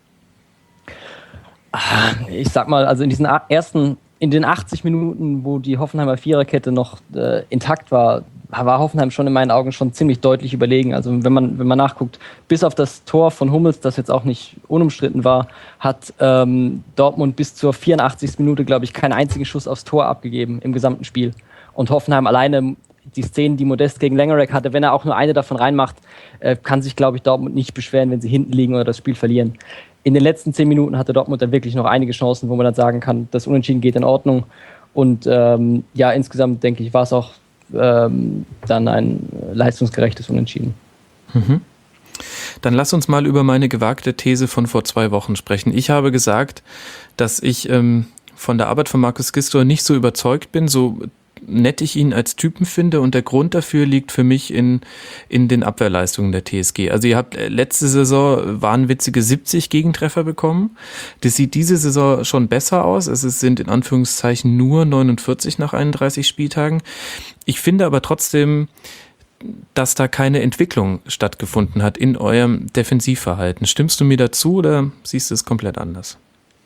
Ich sag mal, also in diesen ersten, in den achtzig Minuten, wo die Hoffenheimer Viererkette noch äh, intakt war, war Hoffenheim schon in meinen Augen schon ziemlich deutlich überlegen. Also wenn man, wenn man nachguckt, bis auf das Tor von Hummels, das jetzt auch nicht unumstritten war, hat ähm, Dortmund bis zur vierundachtzigsten Minute, glaube ich, keinen einzigen Schuss aufs Tor abgegeben im gesamten Spiel. Und Hoffenheim alleine, die Szenen, die Modest gegen Langerack hatte, wenn er auch nur eine davon reinmacht, äh, kann sich, glaube ich, Dortmund nicht beschweren, wenn sie hinten liegen oder das Spiel verlieren. In den letzten zehn Minuten hatte Dortmund dann wirklich noch einige Chancen, wo man dann sagen kann, das Unentschieden geht in Ordnung. Und ähm, ja, insgesamt, denke ich, war es auch ähm, dann ein leistungsgerechtes Unentschieden. Mhm. Dann lass uns mal über meine gewagte These von vor zwei Wochen sprechen. Ich habe gesagt, dass ich ähm, von der Arbeit von Markus Gisdol nicht so überzeugt bin, so nett ich ihn als Typen finde und der Grund dafür liegt für mich in, in den Abwehrleistungen der T S G. Also ihr habt letzte Saison wahnwitzige siebzig Gegentreffer bekommen. Das sieht diese Saison schon besser aus. Es sind in Anführungszeichen nur neunundvierzig nach einunddreißig Spieltagen. Ich finde aber trotzdem, dass da keine Entwicklung stattgefunden hat in eurem Defensivverhalten. Stimmst du mir dazu oder siehst du es komplett anders?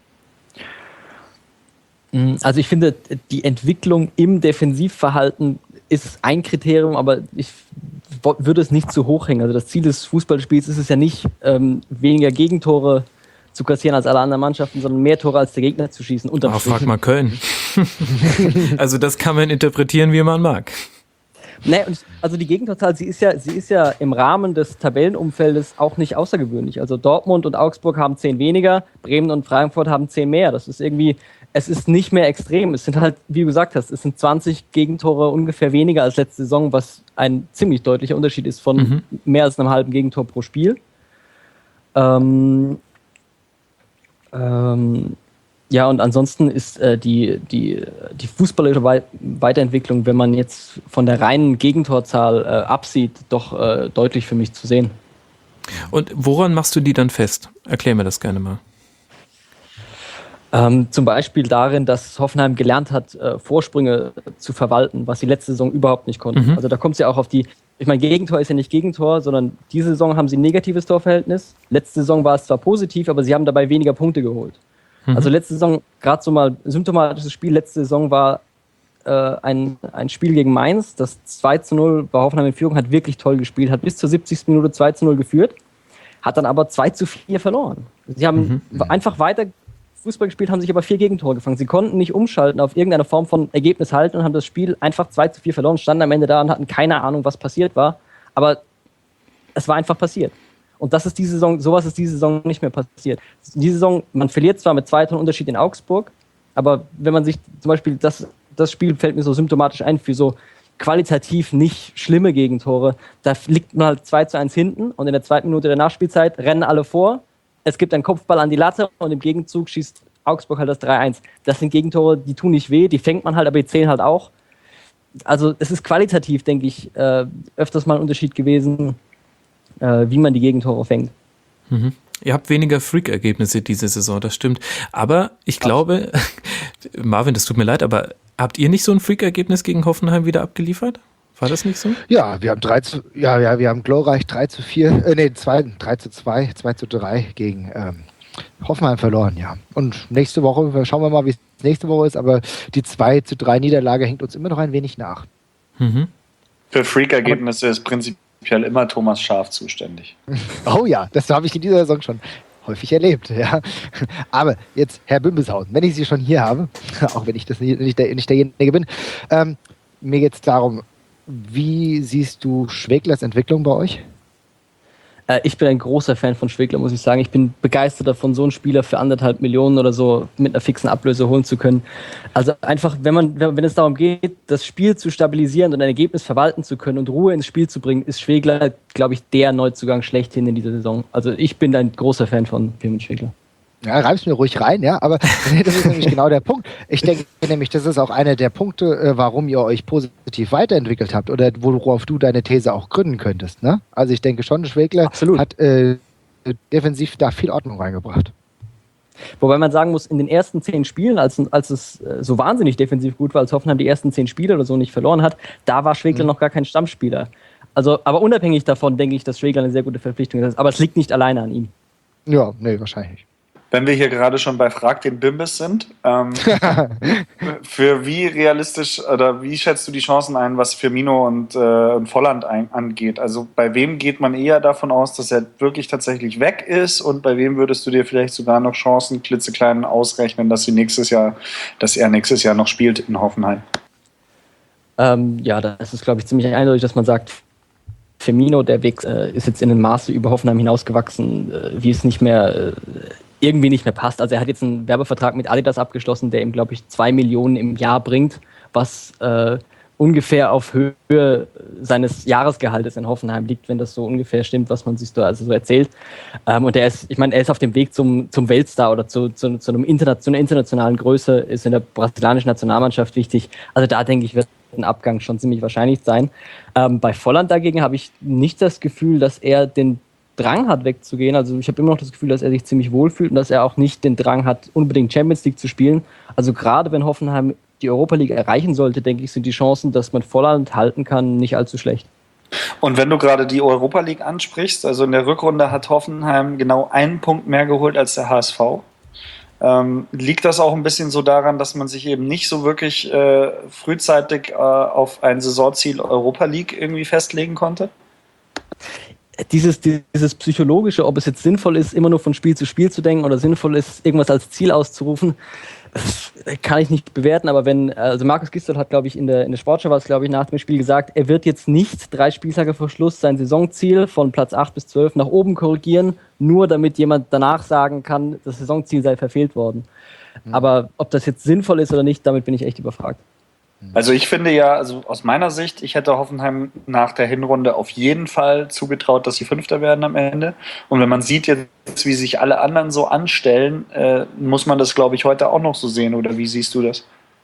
Also ich finde, die Entwicklung im Defensivverhalten ist ein Kriterium, aber ich würde es nicht zu hoch hängen. Also das Ziel des Fußballspiels ist es ja nicht, ähm, weniger Gegentore zu kassieren als alle anderen Mannschaften, sondern mehr Tore als der Gegner zu schießen. Oh, frag mal Köln. Also das kann man interpretieren, wie man mag. Nee, und also die Gegentorzahl, sie ist ja, sie ist ja im Rahmen des Tabellenumfeldes auch nicht außergewöhnlich. Also Dortmund und Augsburg haben zehn weniger, Bremen und Frankfurt haben zehn mehr. Das ist irgendwie, es ist nicht mehr extrem. Es sind halt, wie du gesagt hast, es sind zwanzig Gegentore ungefähr weniger als letzte Saison, was ein ziemlich deutlicher Unterschied ist von mhm. mehr als einem halben Gegentor pro Spiel. Ähm, ähm, Ja, und ansonsten ist äh, die, die, die fußballerische Wei- Weiterentwicklung, wenn man jetzt von der reinen Gegentorzahl äh, absieht, doch äh, deutlich für mich zu sehen. Und woran machst du die dann fest? Erklär mir das gerne mal. Ähm, zum Beispiel darin, dass Hoffenheim gelernt hat, äh, Vorsprünge zu verwalten, was sie letzte Saison überhaupt nicht konnten. Mhm. Also da kommt es ja auch auf die, ich meine, Gegentor ist ja nicht Gegentor, sondern diese Saison haben sie ein negatives Torverhältnis. Letzte Saison war es zwar positiv, aber sie haben dabei weniger Punkte geholt. Also letzte Saison, gerade so mal symptomatisches Spiel, letzte Saison war äh, ein, ein Spiel gegen Mainz, das zwei zu null war Hoffenheim in Führung, hat wirklich toll gespielt, hat bis zur siebzigsten Minute zwei zu null geführt, hat dann aber zwei zu vier verloren. Sie haben mhm. einfach weiter Fußball gespielt, haben sich aber vier Gegentore gefangen. Sie konnten nicht umschalten auf irgendeine Form von Ergebnis halten und haben das Spiel einfach zwei zu vier verloren, standen am Ende da und hatten keine Ahnung, was passiert war, aber es war einfach passiert. Und das ist diese Saison, sowas ist diese Saison nicht mehr passiert. Diese Saison, man verliert zwar mit zwei Toren Unterschied in Augsburg, aber wenn man sich zum Beispiel, das, das Spiel fällt mir so symptomatisch ein für so qualitativ nicht schlimme Gegentore, da liegt man halt zwei zu eins hinten und in der zweiten Minute der Nachspielzeit rennen alle vor, es gibt einen Kopfball an die Latte und im Gegenzug schießt Augsburg halt das drei eins. Das sind Gegentore, die tun nicht weh, die fängt man halt, aber die zählen halt auch. Also es ist qualitativ, denke ich, äh, öfters mal ein Unterschied gewesen, wie man die Gegentore fängt. Mhm. Ihr habt weniger Freak-Ergebnisse diese Saison, das stimmt. Aber ich glaube, Marvin, das tut mir leid, aber habt ihr nicht so ein Freak-Ergebnis gegen Hoffenheim wieder abgeliefert? War das nicht so? Ja, wir haben drei zu, ja, ja, wir haben glorreich drei zu vier, äh, nee, zwei, drei zu zwei, zwei zu drei gegen ähm, Hoffenheim verloren, ja. Und nächste Woche, schauen wir mal, wie es nächste Woche ist, aber die zwei zu drei Niederlage hängt uns immer noch ein wenig nach. Mhm. Für Freak-Ergebnisse ist prinzipiell immer Thomas Schaaf zuständig. Oh ja, das habe ich in dieser Saison schon häufig erlebt. Ja. Aber jetzt, Herr Bimbeshausen, wenn ich Sie schon hier habe, auch wenn ich das nicht, nicht, der, nicht derjenige bin, ähm, mir geht es darum, wie siehst du Schweglers Entwicklung bei euch? Äh, ich bin ein großer Fan von Schwegler, muss ich sagen. Ich bin begeistert davon, so einen Spieler für anderthalb Millionen oder so mit einer fixen Ablöse holen zu können. Also einfach, wenn man, wenn es darum geht, das Spiel zu stabilisieren und ein Ergebnis verwalten zu können und Ruhe ins Spiel zu bringen, ist Schwegler, glaube ich, der Neuzugang schlechthin in dieser Saison. Also ich bin ein großer Fan von Clemens Schwegler. Ja, reib's mir ruhig rein, ja, aber das ist nämlich genau der Punkt. Ich denke nämlich, das ist auch einer der Punkte, warum ihr euch positiv weiterentwickelt habt oder worauf du deine These auch gründen könntest. Ne? Also ich denke schon, Schwegler Absolut. hat äh, defensiv da viel Ordnung reingebracht. Wobei man sagen muss, in den ersten zehn Spielen, als, als es so wahnsinnig defensiv gut war, als Hoffenheim die ersten zehn Spiele oder so nicht verloren hat, da war Schwegler mhm. noch gar kein Stammspieler. Also, aber unabhängig davon denke ich, dass Schwegler eine sehr gute Verpflichtung ist. Aber es liegt nicht alleine an ihm. Ja, nee, wahrscheinlich nicht. Wenn wir hier gerade schon bei Frag den Bimbis sind, ähm, für wie realistisch oder wie schätzt du die Chancen ein, was Firmino und, äh, und Volland ein, angeht? Also bei wem geht man eher davon aus, dass er wirklich tatsächlich weg ist und bei wem würdest du dir vielleicht sogar noch Chancen klitzeklein ausrechnen, dass sie nächstes Jahr, dass er nächstes Jahr noch spielt in Hoffenheim? Ähm, ja, das ist, glaube ich, ziemlich eindeutig, dass man sagt, Firmino, der Weg äh, ist jetzt in einem Maße über Hoffenheim hinausgewachsen, äh, wie es nicht mehr äh, irgendwie nicht mehr passt. Also er hat jetzt einen Werbevertrag mit Adidas abgeschlossen, der ihm, glaube ich, zwei Millionen im Jahr bringt, was äh, ungefähr auf Höhe seines Jahresgehaltes in Hoffenheim liegt, wenn das so ungefähr stimmt, was man sich da also so erzählt. Ähm, und er ist, ich meine, er ist auf dem Weg zum, zum Weltstar oder zu, zu, zu, einem Interna- zu einer internationalen Größe, ist in der brasilianischen Nationalmannschaft wichtig. Also da denke ich, wird ein Abgang schon ziemlich wahrscheinlich sein. Ähm, bei Volland dagegen habe ich nicht das Gefühl, dass er den Drang hat, wegzugehen. Also ich habe immer noch das Gefühl, dass er sich ziemlich wohlfühlt und dass er auch nicht den Drang hat, unbedingt Champions League zu spielen. Also gerade wenn Hoffenheim die Europa League erreichen sollte, denke ich, sind die Chancen, dass man Volland halten kann, nicht allzu schlecht. Und wenn du gerade die Europa League ansprichst, also in der Rückrunde hat Hoffenheim genau einen Punkt mehr geholt als der H S V. Ähm, liegt das auch ein bisschen so daran, dass man sich eben nicht so wirklich äh, frühzeitig äh, auf ein Saisonziel Europa League irgendwie festlegen konnte? Dieses, dieses Psychologische, ob es jetzt sinnvoll ist, immer nur von Spiel zu Spiel zu denken oder sinnvoll ist, irgendwas als Ziel auszurufen, kann ich nicht bewerten, aber wenn, also Markus Gisdol hat, glaube ich, in der, in der Sportschau war es, glaube ich, nach dem Spiel gesagt, er wird jetzt nicht drei Spieltage vor Schluss sein Saisonziel von Platz acht bis zwölf nach oben korrigieren, nur damit jemand danach sagen kann, das Saisonziel sei verfehlt worden. Mhm. Aber ob das jetzt sinnvoll ist oder nicht, damit bin ich echt überfragt. Also ich finde ja, also aus meiner Sicht, ich hätte Hoffenheim nach der Hinrunde auf jeden Fall zugetraut, dass sie Fünfter werden am Ende. Und wenn man sieht jetzt, wie sich alle anderen so anstellen, äh, muss man das, glaube ich, heute auch noch so sehen. Oder wie siehst du das?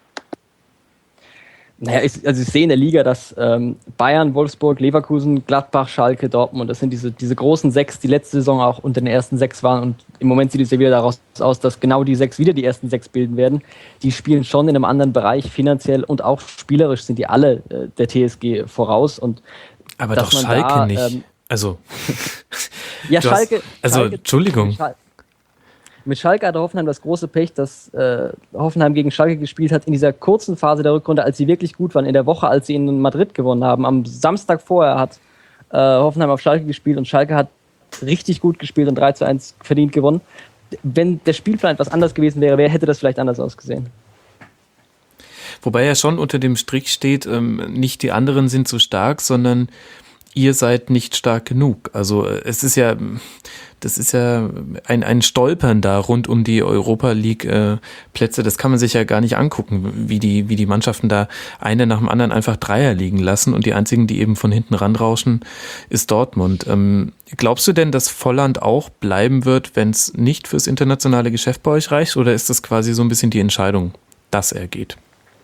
Naja, ich, also ich sehe in der Liga, dass ähm, Bayern, Wolfsburg, Leverkusen, Gladbach, Schalke, Dortmund, das sind diese, diese großen sechs, die letzte Saison auch unter den ersten sechs waren. Und im Moment sieht es ja wieder daraus aus, dass genau die sechs wieder die ersten sechs bilden werden. Die spielen schon in einem anderen Bereich, finanziell und auch spielerisch sind die alle äh, der T S G voraus. Und aber doch Schalke da, nicht. Ähm, also, ja, Schalke. Hast, also, Schalke, Entschuldigung. Schalke, Mit Schalke hatte Hoffenheim das große Pech, dass äh, Hoffenheim gegen Schalke gespielt hat in dieser kurzen Phase der Rückrunde, als sie wirklich gut waren, in der Woche, als sie in Madrid gewonnen haben. Am Samstag vorher hat äh, Hoffenheim auf Schalke gespielt und Schalke hat richtig gut gespielt und drei zu eins verdient gewonnen. Wenn der Spielplan etwas anders gewesen wäre, wer hätte das vielleicht anders ausgesehen? Wobei ja schon unter dem Strich steht, ähm, nicht die anderen sind so stark, sondern ihr seid nicht stark genug. Also es ist ja, das ist ja ein, ein Stolpern da rund um die Europa League äh, Plätze. Das kann man sich ja gar nicht angucken, wie die, wie die Mannschaften da eine nach dem anderen einfach Dreier liegen lassen und die einzigen, die eben von hinten ranrauschen, ist Dortmund. Ähm, glaubst du denn, dass Volland auch bleiben wird, wenn es nicht fürs internationale Geschäft bei euch reicht? Oder ist das quasi so ein bisschen die Entscheidung, dass er geht?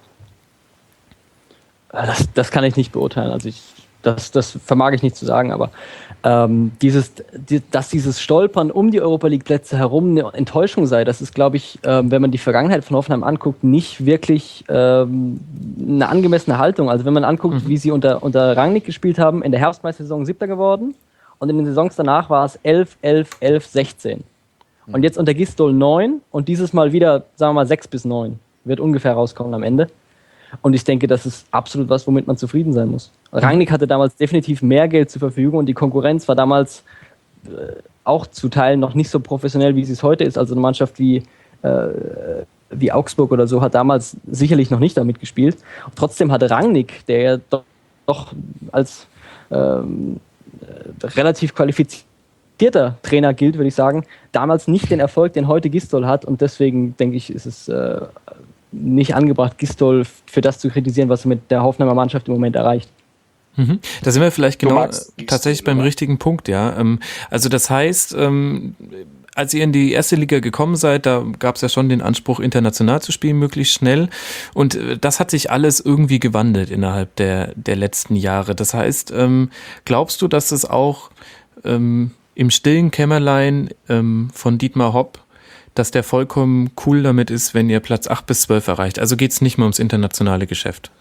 Das, das kann ich nicht beurteilen. Also ich Das, das vermag ich nicht zu sagen, aber ähm, dieses, die, dass dieses Stolpern um die Europa League Plätze herum eine Enttäuschung sei, das ist, glaube ich, ähm, wenn man die Vergangenheit von Hoffenheim anguckt, nicht wirklich ähm, eine angemessene Haltung. Also wenn man anguckt, mhm. wie sie unter, unter Rangnick gespielt haben, in der Herbstmeistersaison Siebter geworden und in den Saisons danach war es elf, elf, elf, sechzehn. Mhm. Und jetzt unter Gisdol neun und dieses Mal wieder, sagen wir mal, sechs bis neun. Wird ungefähr rauskommen am Ende. Und ich denke, das ist absolut was, womit man zufrieden sein muss. Rangnick hatte damals definitiv mehr Geld zur Verfügung und die Konkurrenz war damals äh, auch zu Teilen noch nicht so professionell, wie sie es heute ist. Also eine Mannschaft wie, äh, wie Augsburg oder so hat damals sicherlich noch nicht damit gespielt. Und trotzdem hatte Rangnick, der ja doch, doch als ähm, äh, relativ qualifizierter Trainer gilt, würde ich sagen, damals nicht den Erfolg, den heute Gisdol hat. Und deswegen, denke ich, ist es äh, nicht angebracht, Gisdol für das zu kritisieren, was er mit der Hoffenheimer Mannschaft im Moment erreicht. Mhm. Da sind wir vielleicht genau magst, tatsächlich beim richtigen Punkt, ja. Also das heißt, als ihr in die erste Liga gekommen seid, da gab es ja schon den Anspruch, international zu spielen, möglichst schnell. Und das hat sich alles irgendwie gewandelt innerhalb der, der letzten Jahre. Das heißt, glaubst du, dass es auch im stillen Kämmerlein von Dietmar Hopp, dass der vollkommen cool damit ist, wenn ihr Platz acht bis zwölf erreicht? Also geht es nicht mehr ums internationale Geschäft?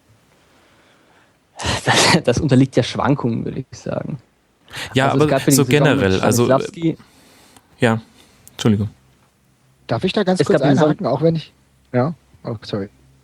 Das, das unterliegt ja Schwankungen, würde ich sagen. Ja, also aber so generell. Also, ja, Entschuldigung. Darf ich da ganz es kurz einhaken, auch wenn ich... Ja, oh, sorry.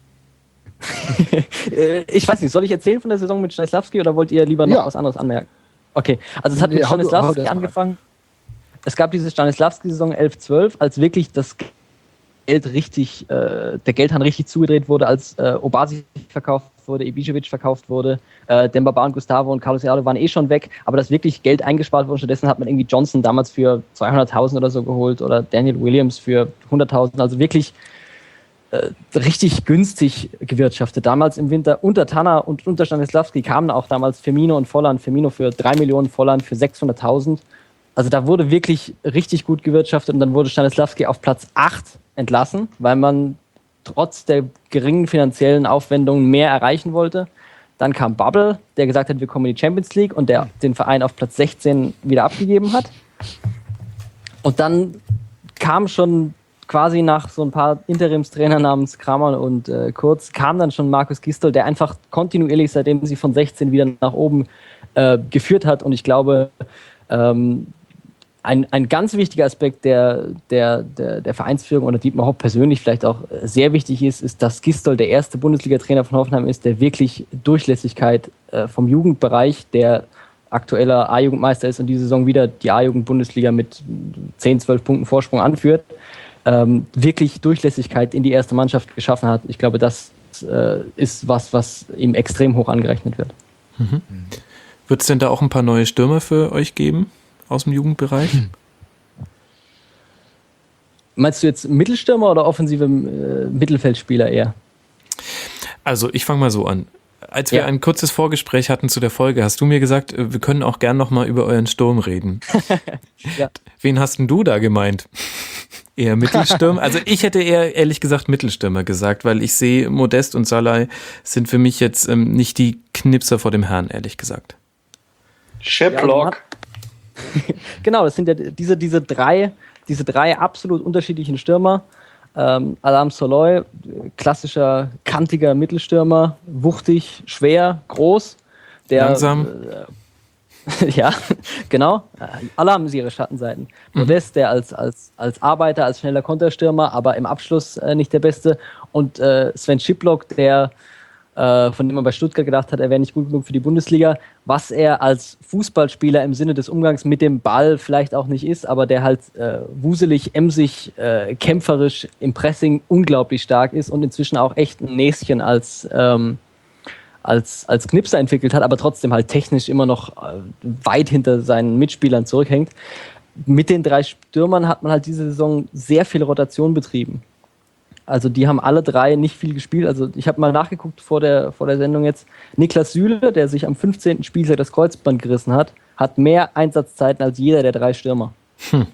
Ich weiß nicht, soll ich erzählen von der Saison mit Stanislavski oder wollt ihr lieber noch ja. was anderes anmerken? Okay, also es hat mit ja, Stanislavski hau, hau angefangen. Es gab diese Stanislavski-Saison elf zwölf, als wirklich das Geld richtig, äh, der Geldhahn richtig zugedreht wurde, als äh, Obasi verkauft wurde, Ibišević verkauft wurde, äh, Demba Ba und Gustavo und Carlos Herrera waren eh schon weg, aber dass wirklich Geld eingespart wurde. Stattdessen hat man irgendwie Johnson damals für zweihunderttausend oder so geholt oder Daniel Williams für hunderttausend. Also wirklich äh, richtig günstig gewirtschaftet. Damals im Winter unter Tanner und unter Stanislavski kamen auch damals Firmino und Volland. Firmino für drei Millionen, Volland für sechshunderttausend. Also da wurde wirklich richtig gut gewirtschaftet und dann wurde Stanislavski auf Platz acht entlassen, weil man trotz der geringen finanziellen Aufwendungen mehr erreichen wollte. Dann kam Bubble, der gesagt hat, wir kommen in die Champions League und der den Verein auf Platz sechzehn wieder abgegeben hat. Und dann kam schon quasi nach so ein paar Interimstrainer namens Kramer und äh, Kurz, kam dann schon Markus Gisdol, der einfach kontinuierlich, seitdem sie von sechzehn wieder nach oben äh, geführt hat. Und ich glaube, ähm, Ein, ein ganz wichtiger Aspekt der, der, der, der Vereinsführung oder Dietmar Hopp persönlich vielleicht auch sehr wichtig ist, ist, dass Gisdol der erste Bundesliga-Trainer von Hoffenheim ist, der wirklich Durchlässigkeit äh, vom Jugendbereich, der aktueller A-Jugendmeister ist und diese Saison wieder die A-Jugend-Bundesliga mit zehn, zwölf Punkten Vorsprung anführt, ähm, wirklich Durchlässigkeit in die erste Mannschaft geschaffen hat. Ich glaube, das äh, ist was, was ihm extrem hoch angerechnet wird. Mhm. Wird es denn da auch ein paar neue Stürmer für euch geben? Aus dem Jugendbereich? Meinst du jetzt Mittelstürmer oder offensive äh, Mittelfeldspieler eher? Also ich fange mal so an. Als wir Ja. ein kurzes Vorgespräch hatten zu der Folge, hast du mir gesagt, wir können auch gern noch mal über euren Sturm reden. Ja. Wen hast denn du da gemeint? Eher Mittelstürmer? Also ich hätte eher ehrlich gesagt Mittelstürmer gesagt, weil ich sehe, Modest und Salai sind für mich jetzt ähm, nicht die Knipser vor dem Herrn, ehrlich gesagt. Shiplock. Genau, das sind ja diese, diese, drei, diese drei absolut unterschiedlichen Stürmer. Ähm, Adam Soloy, klassischer, kantiger Mittelstürmer, wuchtig, schwer, groß. Der, Langsam. Äh, ja, genau. Alle haben sie ihre Schattenseiten. Mhm. Modest, der als, als, als Arbeiter, als schneller Konterstürmer, aber im Abschluss äh, nicht der Beste. Und äh, Sven Schiplock, der von dem man bei Stuttgart gedacht hat, er wäre nicht gut genug für die Bundesliga, was er als Fußballspieler im Sinne des Umgangs mit dem Ball vielleicht auch nicht ist, aber der halt äh, wuselig, emsig, äh, kämpferisch im Pressing unglaublich stark ist und inzwischen auch echt ein Näschen als, ähm, als, als Knipser entwickelt hat, aber trotzdem halt technisch immer noch äh, weit hinter seinen Mitspielern zurückhängt. Mit den drei Stürmern hat man halt diese Saison sehr viel Rotation betrieben. Also die haben alle drei nicht viel gespielt. Also ich habe mal nachgeguckt vor der, vor der Sendung jetzt. Niklas Süle, der sich am fünfzehnten Spieltag das Kreuzband gerissen hat, hat mehr Einsatzzeiten als jeder der drei Stürmer. Hm.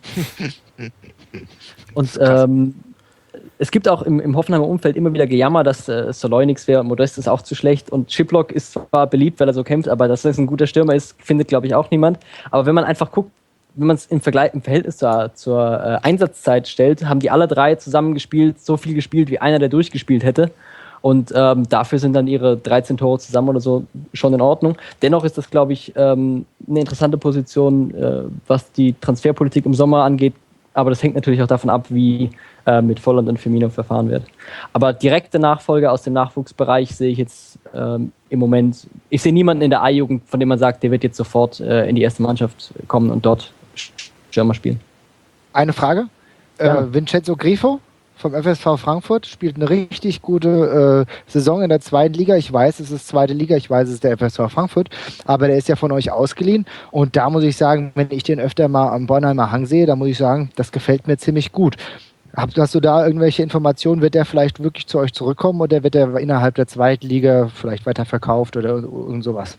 Und ähm, es gibt auch im, im Hoffenheimer Umfeld immer wieder Gejammer, dass äh, Soloy nichts wäre, Modest ist auch zu schlecht und Schiplock ist zwar beliebt, weil er so kämpft, aber dass das ein guter Stürmer ist, findet glaube ich auch niemand. Aber wenn man einfach guckt, wenn man es im Vergleich, im Verhältnis zur, zur äh, Einsatzzeit stellt, haben die alle drei zusammen gespielt, so viel gespielt, wie einer, der durchgespielt hätte. Und ähm, dafür sind dann ihre dreizehn Tore zusammen oder so schon in Ordnung. Dennoch ist das, glaube ich, ähm, eine interessante Position, äh, was die Transferpolitik im Sommer angeht. Aber das hängt natürlich auch davon ab, wie äh, mit Volland und Firmino verfahren wird. Aber direkte Nachfolger aus dem Nachwuchsbereich sehe ich jetzt ähm, im Moment. Ich sehe niemanden in der A-Jugend, von dem man sagt, der wird jetzt sofort äh, in die erste Mannschaft kommen und dort Stürmer spielen. Eine Frage. Ja. Äh, Vincenzo Grifo vom F S V Frankfurt spielt eine richtig gute äh, Saison in der zweiten Liga. Ich weiß, es ist zweite Liga, ich weiß, es ist der F S V Frankfurt, aber der ist ja von euch ausgeliehen und da muss ich sagen, wenn ich den öfter mal am Bornheimer Hang sehe, da muss ich sagen, das gefällt mir ziemlich gut. Hast du da irgendwelche Informationen? Wird der vielleicht wirklich zu euch zurückkommen oder wird er innerhalb der zweiten Liga vielleicht weiter verkauft oder irgend sowas?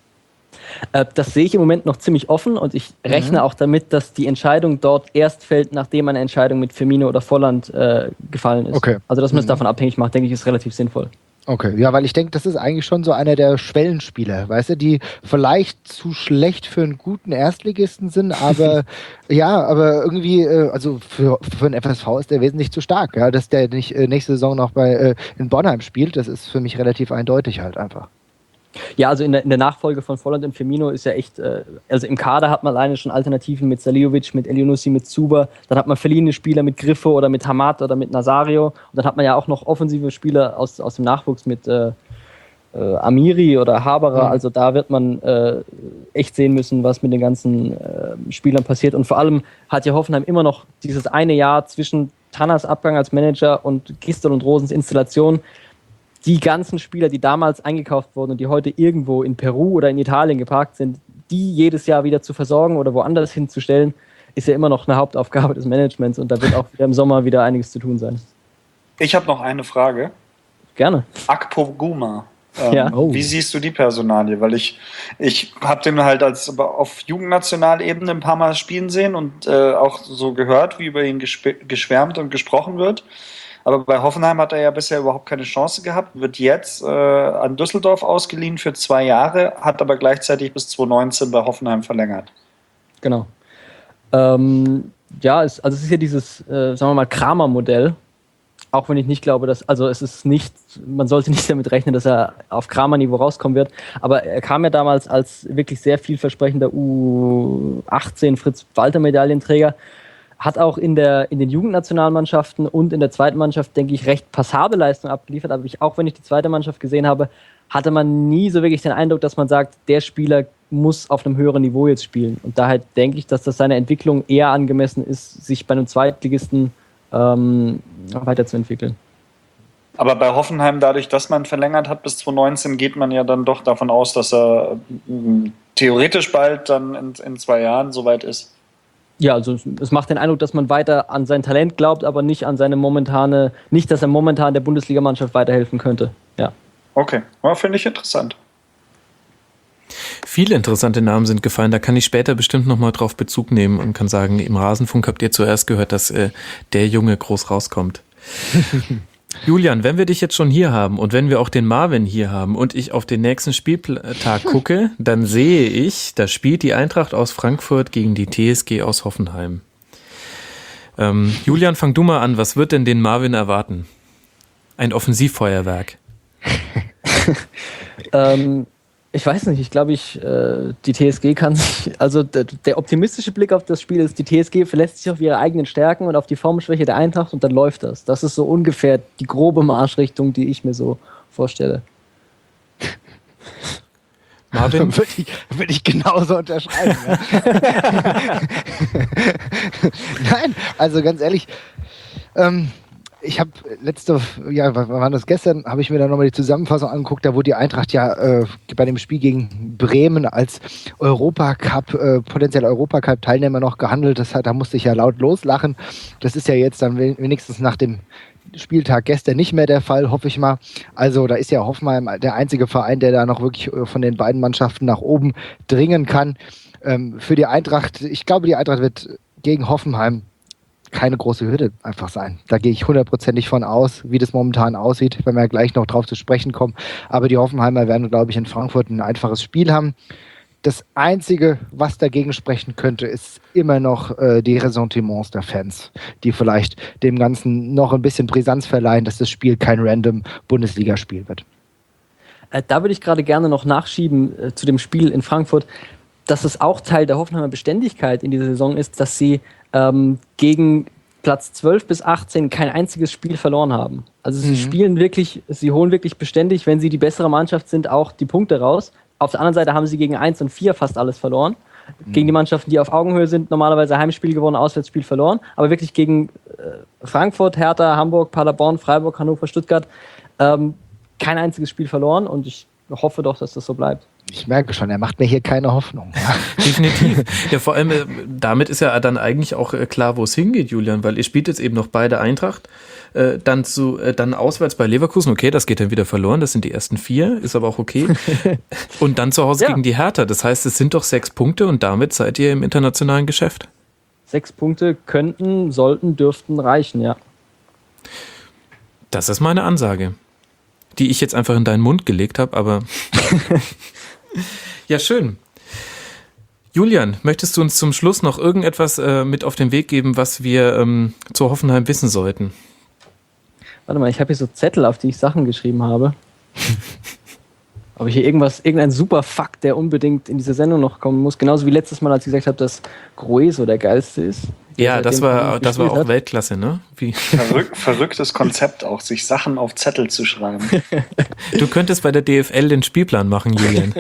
Das sehe ich im Moment noch ziemlich offen und ich rechne mhm. auch damit, dass die Entscheidung dort erst fällt, nachdem eine Entscheidung mit Firmino oder Volland äh, gefallen ist. Okay. Also, dass man es mhm. davon abhängig macht, denke ich, ist relativ sinnvoll. Okay, ja, weil ich denke, das ist eigentlich schon so einer der Schwellenspieler, weißt du, die vielleicht zu schlecht für einen guten Erstligisten sind, aber ja, aber irgendwie, äh, also für, für einen F S V ist der wesentlich zu stark, ja, dass der nicht äh, nächste Saison noch bei äh, in Bornheim spielt, das ist für mich relativ eindeutig halt einfach. Ja, also in der, in der Nachfolge von Volland und Firmino ist ja echt, äh, also im Kader hat man alleine schon Alternativen mit Saliovic, mit Elionussi, mit Zuber, dann hat man verliehene Spieler mit Griffo oder mit Hamad oder mit Nazario und dann hat man ja auch noch offensive Spieler aus, aus dem Nachwuchs mit äh, äh, Amiri oder Haberer, mhm. also da wird man äh, echt sehen müssen, was mit den ganzen äh, Spielern passiert und vor allem hat ja Hoffenheim immer noch dieses eine Jahr zwischen Tanners Abgang als Manager und Gisdol und Rosens Installation. Die ganzen Spieler, die damals eingekauft wurden und die heute irgendwo in Peru oder in Italien geparkt sind, die jedes Jahr wieder zu versorgen oder woanders hinzustellen, ist ja immer noch eine Hauptaufgabe des Managements und da wird auch wieder im Sommer wieder einiges zu tun sein. Ich habe noch eine Frage. gerne. Akpoguma. Ähm, Ja. Oh. Wie siehst du die Personalie? Weil ich, ich habe den halt als auf Jugendnationalebene ein paar Mal spielen sehen und äh, auch so gehört, wie über ihn gesp- geschwärmt und gesprochen wird. Aber bei Hoffenheim hat er ja bisher überhaupt keine Chance gehabt, wird jetzt äh, an Düsseldorf ausgeliehen für zwei Jahre, hat aber gleichzeitig bis zwanzig neunzehn bei Hoffenheim verlängert. Genau. Ähm, ja, es, also es ist ja dieses, äh, sagen wir mal, Kramer-Modell. Auch wenn ich nicht glaube, dass, also es ist nicht, man sollte nicht damit rechnen, dass er auf Kramer-Niveau rauskommen wird. Aber er kam ja damals als wirklich sehr vielversprechender U achtzehn Fritz-Walter-Medaillenträger. Hat auch in, der, in den Jugendnationalmannschaften und in der zweiten Mannschaft, denke ich, recht passable Leistung abgeliefert. Aber ich, auch wenn ich die zweite Mannschaft gesehen habe, hatte man nie so wirklich den Eindruck, dass man sagt, der Spieler muss auf einem höheren Niveau jetzt spielen. Und daher denke ich, dass das seine Entwicklung eher angemessen ist, sich bei einem Zweitligisten ähm, weiterzuentwickeln. Aber bei Hoffenheim, dadurch, dass man verlängert hat bis zwanzig neunzehn, geht man ja dann doch davon aus, dass er äh, theoretisch bald dann in, in zwei Jahren soweit ist. Ja, also es macht den Eindruck, dass man weiter an sein Talent glaubt, aber nicht an seine momentane, nicht, dass er momentan der Bundesligamannschaft weiterhelfen könnte. Ja. Okay, ja, finde ich interessant. Viele interessante Namen sind gefallen, da kann ich später bestimmt nochmal drauf Bezug nehmen und kann sagen, im Rasenfunk habt ihr zuerst gehört, dass äh, der Junge groß rauskommt. Julian, wenn wir dich jetzt schon hier haben und wenn wir auch den Marvin hier haben und ich auf den nächsten Spieltag gucke, dann sehe ich, da spielt die Eintracht aus Frankfurt gegen die T S G aus Hoffenheim. Ähm, Julian, fang du mal an, was wird denn den Marvin erwarten? Ein Offensivfeuerwerk. ähm, ich weiß nicht, ich glaube, ich, äh, die T S G kann sich, also der, der optimistische Blick auf das Spiel ist, die T S G verlässt sich auf ihre eigenen Stärken und auf die Formschwäche der Eintracht und dann läuft das. Das ist so ungefähr die grobe Marschrichtung, die ich mir so vorstelle. Marvin? Würde ich, würde ich genauso unterschreiben. Ja. Nein, also ganz ehrlich, ähm, ich habe letzte, ja, wann war das gestern, habe ich mir dann nochmal die Zusammenfassung angeguckt, da wurde die Eintracht ja äh, bei dem Spiel gegen Bremen als Europacup, äh, potenzieller Europacup-Teilnehmer noch gehandelt. Das hat, da musste ich ja laut loslachen. Das ist ja jetzt dann wenigstens nach dem Spieltag gestern nicht mehr der Fall, hoffe ich mal. Also da ist ja Hoffenheim der einzige Verein, der da noch wirklich von den beiden Mannschaften nach oben dringen kann. Ähm, für die Eintracht, ich glaube, die Eintracht wird gegen Hoffenheim keine große Hürde einfach sein. Da gehe ich hundertprozentig von aus, wie das momentan aussieht, wenn wir gleich noch drauf zu sprechen kommen. Aber die Hoffenheimer werden, glaube ich, in Frankfurt ein einfaches Spiel haben. Das Einzige, was dagegen sprechen könnte, ist immer noch äh, die Ressentiments der Fans, die vielleicht dem Ganzen noch ein bisschen Brisanz verleihen, dass das Spiel kein random Bundesligaspiel wird. Äh, da würde ich gerade gerne noch nachschieben äh, zu dem Spiel in Frankfurt, dass es auch Teil der Hoffenheimer Beständigkeit in dieser Saison ist, dass sie ähm, gegen Platz zwölf bis achtzehn kein einziges Spiel verloren haben. Also sie mhm. spielen wirklich, sie holen wirklich beständig, wenn sie die bessere Mannschaft sind, auch die Punkte raus. Auf der anderen Seite haben sie gegen eins und vier fast alles verloren. Mhm. Gegen die Mannschaften, die auf Augenhöhe sind, normalerweise Heimspiel gewonnen, Auswärtsspiel verloren. Aber wirklich gegen äh, Frankfurt, Hertha, Hamburg, Paderborn, Freiburg, Hannover, Stuttgart ähm, kein einziges Spiel verloren und ich hoffe doch, dass das so bleibt. Ich merke schon, er macht mir hier keine Hoffnung. Definitiv. Ja, vor allem, äh, damit ist ja dann eigentlich auch äh, klar, wo es hingeht, Julian, weil ihr spielt jetzt eben noch beide Eintracht, äh, dann zu, äh, dann auswärts bei Leverkusen, okay, das geht dann wieder verloren, das sind die ersten vier, ist aber auch okay. Und dann zu Hause ja. gegen die Hertha, das heißt, es sind doch sechs Punkte und damit seid ihr im internationalen Geschäft. Sechs Punkte könnten, sollten, dürften reichen, ja. Das ist meine Ansage, die ich jetzt einfach in deinen Mund gelegt habe, aber ja, schön. Julian, möchtest du uns zum Schluss noch irgendetwas äh, mit auf den Weg geben, was wir ähm, zu Hoffenheim wissen sollten? Warte mal, ich habe hier so Zettel, auf die ich Sachen geschrieben habe. Ob ich hier irgendwas, irgendein super Fakt, der unbedingt in diese Sendung noch kommen muss, genauso wie letztes Mal, als ich gesagt habe, dass Grueso der geilste ist. Ja, das war, das war auch hat. Weltklasse, ne? Wie? Verrück, verrücktes Konzept auch, sich Sachen auf Zettel zu schreiben. Du könntest bei der D F L den Spielplan machen, Julian.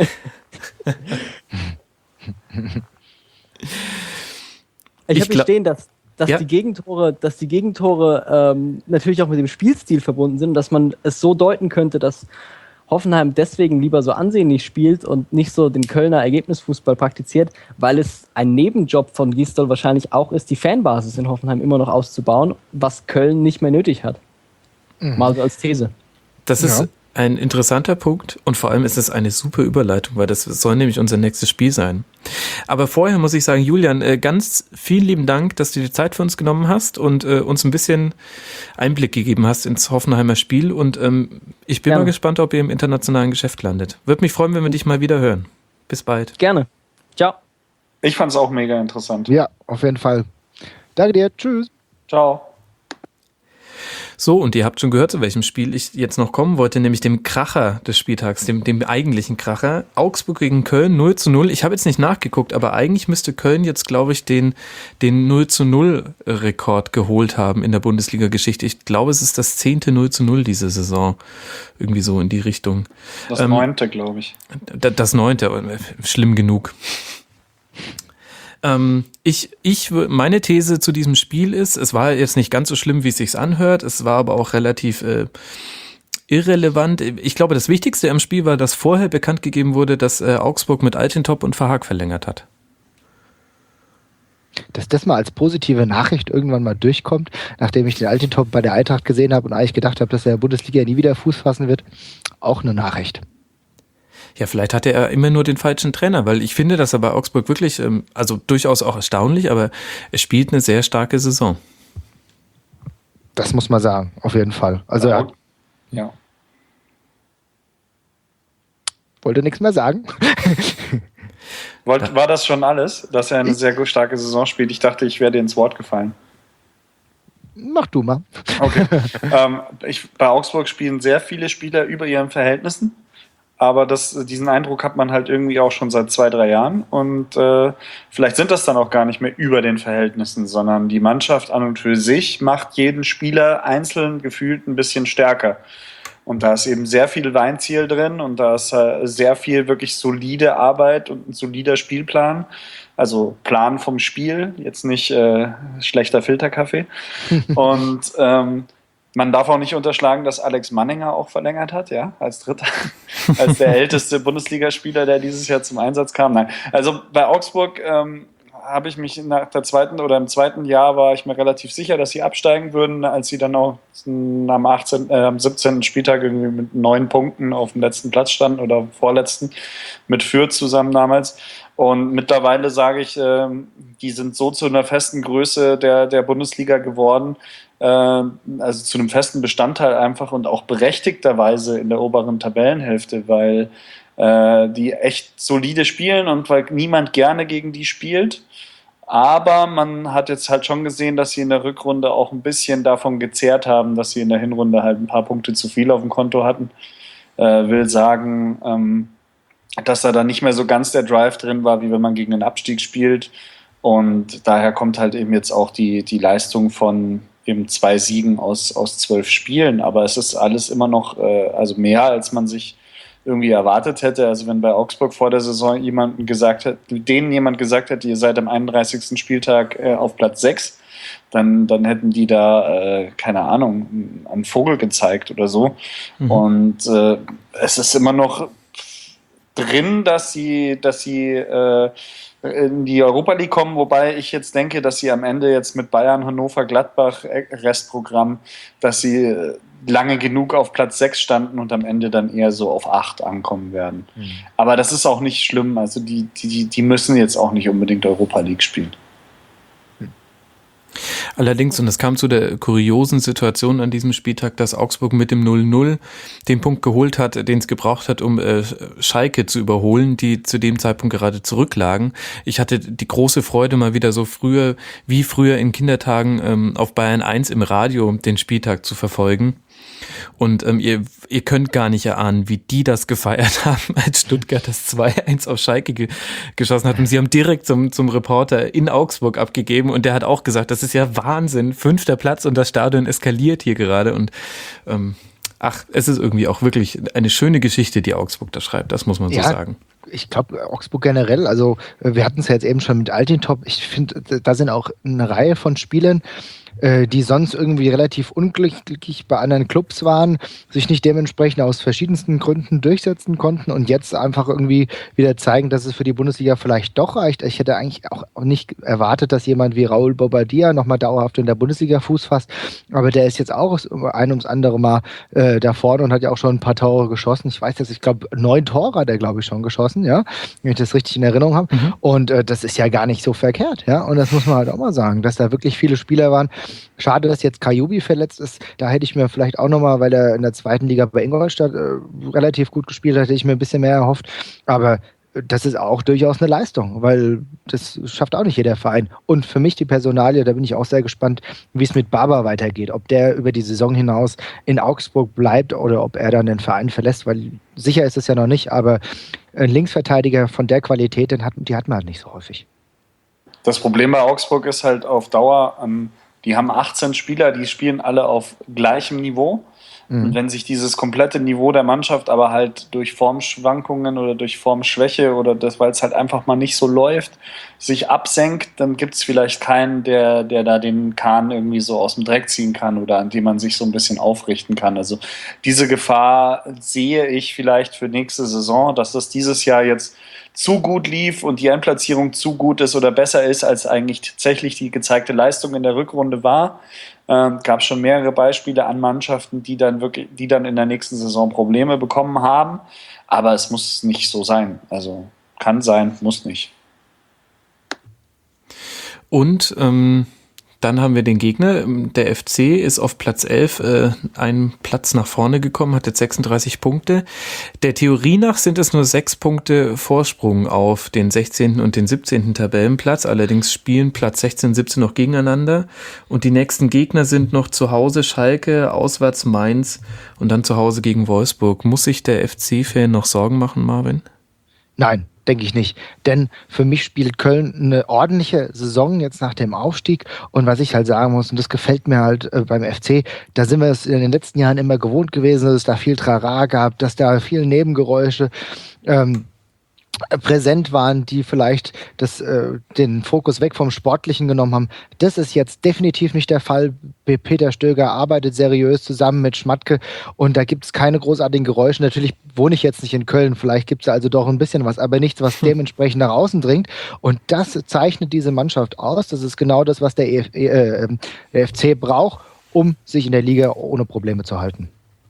Ich, ich habe hier stehen, dass, dass, ja. die Gegentore, dass die Gegentore ähm, natürlich auch mit dem Spielstil verbunden sind, dass man es so deuten könnte, dass Hoffenheim deswegen lieber so ansehnlich spielt und nicht so den Kölner Ergebnisfußball praktiziert, weil es ein Nebenjob von Gisdol wahrscheinlich auch ist, die Fanbasis in Hoffenheim immer noch auszubauen, was Köln nicht mehr nötig hat. Mhm. Mal so als These. Das ist Ja. ein interessanter Punkt und vor allem ist es eine super Überleitung, weil das soll nämlich unser nächstes Spiel sein. Aber vorher muss ich sagen, Julian, äh, ganz vielen lieben Dank, dass du dir Zeit für uns genommen hast und äh, uns ein bisschen Einblick gegeben hast ins Hoffenheimer Spiel und ähm, ich bin Gerne. mal gespannt, ob ihr im internationalen Geschäft landet. Würde mich freuen, wenn wir dich mal wieder hören. Bis bald. Gerne. Ciao. Ich fand es auch mega interessant. Ja, auf jeden Fall. Danke dir. Tschüss. Ciao. So, und ihr habt schon gehört, zu welchem Spiel ich jetzt noch kommen wollte, nämlich dem Kracher des Spieltags, dem, dem eigentlichen Kracher. Augsburg gegen Köln, null zu null. Ich habe jetzt nicht nachgeguckt, aber eigentlich müsste Köln jetzt, glaube ich, den, den null zu null Rekord geholt haben in der Bundesliga-Geschichte. Ich glaube, es ist das zehnte null zu null diese Saison. Irgendwie so in die Richtung. Das Ähm, neunte, glaube ich. Das neunte, aber schlimm genug. Ähm, ich, ich, meine These zu diesem Spiel ist, es war jetzt nicht ganz so schlimm, wie es sich anhört, es war aber auch relativ äh, irrelevant. Ich glaube, das Wichtigste am Spiel war, dass vorher bekannt gegeben wurde, dass äh, Augsburg mit Altintop und Verhaag verlängert hat. Dass das mal als positive Nachricht irgendwann mal durchkommt, nachdem ich den Altintop bei der Eintracht gesehen habe und eigentlich gedacht habe, dass er in der Bundesliga nie wieder Fuß fassen wird, auch eine Nachricht. Ja, vielleicht hatte er immer nur den falschen Trainer, weil ich finde, dass er bei Augsburg wirklich, ähm, also durchaus auch erstaunlich, aber er spielt eine sehr starke Saison. Das muss man sagen, auf jeden Fall. Also ja. er ja. wollte nichts mehr sagen. Wollt, war das schon alles, dass er eine sehr gut starke Saison spielt? Ich dachte, ich wäre dir ins Wort gefallen. Mach du mal. Okay. ähm, ich, bei Augsburg spielen sehr viele Spieler über ihren Verhältnissen. Aber das, diesen Eindruck hat man halt irgendwie auch schon seit zwei, drei Jahren. Und äh, vielleicht sind das dann auch gar nicht mehr über den Verhältnissen, sondern die Mannschaft an und für sich macht jeden Spieler einzeln gefühlt ein bisschen stärker. Und da ist eben sehr viel Weinziel drin und da ist äh, sehr viel wirklich solide Arbeit und ein solider Spielplan. Also Plan vom Spiel, jetzt nicht äh, schlechter Filterkaffee. Und ähm, man darf auch nicht unterschlagen, dass Alex Manninger auch verlängert hat, ja, als Dritter, als der älteste Bundesligaspieler, der dieses Jahr zum Einsatz kam. Nein, also bei Augsburg ähm, habe ich mich nach der zweiten oder im zweiten Jahr war ich mir relativ sicher, dass sie absteigen würden, als sie dann auch am, achtzehnten, äh, am siebzehnten Spieltag irgendwie mit neun Punkten auf dem letzten Platz standen oder vorletzten mit Fürth zusammen damals. Und mittlerweile sage ich, äh, die sind so zu einer festen Größe der, der Bundesliga geworden, also zu einem festen Bestandteil einfach und auch berechtigterweise in der oberen Tabellenhälfte, weil äh, die echt solide spielen und weil niemand gerne gegen die spielt. Aber man hat jetzt halt schon gesehen, dass sie in der Rückrunde auch ein bisschen davon gezehrt haben, dass sie in der Hinrunde halt ein paar Punkte zu viel auf dem Konto hatten. Äh, will sagen, ähm, dass da dann nicht mehr so ganz der Drive drin war, wie wenn man gegen den Abstieg spielt. Und daher kommt halt eben jetzt auch die, die Leistung von eben zwei Siegen aus, aus zwölf Spielen, aber es ist alles immer noch äh, also mehr, als man sich irgendwie erwartet hätte. Also wenn bei Augsburg vor der Saison jemanden gesagt hat, denen jemand gesagt hätte, ihr seid am einunddreißigsten Spieltag äh, auf Platz sechs, dann, dann hätten die da, äh, keine Ahnung, einen Vogel gezeigt oder so. Mhm. Und äh, es ist immer noch drin, dass sie, dass sie äh, in die Europa League kommen, wobei ich jetzt denke, dass sie am Ende jetzt mit Bayern, Hannover, Gladbach, Restprogramm, dass sie lange genug auf Platz sechs standen und am Ende dann eher so auf acht ankommen werden. Mhm. Aber das ist auch nicht schlimm, also die, die, die müssen jetzt auch nicht unbedingt Europa League spielen. Allerdings, und es kam zu der kuriosen Situation an diesem Spieltag, dass Augsburg mit dem null null den Punkt geholt hat, den es gebraucht hat, um äh, Schalke zu überholen, die zu dem Zeitpunkt gerade zurücklagen. Ich hatte die große Freude, mal wieder so früher, wie früher in Kindertagen, ähm, auf Bayern eins im Radio den Spieltag zu verfolgen. Und ähm, ihr, ihr könnt gar nicht erahnen, wie die das gefeiert haben, als Stuttgart das zwei eins auf Schalke ge- geschossen hat. Und sie haben direkt zum, zum Reporter in Augsburg abgegeben und der hat auch gesagt, das ist ja Wahnsinn, fünfter Platz und das Stadion eskaliert hier gerade. Und ähm, ach, es ist irgendwie auch wirklich eine schöne Geschichte, die Augsburg da schreibt, das muss man so ja. sagen. Ich glaube, Augsburg generell, also wir hatten es ja jetzt eben schon mit Altintop, ich finde, da sind auch eine Reihe von Spielern, äh, die sonst irgendwie relativ unglücklich bei anderen Clubs waren, sich nicht dementsprechend aus verschiedensten Gründen durchsetzen konnten und jetzt einfach irgendwie wieder zeigen, dass es für die Bundesliga vielleicht doch reicht. Ich hätte eigentlich auch nicht erwartet, dass jemand wie Raúl Bobadilla nochmal dauerhaft in der Bundesliga Fuß fasst, aber der ist jetzt auch ein ums andere Mal äh, da vorne und hat ja auch schon ein paar Tore geschossen. Ich weiß jetzt, ich glaube, neun Tore hat er, glaube ich, schon geschossen, ja, wenn ich das richtig in Erinnerung habe. Mhm. Und äh, das ist ja gar nicht so verkehrt, ja. Und das muss man halt auch mal sagen, dass da wirklich viele Spieler waren. Schade, dass jetzt Kajubi verletzt ist. Da hätte ich mir vielleicht auch nochmal, weil er in der zweiten Liga bei Ingolstadt äh, relativ gut gespielt hat, hätte ich mir ein bisschen mehr erhofft. Aber das ist auch durchaus eine Leistung, weil das schafft auch nicht jeder Verein. Und für mich die Personalie, da bin ich auch sehr gespannt, wie es mit Baba weitergeht. Ob der über die Saison hinaus in Augsburg bleibt oder ob er dann den Verein verlässt, weil sicher ist es ja noch nicht, aber ein Linksverteidiger von der Qualität, den hat, die hat man halt nicht so häufig. Das Problem bei Augsburg ist halt auf Dauer, ähm, die haben achtzehn Spieler, die spielen alle auf gleichem Niveau. Mhm. Und wenn sich dieses komplette Niveau der Mannschaft aber halt durch Formschwankungen oder durch Formschwäche oder das, weil es halt einfach mal nicht so läuft, sich absenkt, dann gibt es vielleicht keinen, der, der da den Kahn irgendwie so aus dem Dreck ziehen kann oder an dem man sich so ein bisschen aufrichten kann. Also diese Gefahr sehe ich vielleicht für nächste Saison, dass das dieses Jahr jetzt zu gut lief und die Endplatzierung zu gut ist oder besser ist, als eigentlich tatsächlich die gezeigte Leistung in der Rückrunde war. Ähm, gab schon mehrere Beispiele an Mannschaften, die dann wirklich, die dann in der nächsten Saison Probleme bekommen haben. Aber es muss nicht so sein. Also kann sein, muss nicht. Und ähm, dann haben wir den Gegner. Der F C ist auf Platz elf äh, einen Platz nach vorne gekommen, hat jetzt sechsunddreißig Punkte. Der Theorie nach sind es nur sechs Punkte Vorsprung auf den sechzehnten und den siebzehnten Tabellenplatz. Allerdings spielen Platz sechzehn und siebzehn noch gegeneinander. Und die nächsten Gegner sind noch zu Hause Schalke, auswärts Mainz und dann zu Hause gegen Wolfsburg. Muss sich der F C-Fan noch Sorgen machen, Marvin? Nein, denke ich nicht. Denn für mich spielt Köln eine ordentliche Saison jetzt nach dem Aufstieg. Und was ich halt sagen muss, und das gefällt mir halt äh, beim F C, da sind wir es in den letzten Jahren immer gewohnt gewesen, dass es da viel Trara gab, dass da viel Nebengeräusche ähm, präsent waren, die vielleicht das, äh, den Fokus weg vom Sportlichen genommen haben. Das ist jetzt definitiv nicht der Fall. Peter Stöger arbeitet seriös zusammen mit Schmatke und da gibt es keine großartigen Geräusche. Natürlich wohne ich jetzt nicht in Köln, vielleicht gibt es also doch ein bisschen was, aber nichts, was dementsprechend nach außen dringt. Und das zeichnet diese Mannschaft aus. Das ist genau das, was der, e F, äh, der F C braucht, um sich in der Liga ohne Probleme zu halten.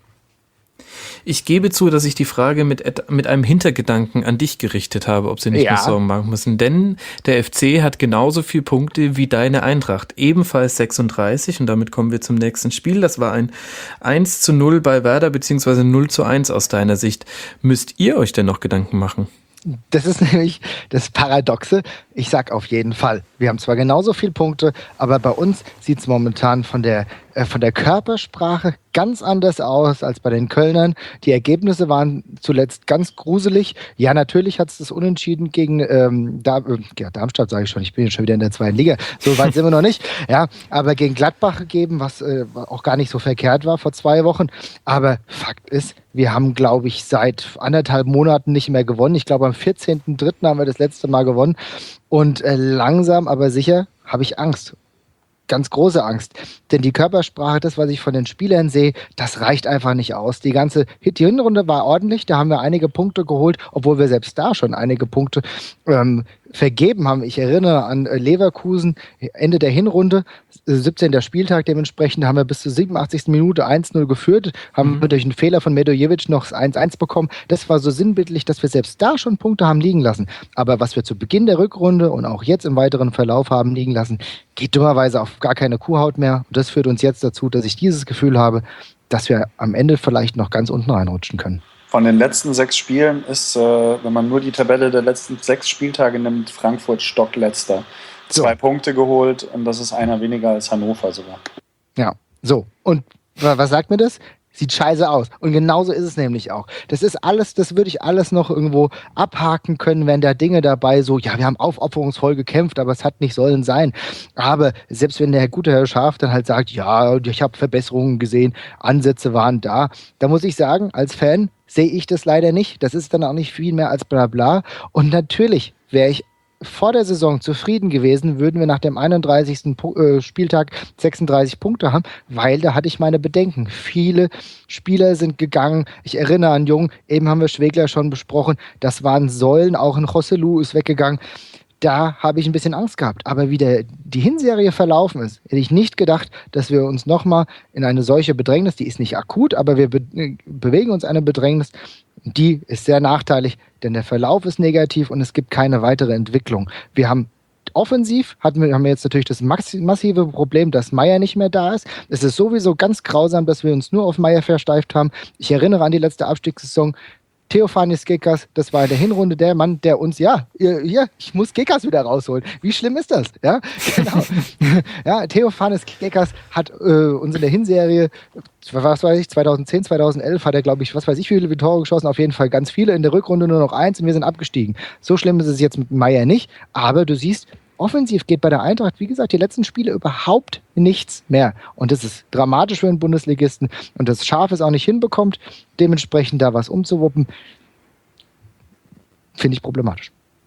Ich gebe zu, dass ich die Frage mit, mit einem Hintergedanken an dich gerichtet habe, ob sie nicht ja. mehr Sorgen machen müssen. Denn der F C hat genauso viele Punkte wie deine Eintracht. Ebenfalls sechsunddreißig und damit kommen wir zum nächsten Spiel. Das war ein eins zu null bei Werder beziehungsweise null zu eins aus deiner Sicht. Müsst ihr euch denn noch Gedanken machen? Das ist nämlich das Paradoxe. Ich sag auf jeden Fall. Wir haben zwar genauso viele Punkte, aber bei uns sieht es momentan von der, äh, von der Körpersprache ganz anders aus als bei den Kölnern. Die Ergebnisse waren zuletzt ganz gruselig. Ja, natürlich hat es das Unentschieden gegen ähm, Dar äh, ja, Darmstadt, sage ich schon. Ich bin jetzt schon wieder in der zweiten Liga. So weit sind wir noch nicht. Ja, aber gegen Gladbach gegeben, was äh, auch gar nicht so verkehrt war vor zwei Wochen. Aber Fakt ist, wir haben, glaube ich, seit anderthalb Monaten nicht mehr gewonnen. Ich glaube, am vierzehnten dritten haben wir das letzte Mal gewonnen. Und äh, langsam, aber sicher habe ich Angst. Ganz große Angst. Denn die Körpersprache, das, was ich von den Spielern sehe, das reicht einfach nicht aus. Die ganze Hit, die Hinrunde war ordentlich, da haben wir einige Punkte geholt, obwohl wir selbst da schon einige Punkte ähm, vergeben haben. Ich erinnere an Leverkusen, Ende der Hinrunde, siebzehnten Spieltag dementsprechend, haben wir bis zur siebenundachtzigsten Minute eins null geführt, haben mhm. wir durch einen Fehler von Medojevic noch eins eins bekommen. Das war so sinnbildlich, dass wir selbst da schon Punkte haben liegen lassen. Aber was wir zu Beginn der Rückrunde und auch jetzt im weiteren Verlauf haben liegen lassen, geht dummerweise auf gar keine Kuhhaut mehr. Und das führt uns jetzt dazu, dass ich dieses Gefühl habe, dass wir am Ende vielleicht noch ganz unten reinrutschen können. Von den letzten sechs Spielen ist, äh, wenn man nur die Tabelle der letzten sechs Spieltage nimmt, Frankfurt stockletzter. Zwei so. Punkte geholt und das ist einer weniger als Hannover sogar. Ja, so. Und was sagt mir das? Sieht scheiße aus. Und genauso ist es nämlich auch. Das ist alles, das würde ich alles noch irgendwo abhaken können, wenn da Dinge dabei so, ja, wir haben aufopferungsvoll gekämpft, aber es hat nicht sollen sein. Aber selbst wenn der gute Herr Schaaf dann halt sagt, ja, ich habe Verbesserungen gesehen, Ansätze waren da, da muss ich sagen, als Fan sehe ich das leider nicht. Das ist dann auch nicht viel mehr als Blabla. Und natürlich wäre ich vor der Saison zufrieden gewesen, würden wir nach dem einunddreißigsten Pu- äh, Spieltag sechsunddreißig Punkte haben, weil da hatte ich meine Bedenken. Viele Spieler sind gegangen. Ich erinnere an Jung, eben haben wir Schwegler schon besprochen, das waren Säulen, auch ein Joselu ist weggegangen. Da habe ich ein bisschen Angst gehabt. Aber wie der, die Hinserie verlaufen ist, hätte ich nicht gedacht, dass wir uns nochmal in eine solche Bedrängnis, die ist nicht akut, aber wir be- bewegen uns in eine Bedrängnis, die ist sehr nachteilig, denn der Verlauf ist negativ und es gibt keine weitere Entwicklung. Wir haben offensiv, hatten wir, haben wir jetzt natürlich das maxi- massive Problem, dass Meier nicht mehr da ist. Es ist sowieso ganz grausam, dass wir uns nur auf Meier versteift haben. Ich erinnere an die letzte Abstiegssaison. Theophanis Gekas, das war in der Hinrunde der Mann, der uns, ja, hier, ich muss Gekas wieder rausholen. Wie schlimm ist das? Ja, genau. Ja, Theophanis Gekas hat äh, uns in der Hinserie, was weiß ich, zweitausendzehn, zweitausendelf hat er, glaube ich, was weiß ich, wie viele Tore geschossen, auf jeden Fall ganz viele, in der Rückrunde nur noch eins und wir sind abgestiegen. So schlimm ist es jetzt mit Meier nicht, aber du siehst, offensiv geht bei der Eintracht, wie gesagt, die letzten Spiele überhaupt nichts mehr. Und das ist dramatisch für einen Bundesligisten. Und das Schaf es auch nicht hinbekommt, dementsprechend da was umzuwuppen, finde ich problematisch.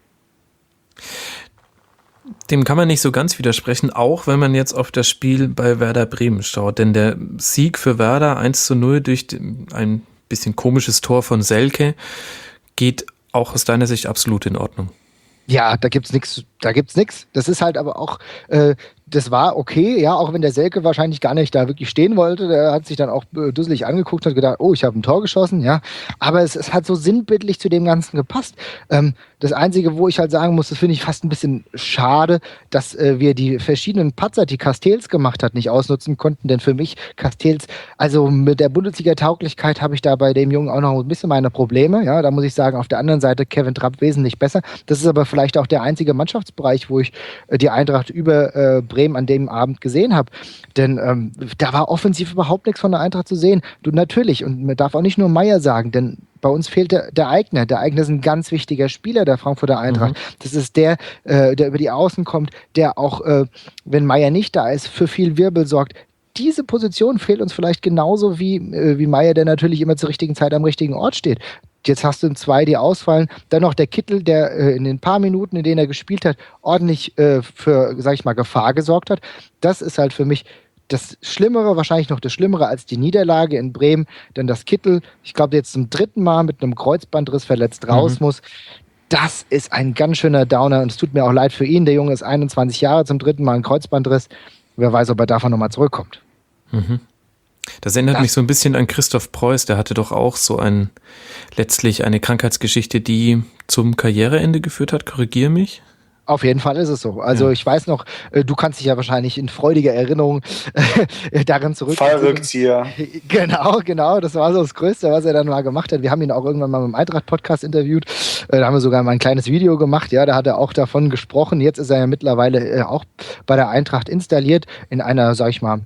Dem kann man nicht so ganz widersprechen, auch wenn man jetzt auf das Spiel bei Werder Bremen schaut. Denn der Sieg für Werder eins zu null durch ein bisschen komisches Tor von Selke geht auch aus deiner Sicht absolut in Ordnung. Ja, da gibt's nichts, da gibt's nichts. Das ist halt aber auch, äh, das war okay, ja, auch wenn der Selke wahrscheinlich gar nicht da wirklich stehen wollte. Der hat sich dann auch äh, dusselig angeguckt und hat gedacht, oh, ich habe ein Tor geschossen, ja. Aber es, es hat so sinnbildlich zu dem Ganzen gepasst. Ähm, das Einzige, wo ich halt sagen muss, das finde ich fast ein bisschen schade, dass äh, wir die verschiedenen Patzer, die Castells gemacht hat, nicht ausnutzen konnten. Denn für mich, Castells, also mit der Bundesliga-Tauglichkeit habe ich da bei dem Jungen auch noch ein bisschen meine Probleme. Ja, da muss ich sagen, auf der anderen Seite Kevin Trapp wesentlich besser. Das ist aber vielleicht auch der einzige Mannschaftsbereich, wo ich äh, die Eintracht über äh, Bremen an dem Abend gesehen habe. Denn ähm, da war offensiv überhaupt nichts von der Eintracht zu sehen. Du natürlich, und man darf auch nicht nur Meier sagen, denn bei uns fehlt der, der Eigner. Der Eigner ist ein ganz wichtiger Spieler der Frankfurter Eintracht. Mhm. Das ist der, äh, der über die Außen kommt, der auch, äh, wenn Meier nicht da ist, für viel Wirbel sorgt. Diese Position fehlt uns vielleicht genauso wie, äh, wie Meier, der natürlich immer zur richtigen Zeit am richtigen Ort steht. Jetzt hast du zwei, die ausfallen. Dann noch der Kittel, der äh, in den paar Minuten, in denen er gespielt hat, ordentlich äh, für, sag ich mal, Gefahr gesorgt hat. Das ist halt für mich das Schlimmere, wahrscheinlich noch das Schlimmere als die Niederlage in Bremen. Denn das Kittel, ich glaube, jetzt zum dritten Mal mit einem Kreuzbandriss verletzt raus mhm. muss. Das ist ein ganz schöner Downer und es tut mir auch leid für ihn. Der Junge ist einundzwanzig Jahre, zum dritten Mal ein Kreuzbandriss. Wer weiß, ob er davon nochmal zurückkommt. Mhm. Das erinnert das mich so ein bisschen an Christoph Preuß, der hatte doch auch so ein, letztlich eine Krankheitsgeschichte, die zum Karriereende geführt hat, korrigier mich. Auf jeden Fall ist es so. Also ja. Ich weiß noch, du kannst dich ja wahrscheinlich in freudiger Erinnerung äh, daran zurück. Fallrückzieher. Genau, genau. Das war so das Größte, was er dann mal gemacht hat. Wir haben ihn auch irgendwann mal im Eintracht-Podcast interviewt. Äh, da haben wir sogar mal ein kleines Video gemacht. Ja, da hat er auch davon gesprochen. Jetzt ist er ja mittlerweile äh, auch bei der Eintracht installiert in einer, sag ich mal,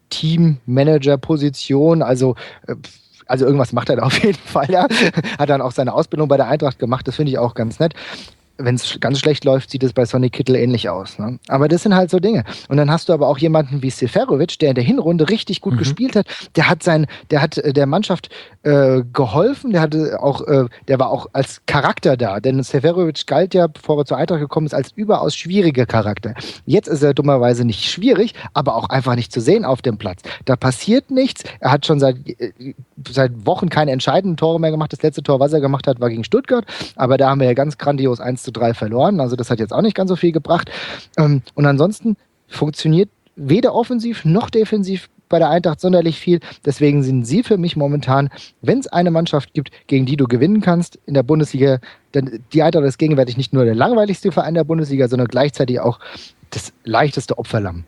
Teammanager-Position. Also äh, also irgendwas macht er da auf jeden Fall. Ja. Hat dann auch seine Ausbildung bei der Eintracht gemacht. Das finde ich auch ganz nett. Wenn es ganz schlecht läuft, sieht es bei Sonny Kittel ähnlich aus. Ne? Aber das sind halt so Dinge. Und dann hast du aber auch jemanden wie Seferovic, der in der Hinrunde richtig gut mhm. gespielt hat. Der hat sein, der hat der Mannschaft äh, geholfen. Der hatte auch, äh, der war auch als Charakter da. Denn Seferovic galt ja, bevor er zur Eintracht gekommen ist, als überaus schwieriger Charakter. Jetzt ist er dummerweise nicht schwierig, aber auch einfach nicht zu sehen auf dem Platz. Da passiert nichts. Er hat schon seit, äh, seit Wochen keine entscheidenden Tore mehr gemacht. Das letzte Tor, was er gemacht hat, war gegen Stuttgart. Aber da haben wir ja ganz grandios eins zu drei verloren, also das hat jetzt auch nicht ganz so viel gebracht. Und ansonsten funktioniert weder offensiv noch defensiv bei der Eintracht sonderlich viel. Deswegen sind sie für mich momentan, wenn es eine Mannschaft gibt, gegen die du gewinnen kannst in der Bundesliga, denn die Eintracht ist gegenwärtig nicht nur der langweiligste Verein der Bundesliga, sondern gleichzeitig auch das leichteste Opferlamm.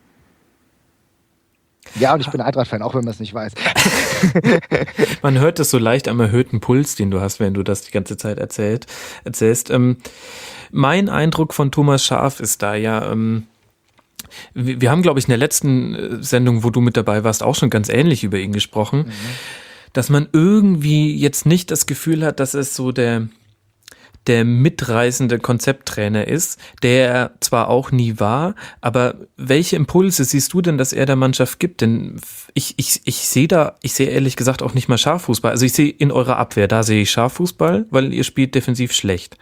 Ja, und ich bin Eintracht-Fan, auch wenn man es nicht weiß. Man hört es so leicht am erhöhten Puls, den du hast, wenn du das die ganze Zeit erzählt, erzählst. Ähm, mein Eindruck von Thomas Schaaf ist da ja, ähm, wir, wir haben, glaube ich, in der letzten Sendung, wo du mit dabei warst, auch schon ganz ähnlich über ihn gesprochen, mhm. dass man irgendwie jetzt nicht das Gefühl hat, dass es so der der mitreißende Konzepttrainer ist, der er zwar auch nie war, aber welche Impulse siehst du denn, dass er der Mannschaft gibt? Denn ich, ich, ich sehe da, ich sehe ehrlich gesagt auch nicht mal Scharffußball. Also ich sehe in eurer Abwehr, da sehe ich Scharffußball, weil ihr spielt defensiv schlecht.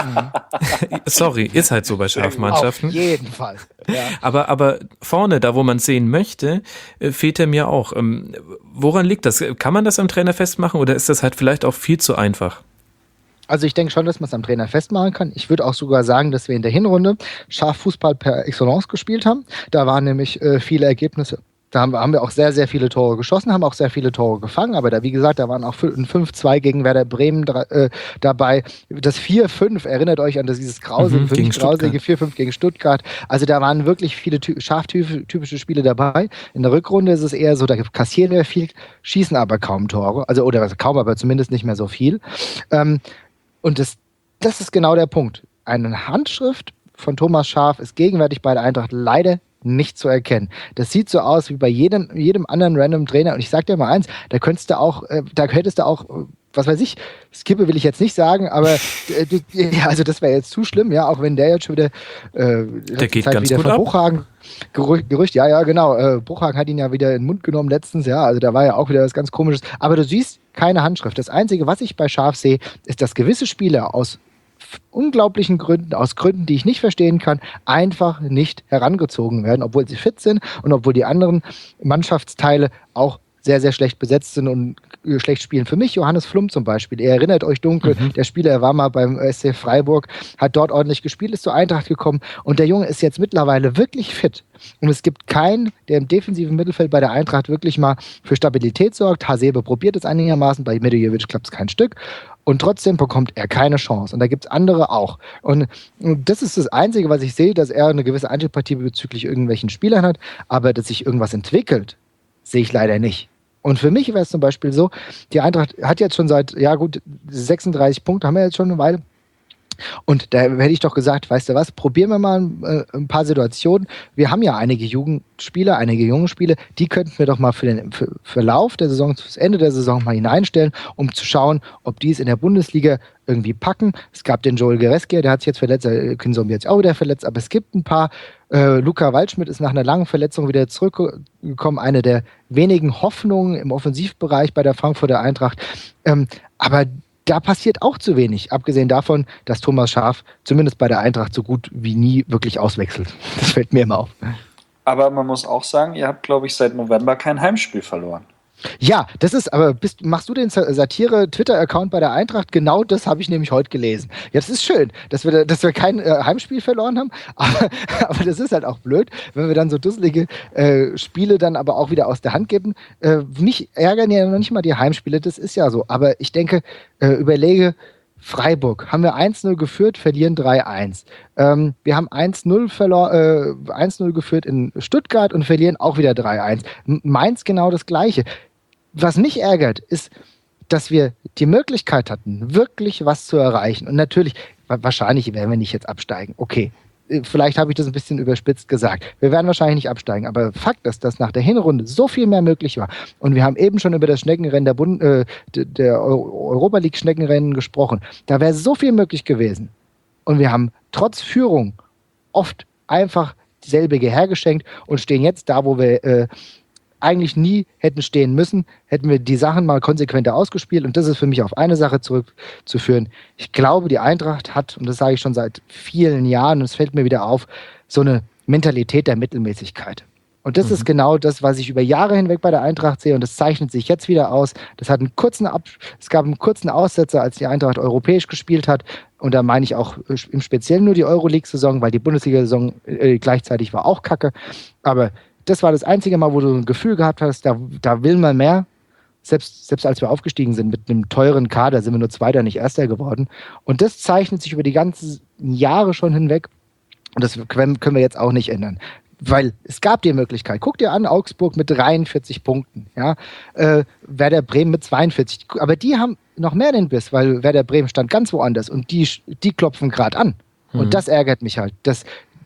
Sorry, ist halt so bei Scharfmannschaften. Auf jeden Fall. Ja. Aber, aber vorne, da wo man sehen möchte, fehlt er mir auch. Woran liegt das? Kann man das am Trainer festmachen oder ist das halt vielleicht auch viel zu einfach? Also ich denke schon, dass man es am Trainer festmachen kann. Ich würde auch sogar sagen, dass wir in der Hinrunde scharf Fußball per Excellence gespielt haben. Da waren nämlich äh, viele Ergebnisse. Da haben wir, haben wir auch sehr, sehr viele Tore geschossen, haben auch sehr viele Tore gefangen. Aber da, wie gesagt, da waren auch ein fünf zwei gegen Werder Bremen äh, dabei. Das vier fünf, erinnert euch an das, dieses grausige, mhm, gegen grausige vier fünf gegen Stuttgart. Also da waren wirklich viele ty- scharftypische Spiele dabei. In der Rückrunde ist es eher so, da kassieren wir viel, schießen aber kaum Tore. Also, oder also kaum, aber zumindest nicht mehr so viel. Ähm, und das, das ist genau der Punkt. Eine Handschrift von Thomas Schaaf ist gegenwärtig bei der Eintracht leider nicht zu erkennen. Das sieht so aus wie bei jedem, jedem anderen random Trainer. Und ich sag dir mal eins, da könntest du auch, äh, da hättest du auch, was weiß ich, Skippe will ich jetzt nicht sagen, aber äh, du, ja, also das wäre jetzt zu schlimm, ja, auch wenn der jetzt schon wieder äh, der geht Zeit ganz wieder gut von ab. Bruchhagen, Gerücht, Gerücht, ja, ja, genau, äh, Bruchhagen hat ihn ja wieder in den Mund genommen letztens, ja, also da war ja auch wieder was ganz Komisches. Aber du siehst keine Handschrift. Das Einzige, was ich bei Schaaf sehe, ist, dass gewisse Spieler aus unglaublichen Gründen, aus Gründen, die ich nicht verstehen kann, einfach nicht herangezogen werden, obwohl sie fit sind und obwohl die anderen Mannschaftsteile auch sehr, sehr schlecht besetzt sind und schlecht spielen. Für mich Johannes Flum zum Beispiel. Ihr erinnert euch dunkel, mhm. der Spieler war mal beim S C Freiburg, hat dort ordentlich gespielt, ist zur Eintracht gekommen und der Junge ist jetzt mittlerweile wirklich fit. Und es gibt keinen, der im defensiven Mittelfeld bei der Eintracht wirklich mal für Stabilität sorgt. Hasebe probiert es einigermaßen, bei Medjevic klappt es kein Stück. Und trotzdem bekommt er keine Chance. Und da gibt es andere auch. Und das ist das Einzige, was ich sehe, dass er eine gewisse Antipathie bezüglich irgendwelchen Spielern hat. Aber dass sich irgendwas entwickelt, sehe ich leider nicht. Und für mich wäre es zum Beispiel so, die Eintracht hat jetzt schon seit, ja gut, sechsunddreißig Punkte haben wir jetzt schon eine Weile. Und da hätte ich doch gesagt, weißt du was, probieren wir mal ein, ein paar Situationen. Wir haben ja einige Jugendspieler, einige junge Spieler, die könnten wir doch mal für den für, für Lauf der Saison, fürs Ende der Saison mal hineinstellen, um zu schauen, ob die es in der Bundesliga irgendwie packen. Es gab den Joel Goretzka, der hat sich jetzt verletzt, der Kinzombie jetzt auch wieder verletzt, aber es gibt ein paar. Äh, Luca Waldschmidt ist nach einer langen Verletzung wieder zurückgekommen, eine der wenigen Hoffnungen im Offensivbereich bei der Frankfurter Eintracht. Ähm, aber da passiert auch zu wenig, abgesehen davon, dass Thomas Schaaf zumindest bei der Eintracht so gut wie nie wirklich auswechselt. Das fällt mir immer auf. Aber man muss auch sagen, ihr habt, glaube ich, seit November kein Heimspiel verloren. Ja, das ist, aber bist, machst du den Satire-Twitter-Account bei der Eintracht? Genau das habe ich nämlich heute gelesen. Ja, das ist schön, dass wir, dass wir kein äh, Heimspiel verloren haben, aber, aber das ist halt auch blöd, wenn wir dann so dusselige äh, Spiele dann aber auch wieder aus der Hand geben. Äh, mich ärgern ja noch nicht mal die Heimspiele, das ist ja so, aber ich denke, äh, überlege, Freiburg haben wir eins null geführt, verlieren drei eins. Ähm, wir haben eins null verlor- äh, eins null geführt in Stuttgart und verlieren auch wieder drei eins. Mainz genau das Gleiche. Was mich ärgert, ist, dass wir die Möglichkeit hatten, wirklich was zu erreichen. Und natürlich, wahrscheinlich werden wir nicht jetzt absteigen. Okay, vielleicht habe ich das ein bisschen überspitzt gesagt. Wir werden wahrscheinlich nicht absteigen. Aber Fakt ist, dass nach der Hinrunde so viel mehr möglich war. Und wir haben eben schon über das Schneckenrennen der, Bund, äh, der Europa League Schneckenrennen gesprochen. Da wäre so viel möglich gewesen. Und wir haben trotz Führung oft einfach selbige hergeschenkt und stehen jetzt da, wo wir äh, eigentlich nie hätten stehen müssen, hätten wir die Sachen mal konsequenter ausgespielt. Und das ist für mich auf eine Sache zurückzuführen. Ich glaube, die Eintracht hat, und das sage ich schon seit vielen Jahren, und es fällt mir wieder auf, so eine Mentalität der Mittelmäßigkeit. Und das mhm. ist genau das, was ich über Jahre hinweg bei der Eintracht sehe. Und das zeichnet sich jetzt wieder aus. Das hat einen kurzen Ab- es gab einen kurzen Aussetzer, als die Eintracht europäisch gespielt hat. Und da meine ich auch im Speziellen nur die Euroleague-Saison, weil die Bundesliga-Saison äh, gleichzeitig war auch kacke. Aber das war das einzige Mal, wo du ein Gefühl gehabt hast, da, da will man mehr. Selbst, selbst als wir aufgestiegen sind mit einem teuren Kader, sind wir nur Zweiter, nicht Erster geworden. Und das zeichnet sich über die ganzen Jahre schon hinweg. Und das können wir jetzt auch nicht ändern. Weil es gab die Möglichkeit. Guck dir an, Augsburg mit dreiundvierzig Punkten. Ja? Äh, Werder Bremen mit zweiundvierzig. Aber die haben noch mehr den Biss, weil Werder Bremen stand ganz woanders. Und die, die klopfen gerade an. Mhm. Und das ärgert mich halt. Das,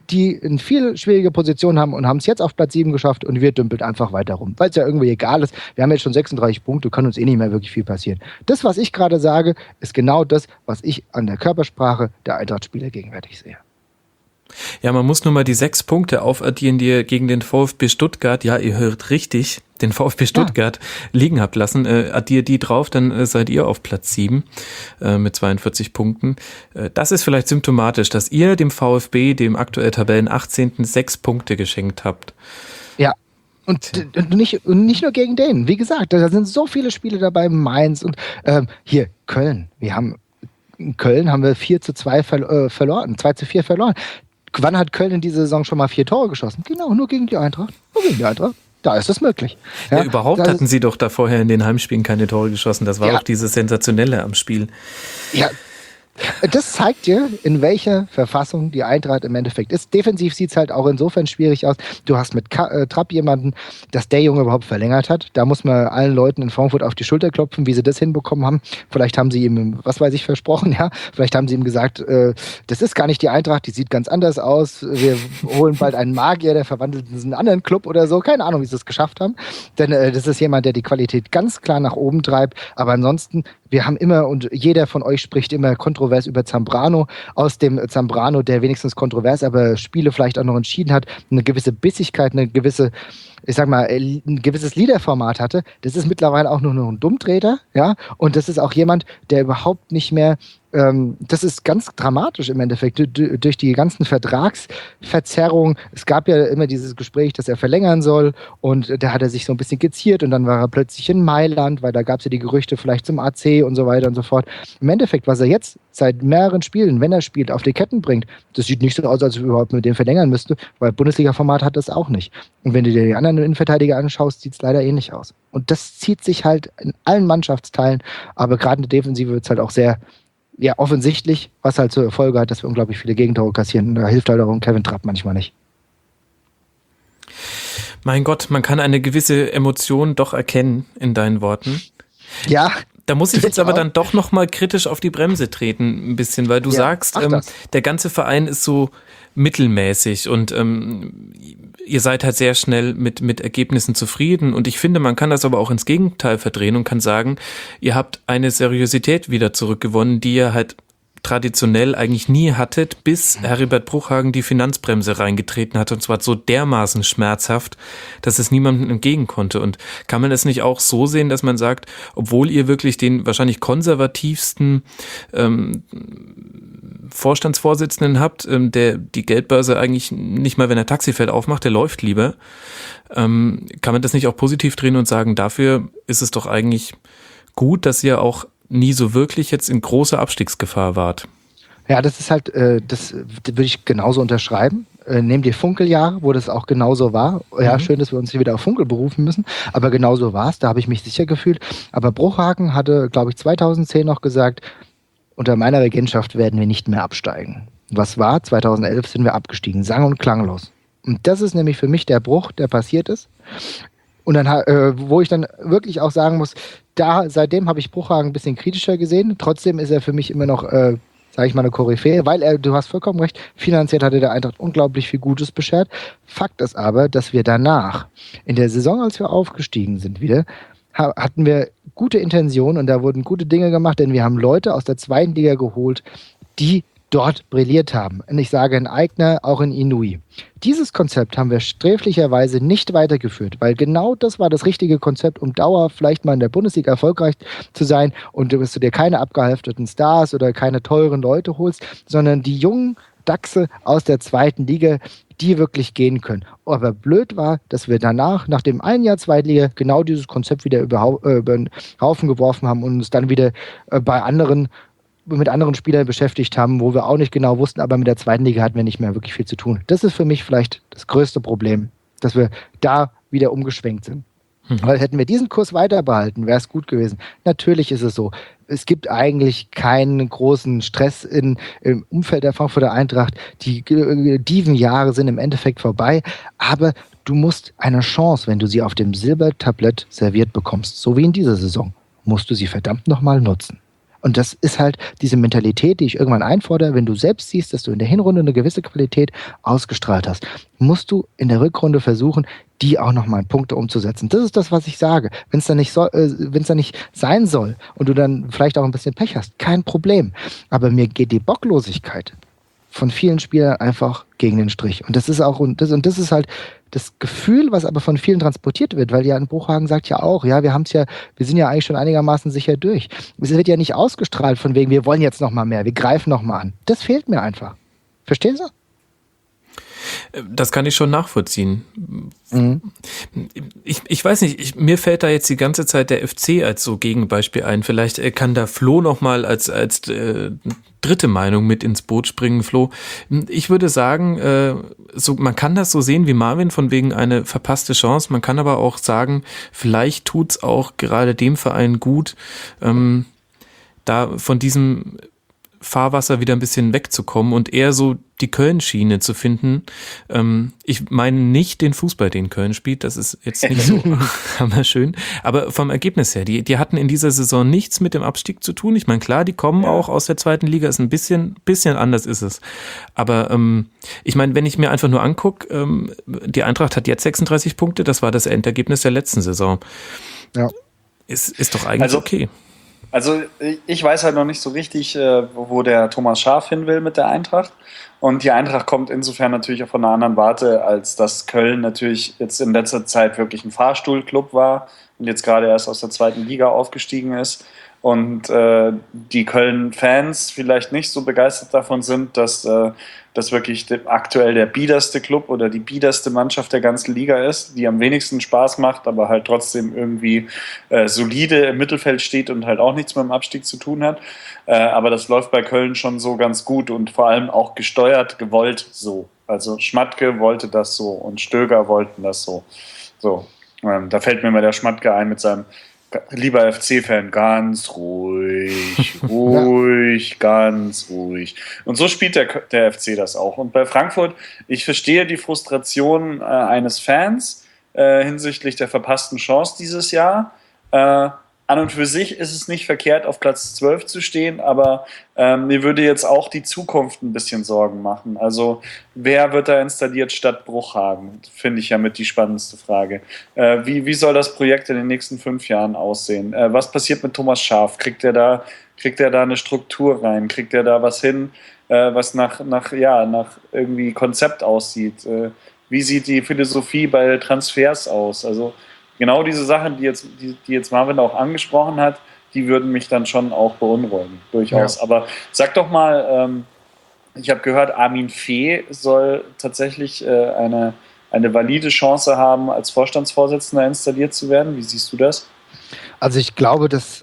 die in viel schwierige Positionen haben und haben es jetzt auf Platz sieben geschafft und wir dümpeln einfach weiter rum, weil es ja irgendwie egal ist. Wir haben jetzt schon sechsunddreißig Punkte, kann uns eh nicht mehr wirklich viel passieren. Das, was ich gerade sage, ist genau das, was ich an der Körpersprache der Eintracht-Spieler gegenwärtig sehe. Ja, man muss nur mal die sechs Punkte aufaddieren, die ihr gegen den VfB Stuttgart, ja, ihr hört richtig, den VfB Stuttgart ja. liegen habt lassen. Äh, addiert die drauf, dann äh, seid ihr auf Platz sieben äh, mit zweiundvierzig Punkten. Äh, das ist vielleicht symptomatisch, dass ihr dem VfB, dem aktuell Tabellen achtzehnten sechs Punkte geschenkt habt. Ja. Und, und, nicht, und nicht nur gegen den. Wie gesagt, da sind so viele Spiele dabei, Mainz und ähm, hier Köln. Wir haben in Köln haben wir vier zu zwei ver- äh, verloren, zwei zu vier verloren. Wann hat Köln in dieser Saison schon mal vier Tore geschossen? Genau, nur gegen die Eintracht. Nur gegen die Eintracht. Da ist das möglich. Ja, ja überhaupt hatten sie doch da vorher in den Heimspielen keine Tore geschossen. Das war ja auch dieses Sensationelle am Spiel. Ja, das zeigt dir, in welcher Verfassung die Eintracht im Endeffekt ist. Defensiv sieht es halt auch insofern schwierig aus. Du hast mit Ka- äh, Trapp jemanden, dass der Junge überhaupt verlängert hat. Da muss man allen Leuten in Frankfurt auf die Schulter klopfen, wie sie das hinbekommen haben. Vielleicht haben sie ihm, was weiß ich, versprochen, ja. Vielleicht haben sie ihm gesagt, äh, das ist gar nicht die Eintracht, die sieht ganz anders aus. Wir holen bald einen Magier, der verwandelt in einen anderen Club oder so. Keine Ahnung, wie sie es geschafft haben. Denn äh, das ist jemand, der die Qualität ganz klar nach oben treibt. Aber ansonsten, wir haben immer, und jeder von euch spricht immer kontrovers über Zambrano, aus dem Zambrano, der wenigstens kontrovers, aber Spiele vielleicht auch noch entschieden hat, eine gewisse Bissigkeit, eine gewisse, ich sag mal, ein gewisses Liederformat hatte. Das ist mittlerweile auch nur noch ein Dummtreter, ja, und das ist auch jemand, der überhaupt nicht mehr, ähm, das ist ganz dramatisch im Endeffekt, d- durch die ganzen Vertragsverzerrungen. Es gab ja immer dieses Gespräch, dass er verlängern soll, und da hat er sich so ein bisschen geziert und dann war er plötzlich in Mailand, weil da gab es ja die Gerüchte vielleicht zum A C und so weiter und so fort. Im Endeffekt, was er jetzt seit mehreren Spielen, wenn er spielt, auf die Ketten bringt, das sieht nicht so aus, als ob er überhaupt mit dem verlängern müsste, weil Bundesliga-Format hat das auch nicht. Und wenn du dir die anderen Innenverteidiger anschaust, sieht es leider ähnlich aus. Und das zieht sich halt in allen Mannschaftsteilen, aber gerade in der Defensive wird es halt auch sehr ja, offensichtlich, was halt zur Folge hat, dass wir unglaublich viele Gegentore kassieren. Und da hilft halt auch Kevin Trapp manchmal nicht. Mein Gott, man kann eine gewisse Emotion doch erkennen in deinen Worten. Ja. Da muss ich jetzt aber dann doch nochmal kritisch auf die Bremse treten, ein bisschen, weil du ja, sagst, ähm, der ganze Verein ist so mittelmäßig und ähm, ihr seid halt sehr schnell mit, mit Ergebnissen zufrieden, und ich finde, man kann das aber auch ins Gegenteil verdrehen und kann sagen, ihr habt eine Seriosität wieder zurückgewonnen, die ihr halt traditionell eigentlich nie hattet, bis Heribert Bruchhagen die Finanzbremse reingetreten hat, und zwar so dermaßen schmerzhaft, dass es niemandem entgegen konnte. Und kann man es nicht auch so sehen, dass man sagt, obwohl ihr wirklich den wahrscheinlich konservativsten ähm, Vorstandsvorsitzenden habt, ähm, der die Geldbörse eigentlich nicht mal, wenn er Taxifeld aufmacht, der läuft lieber, ähm, kann man das nicht auch positiv drehen und sagen, dafür ist es doch eigentlich gut, dass ihr auch nie so wirklich jetzt in großer Abstiegsgefahr wart. Ja, das ist halt, äh, das würde ich genauso unterschreiben. Äh, nehmt ihr Funkeljahre, wo das auch genauso war. Ja, mhm. Schön, dass wir uns hier wieder auf Funkel berufen müssen, aber genauso war es, da habe ich mich sicher gefühlt. Aber Bruchhagen hatte, glaube ich, zweitausendzehn noch gesagt, unter meiner Regentschaft werden wir nicht mehr absteigen. Was war? zweitausendelf sind wir abgestiegen, sang- und klanglos. Und das ist nämlich für mich der Bruch, der passiert ist. Und dann, äh, wo ich dann wirklich auch sagen muss, da, seitdem habe ich Bruchhagen ein bisschen kritischer gesehen. Trotzdem ist er für mich immer noch, äh, sage ich mal, eine Koryphäe, weil er, du hast vollkommen recht, finanziell hatte der Eintracht unglaublich viel Gutes beschert. Fakt ist aber, dass wir danach, in der Saison, als wir aufgestiegen sind wieder, ha- hatten wir gute Intentionen und da wurden gute Dinge gemacht, denn wir haben Leute aus der zweiten Liga geholt, die dort brilliert haben. Und ich sage in Aigner, auch in Inouye. Dieses Konzept haben wir sträflicherweise nicht weitergeführt, weil genau das war das richtige Konzept, um dauerhaft vielleicht mal in der Bundesliga erfolgreich zu sein, und dass du dir keine abgehalfterten Stars oder keine teuren Leute holst, sondern die jungen Dachse aus der zweiten Liga, die wirklich gehen können. Aber blöd war, dass wir danach, nach dem einen Jahr Zweitliga, genau dieses Konzept wieder über, äh, über den Haufen geworfen haben und uns dann wieder äh, bei anderen mit anderen Spielern beschäftigt haben, wo wir auch nicht genau wussten, aber mit der zweiten Liga hatten wir nicht mehr wirklich viel zu tun. Das ist für mich vielleicht das größte Problem, dass wir da wieder umgeschwenkt sind. Mhm. Weil hätten wir diesen Kurs weiter behalten, wäre es gut gewesen. Natürlich ist es so. Es gibt eigentlich keinen großen Stress in, im Umfeld der Frankfurter Eintracht. Die äh, Dievenjahre sind im Endeffekt vorbei, aber du musst eine Chance, wenn du sie auf dem Silbertablett serviert bekommst, so wie in dieser Saison, musst du sie verdammt nochmal nutzen. Und das ist halt diese Mentalität, die ich irgendwann einfordere. Wenn du selbst siehst, dass du in der Hinrunde eine gewisse Qualität ausgestrahlt hast, musst du in der Rückrunde versuchen, die auch nochmal in Punkte umzusetzen. Das ist das, was ich sage. Wenn es dann nicht so, äh, wenn es dann nicht sein soll und du dann vielleicht auch ein bisschen Pech hast, kein Problem. Aber mir geht die Bocklosigkeit von vielen Spielern einfach gegen den Strich. Und das ist auch, und das, und das ist halt das Gefühl, was aber von vielen transportiert wird, weil Jan Bruchhagen sagt ja auch, ja, wir haben es ja, wir sind ja eigentlich schon einigermaßen sicher durch. Es wird ja nicht ausgestrahlt von wegen, wir wollen jetzt noch mal mehr, wir greifen noch mal an. Das fehlt mir einfach. Verstehen Sie? Das kann ich schon nachvollziehen. Mhm. Ich, ich weiß nicht, ich, mir fällt da jetzt die ganze Zeit der F C als so Gegenbeispiel ein. Vielleicht kann da Flo nochmal als, als äh, dritte Meinung mit ins Boot springen, Flo. Ich würde sagen, äh, so, man kann das so sehen wie Marvin, von wegen eine verpasste Chance. Man kann aber auch sagen, vielleicht tut's auch gerade dem Verein gut, ähm, da von diesem Fahrwasser wieder ein bisschen wegzukommen und eher so die Köln-Schiene zu finden. Ähm, ich meine nicht den Fußball, den Köln spielt, das ist jetzt nicht so hammerschön, aber vom Ergebnis her, die, die hatten in dieser Saison nichts mit dem Abstieg zu tun. Ich meine, klar, die kommen ja auch aus der zweiten Liga, ist ein bisschen, bisschen anders ist es. Aber ähm, ich meine, wenn ich mir einfach nur angucke, ähm, die Eintracht hat jetzt sechsunddreißig Punkte, das war das Endergebnis der letzten Saison. Ja. Ist, ist doch eigentlich also, okay. Also ich weiß halt noch nicht so richtig, wo der Thomas Schaaf hin will mit der Eintracht. Und die Eintracht kommt insofern natürlich auch von einer anderen Warte, als dass Köln natürlich jetzt in letzter Zeit wirklich ein Fahrstuhlclub war und jetzt gerade erst aus der zweiten Liga aufgestiegen ist. Und äh, die Köln-Fans vielleicht nicht so begeistert davon sind, dass äh, das wirklich de- aktuell der biederste Club oder die biederste Mannschaft der ganzen Liga ist, die am wenigsten Spaß macht, aber halt trotzdem irgendwie äh, solide im Mittelfeld steht und halt auch nichts mit dem Abstieg zu tun hat. Äh, aber das läuft bei Köln schon so ganz gut und vor allem auch gesteuert, gewollt so. Also Schmatke wollte das so und Stöger wollten das so. So, ähm, da fällt mir mal der Schmatke ein mit seinem lieber F C-Fan, ganz ruhig, ruhig, ja. ganz ruhig. Und so spielt der, der F C das auch. Und bei Frankfurt, ich verstehe die Frustration äh, eines Fans äh, hinsichtlich der verpassten Chance dieses Jahr. Äh, an und für sich ist es nicht verkehrt, auf Platz zwölf zu stehen, aber ähm, mir würde jetzt auch die Zukunft ein bisschen Sorgen machen. Also wer wird da installiert statt Bruchhagen? Finde ich ja mit die spannendste Frage. Äh, wie, wie soll das Projekt in den nächsten fünf Jahren aussehen? Äh, was passiert mit Thomas Schaaf? Kriegt er da, kriegt er da eine Struktur rein? Kriegt er da was hin, äh, was nach, nach, ja, nach irgendwie Konzept aussieht? Äh, wie sieht die Philosophie bei Transfers aus? Also genau diese Sachen, die jetzt, die, die jetzt Marvin auch angesprochen hat, die würden mich dann schon auch beunruhigen, durchaus. Ja. Aber sag doch mal, ähm, ich habe gehört, Armin Fee soll tatsächlich äh, eine, eine valide Chance haben, als Vorstandsvorsitzender installiert zu werden. Wie siehst du das? Also ich glaube, das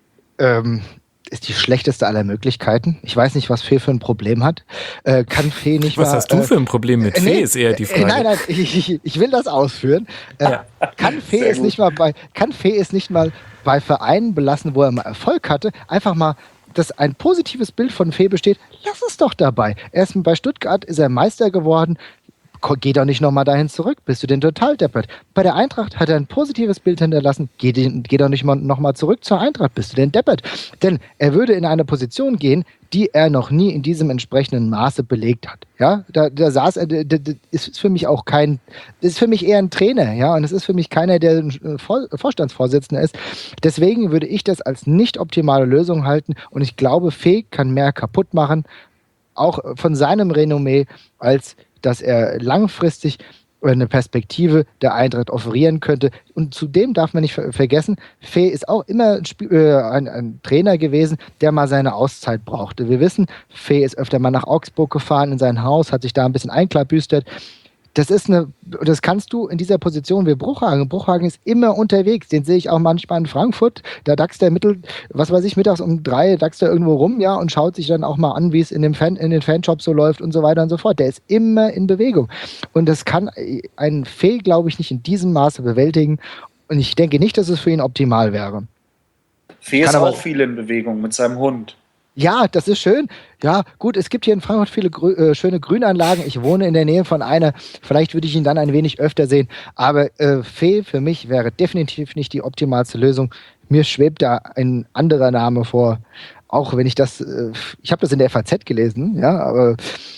ähm, ist die schlechteste aller Möglichkeiten. Ich weiß nicht, was Fee für ein Problem hat. Äh, kann Fee nicht Was mal, hast du äh, für ein Problem mit äh, Fee, nee, ist eher die Frage. Äh, nein, nein, ich, ich will das ausführen. Äh, ja. Kann Fee es nicht mal bei, kann Fee es nicht mal bei Vereinen belassen, wo er mal Erfolg hatte, einfach mal, dass ein positives Bild von Fee besteht, lass es doch dabei. Erst bei Stuttgart ist er Meister geworden. Geh doch nicht nochmal dahin zurück, bist du denn total deppert. Bei der Eintracht hat er ein positives Bild hinterlassen, geh, geh doch nicht nochmal zurück zur Eintracht, bist du denn deppert. Denn er würde in eine Position gehen, die er noch nie in diesem entsprechenden Maße belegt hat. Ja, da, da saß er, das ist für mich auch kein, das ist für mich eher ein Trainer, ja, und es ist für mich keiner, der ein Vorstandsvorsitzender ist. Deswegen würde ich das als nicht optimale Lösung halten und ich glaube, Fee kann mehr kaputt machen, auch von seinem Renommee, als dass er langfristig eine Perspektive der Eintracht offerieren könnte. Und zudem darf man nicht ver- vergessen, Fee ist auch immer ein, Sp- äh, ein, ein Trainer gewesen, der mal seine Auszeit brauchte. Wir wissen, Fee ist öfter mal nach Augsburg gefahren in sein Haus, hat sich da ein bisschen einklabüstert. Das ist eine, das kannst du in dieser Position wie Bruchhagen. Bruchhagen ist immer unterwegs. Den sehe ich auch manchmal in Frankfurt. Da dackst der mittel, was weiß ich, mittags um drei dackst der irgendwo rum, ja, und schaut sich dann auch mal an, wie es in dem Fan, in den Fanshops so läuft und so weiter und so fort. Der ist immer in Bewegung. Und das kann ein Fee, glaube ich, nicht in diesem Maße bewältigen. Und ich denke nicht, dass es für ihn optimal wäre. Fee ist auch viel in Bewegung mit seinem Hund. Ja, das ist schön. Ja, gut, es gibt hier in Frankfurt viele grü- äh, schöne Grünanlagen. Ich wohne in der Nähe von einer. Vielleicht würde ich ihn dann ein wenig öfter sehen. Aber äh, Fee für mich wäre definitiv nicht die optimalste Lösung. Mir schwebt da ein anderer Name vor. auch wenn ich das, äh, ich habe das in der F A Z gelesen, ja, aber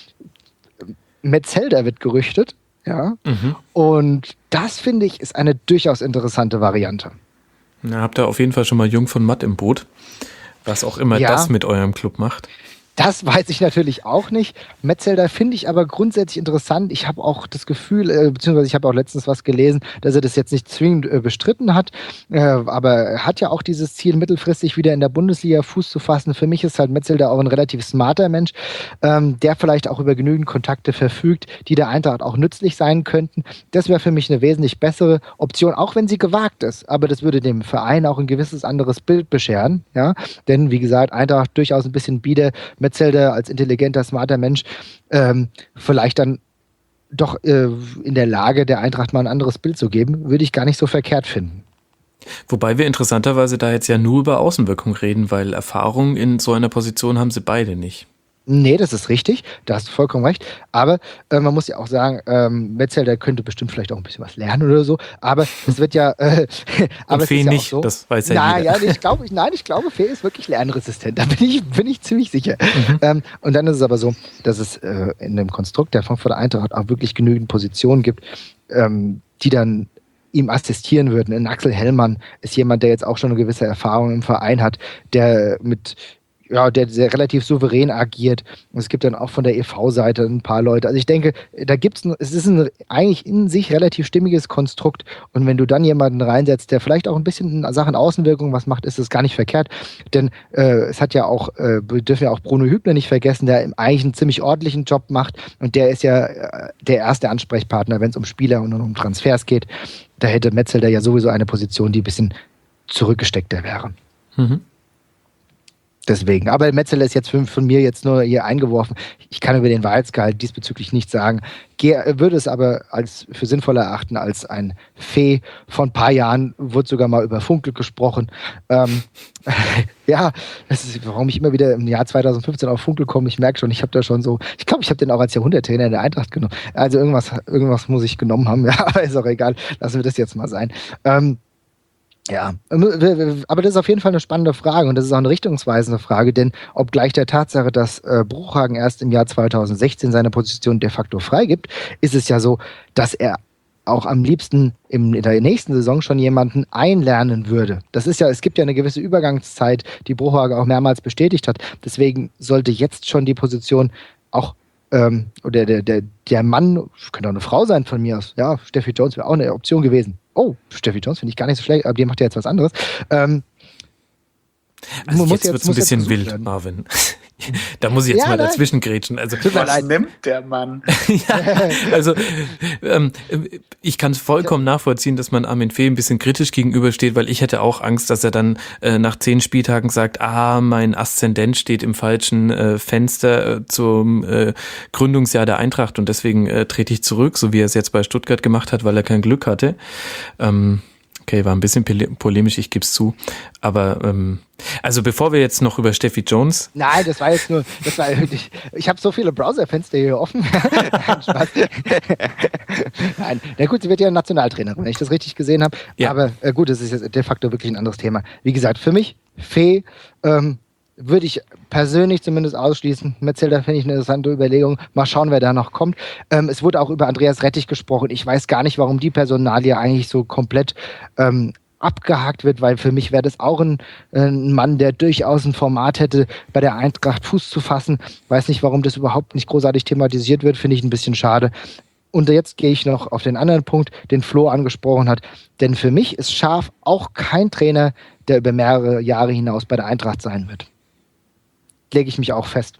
Metzelder wird gerüchtet, ja, Mhm. und das, finde ich, ist eine durchaus interessante Variante. Na, habt ihr auf jeden Fall schon mal Jung von Matt im Boot, was auch immer Ja. das mit eurem Club macht. Das weiß ich natürlich auch nicht. Metzelder finde ich aber grundsätzlich interessant. Ich habe auch das Gefühl, äh, beziehungsweise ich habe auch letztens was gelesen, dass er das jetzt nicht zwingend äh, bestritten hat. Äh, aber er hat ja auch dieses Ziel, mittelfristig wieder in der Bundesliga Fuß zu fassen. Für mich ist halt Metzelder auch ein relativ smarter Mensch, ähm, der vielleicht auch über genügend Kontakte verfügt, die der Eintracht auch nützlich sein könnten. Das wäre für mich eine wesentlich bessere Option, auch wenn sie gewagt ist. Aber das würde dem Verein auch ein gewisses anderes Bild bescheren. Ja? Denn, wie gesagt, Eintracht durchaus ein bisschen bieder. Metzelder als intelligenter, smarter Mensch ähm, vielleicht dann doch äh, in der Lage, der Eintracht mal ein anderes Bild zu geben, würde ich gar nicht so verkehrt finden. Wobei wir interessanterweise da jetzt ja nur über Außenwirkung reden, weil Erfahrung in so einer Position haben sie beide nicht. Nee, das ist richtig, da hast du vollkommen recht. Aber äh, man muss ja auch sagen, ähm, Metzelder könnte bestimmt vielleicht auch ein bisschen was lernen oder so. Aber es wird ja. Äh, aber Und es Fee ist ja nicht, auch so, das weiß ja na, jeder. ja, ich glaube, ich, nein, ich glaube, Fee ist wirklich lernresistent. Da bin ich, bin ich ziemlich sicher. Mhm. Ähm, und dann ist es aber so, dass es äh, in dem Konstrukt der Frankfurter Eintracht auch wirklich genügend Positionen gibt, ähm, die dann ihm assistieren würden. Ein Axel Hellmann ist jemand, der jetzt auch schon eine gewisse Erfahrung im Verein hat, der mit ja, der sehr relativ souverän agiert. Und es gibt dann auch von der E V-Seite ein paar Leute. Also ich denke, da gibt's, es ist ein eigentlich in sich relativ stimmiges Konstrukt. Und wenn du dann jemanden reinsetzt, der vielleicht auch ein bisschen in Sachen Außenwirkung was macht, ist es gar nicht verkehrt. Denn äh, es hat ja auch, äh, wir dürfen ja auch Bruno Hübner nicht vergessen, der eigentlich einen ziemlich ordentlichen Job macht. Und der ist ja äh, der erste Ansprechpartner, wenn es um Spieler und um Transfers geht. Da hätte Metzelder ja sowieso eine Position, die ein bisschen zurückgesteckter wäre. Mhm. Deswegen. Aber Metzelder ist jetzt von, von mir jetzt nur hier eingeworfen. Ich kann über den Wahrheitsgehalt diesbezüglich nichts sagen. Gehe, würde es aber als für sinnvoll erachten als ein Fee. Vor ein paar Jahren wurde sogar mal über Funkel gesprochen. Ähm, ja, das ist, warum ich immer wieder im Jahr zweitausendfünfzehn auf Funkel komme. Ich merke schon, ich habe da schon so, ich glaube, ich habe den auch als Jahrhunderttrainer in der Eintracht genommen. Also irgendwas, irgendwas muss ich genommen haben. Ja, aber ist auch egal. Lassen wir das jetzt mal sein. Ähm, Ja, aber das ist auf jeden Fall eine spannende Frage und das ist auch eine richtungsweisende Frage, denn obgleich der Tatsache, dass äh, Bruchhagen erst im Jahr zweitausendsechzehn seine Position de facto freigibt, ist es ja so, dass er auch am liebsten im, in der nächsten Saison schon jemanden einlernen würde. Das ist ja, es gibt ja eine gewisse Übergangszeit, die Bruchhagen auch mehrmals bestätigt hat. Deswegen sollte jetzt schon die Position auch ähm, oder der, der, der Mann, könnte auch eine Frau sein von mir aus, ja, Steffi Jones wäre auch eine Option gewesen. Oh, Steffi Jones finde ich gar nicht so schlecht, aber die macht ja jetzt was anderes. Ähm, Also muss jetzt wird es ein bisschen wild, werden. Marvin. Da muss ich jetzt Ja, mal nein. dazwischen grätschen. Also, Tut mir Was leid. nimmt der Mann? ja, also ähm, ich kann es vollkommen nachvollziehen, dass man Armin Fee ein bisschen kritisch gegenübersteht, weil ich hätte auch Angst, dass er dann äh, nach zehn Spieltagen sagt, ah, mein Aszendent steht im falschen äh, Fenster äh, zum äh, Gründungsjahr der Eintracht und deswegen äh, trete ich zurück, so wie er es jetzt bei Stuttgart gemacht hat, weil er kein Glück hatte. Ähm, Okay, war ein bisschen polemisch, ich gebe es zu. Aber ähm, also bevor wir jetzt noch über Steffi Jones. Nein, das war jetzt nur, das war ich, ich habe so viele Browserfenster hier offen. Nein, Spaß. Nein, na gut, sie wird ja Nationaltrainerin, wenn ich das richtig gesehen habe. Ja. Aber äh, gut, das ist jetzt de facto wirklich ein anderes Thema. Wie gesagt, für mich, Fee, ähm, würde ich persönlich zumindest ausschließen. Metzelder finde ich eine interessante Überlegung. Mal schauen, wer da noch kommt. Ähm, es wurde auch über Andreas Rettich gesprochen. Ich weiß gar nicht, warum die Personalie eigentlich so komplett ähm, abgehakt wird, weil für mich wäre das auch ein, ein Mann, der durchaus ein Format hätte, bei der Eintracht Fuß zu fassen. Weiß nicht, warum das überhaupt nicht großartig thematisiert wird. Finde ich ein bisschen schade. Und jetzt gehe ich noch auf den anderen Punkt, den Flo angesprochen hat. Denn für mich ist Schaaf auch kein Trainer, der über mehrere Jahre hinaus bei der Eintracht sein wird. Lege ich mich auch fest.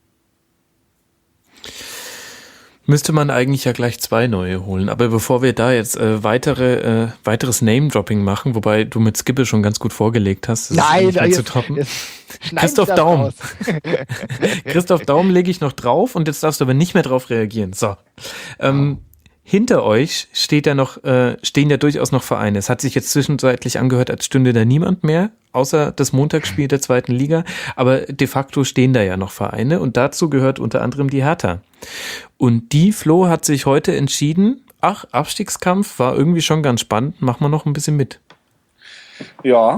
Müsste man eigentlich ja gleich zwei neue holen. Aber bevor wir da jetzt äh, weitere äh, weiteres Name-Dropping machen, wobei du mit Skippe schon ganz gut vorgelegt hast, das Nein, ist nicht mehr jetzt, zu toppen. jetzt schneid Christoph ich das Daum. raus. Christoph Daum lege ich noch drauf und jetzt darfst du aber nicht mehr drauf reagieren. So. Ähm, Hinter euch steht ja noch, äh, stehen ja durchaus noch Vereine. Es hat sich jetzt zwischenzeitlich angehört, als stünde da niemand mehr, außer das Montagsspiel der zweiten Liga. Aber de facto stehen da ja noch Vereine und dazu gehört unter anderem die Hertha. Und die, Flo, hat sich heute entschieden, ach, Abstiegskampf war irgendwie schon ganz spannend, machen wir noch ein bisschen mit. Ja,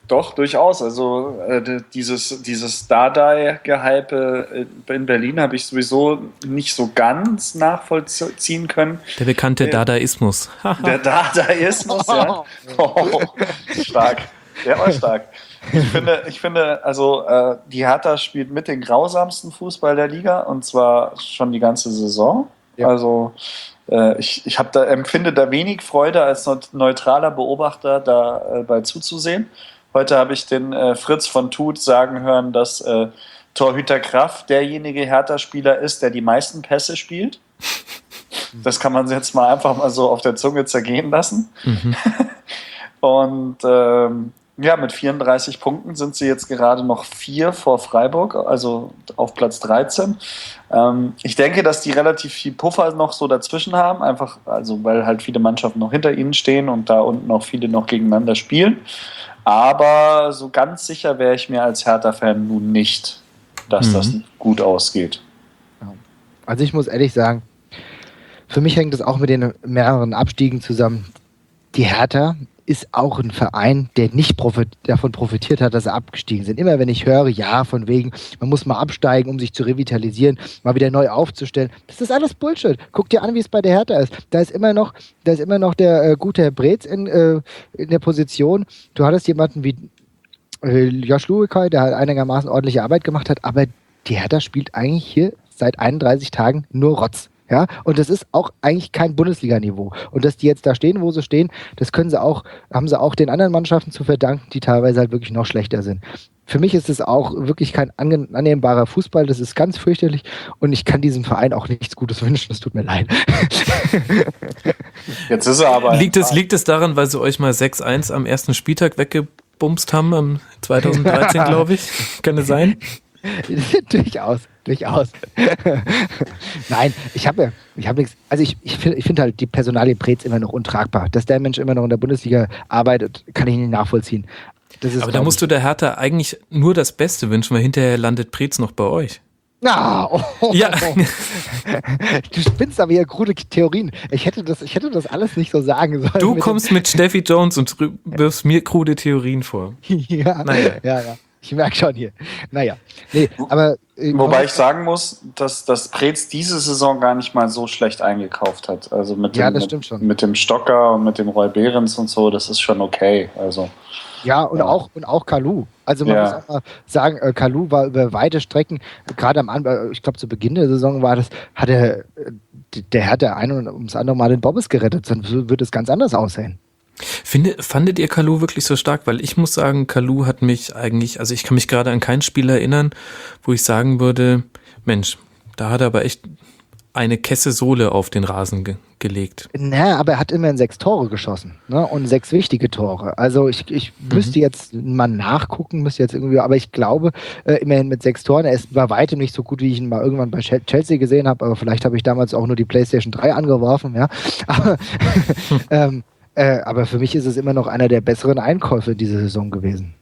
Doch, durchaus. Also äh, dieses, dieses Dardai-Gehype in Berlin habe ich sowieso nicht so ganz nachvollziehen können. Der bekannte Dadaismus. Der Dadaismus, ja. Oh, stark. Der war stark. Ich finde, ich finde also äh, die Hertha spielt mit den grausamsten Fußball der Liga und zwar schon die ganze Saison. Ja. Also äh, ich, ich hab da, empfinde da wenig Freude als neutraler Beobachter dabei äh, zuzusehen. Heute habe ich den äh, Fritz von Tut sagen hören, dass äh, Torhüter Kraft derjenige Hertha-Spieler ist, der die meisten Pässe spielt. Das kann man jetzt mal einfach mal so auf der Zunge zergehen lassen. Mhm. Und ähm, ja, mit vierunddreißig Punkten sind sie jetzt gerade noch vier vor Freiburg, also auf Platz dreizehn. Ähm, ich denke, dass die relativ viel Puffer noch so dazwischen haben, einfach, also weil halt viele Mannschaften noch hinter ihnen stehen und da unten auch viele noch gegeneinander spielen. Aber so ganz sicher wäre ich mir als Hertha-Fan nun nicht, dass mhm. das gut ausgeht. Also ich muss ehrlich sagen, für mich hängt es auch mit den mehreren Abstiegen zusammen. Die Hertha ist auch ein Verein, der nicht profit- davon profitiert hat, dass sie abgestiegen sind. Immer wenn ich höre, ja, von wegen, man muss mal absteigen, um sich zu revitalisieren, mal wieder neu aufzustellen, das ist alles Bullshit. Guck dir an, wie es bei der Hertha ist. Da ist immer noch, da ist immer noch der äh, gute Herr Breetz in, äh, in der Position. Du hattest jemanden wie äh, Josh Luhukay, der halt einigermaßen ordentliche Arbeit gemacht hat, aber die Hertha spielt eigentlich hier seit einunddreißig Tagen nur Rotz. Ja, und das ist auch eigentlich kein Bundesliga-Niveau. Und dass die jetzt da stehen, wo sie stehen, das können sie auch, haben sie auch den anderen Mannschaften zu verdanken, die teilweise halt wirklich noch schlechter sind. Für mich ist es auch wirklich kein annehmbarer Fußball, das ist ganz fürchterlich und ich kann diesem Verein auch nichts Gutes wünschen, es tut mir leid. Jetzt ist er aber... Liegt es, liegt es daran, weil sie euch mal sechs eins am ersten Spieltag weggebumst haben, am zweitausenddreizehn, glaube ich? Kann es sein? durchaus, durchaus. Nein, ich habe ich hab nichts, also ich, ich finde ich find halt die Personalie Preetz immer noch untragbar. Dass der Mensch immer noch in der Bundesliga arbeitet, kann ich nicht nachvollziehen. Das ist, aber da musst du der Hertha eigentlich nur das Beste wünschen, weil hinterher landet Preetz noch bei euch. Ah, oh, oh, ja. Oh. Du spinnst aber hier krude Theorien. Ich hätte das, ich hätte das alles nicht so sagen sollen. Du mit kommst mit Steffi Jones und wirfst mir krude Theorien vor. ja, naja. ja, ja. Ich merke schon hier. Naja. Nee, aber, äh, Wobei ich sagen muss, dass, dass Preetz diese Saison gar nicht mal so schlecht eingekauft hat. Also mit dem, ja, das stimmt schon. Mit, mit dem Stocker und mit dem Roy Behrens und so, das ist schon okay. Also, ja, und, ja. Auch, und auch Kalu. Also man ja. muss auch mal sagen, äh, Kalu war über weite Strecken, gerade am Anfang, ich glaube zu Beginn der Saison war das, hat er, der hat der ein und ums andere Mal den Bobbes gerettet, sonst würde es ganz anders aussehen. Finde, fandet ihr Kalu wirklich so stark? Weil ich muss sagen, Kalu hat mich eigentlich, also ich kann mich gerade an kein Spiel erinnern, wo ich sagen würde, Mensch, da hat er aber echt eine Kesse Sohle auf den Rasen ge- gelegt. Na, aber er hat immerhin sechs Tore geschossen, ne? Und sechs wichtige Tore. Also ich, ich mhm. müsste jetzt mal nachgucken, müsste jetzt irgendwie, aber ich glaube, äh, immerhin mit sechs Toren. Er ist bei weitem nicht so gut, wie ich ihn mal irgendwann bei Chelsea gesehen habe, aber vielleicht habe ich damals auch nur die PlayStation drei angeworfen, ja. Aber, ähm, Äh, aber für mich ist es immer noch einer der besseren Einkäufe diese Saison gewesen.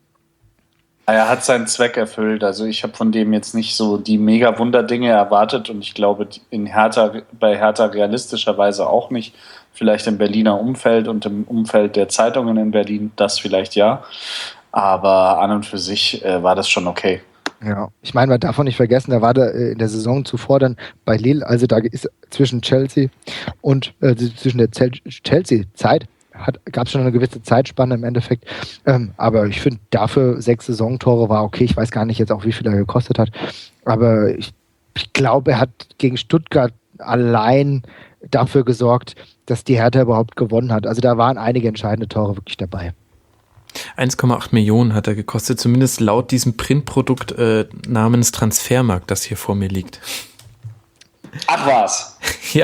Er hat seinen Zweck erfüllt. Also ich habe von dem jetzt nicht so die mega Wunderdinge erwartet und ich glaube in Hertha, bei Hertha realistischerweise auch nicht. Vielleicht im Berliner Umfeld und im Umfeld der Zeitungen in Berlin, das vielleicht ja. Aber an und für sich äh, war das schon okay. Ja, ich meine, man darf auch nicht vergessen, da war da in der Saison zuvor dann bei Lille, also da ist zwischen Chelsea und äh, zwischen der Chelsea-Zeit gab es schon eine gewisse Zeitspanne im Endeffekt. Ähm, aber ich finde, dafür sechs Saisontore war okay. Ich weiß gar nicht jetzt auch, wie viel er gekostet hat. Aber ich, ich glaube, er hat gegen Stuttgart allein dafür gesorgt, dass die Hertha überhaupt gewonnen hat. Also da waren einige entscheidende Tore wirklich dabei. eins Komma acht Millionen hat er gekostet, zumindest laut diesem Printprodukt äh, namens Transfermarkt, das hier vor mir liegt. Ach was. Ja.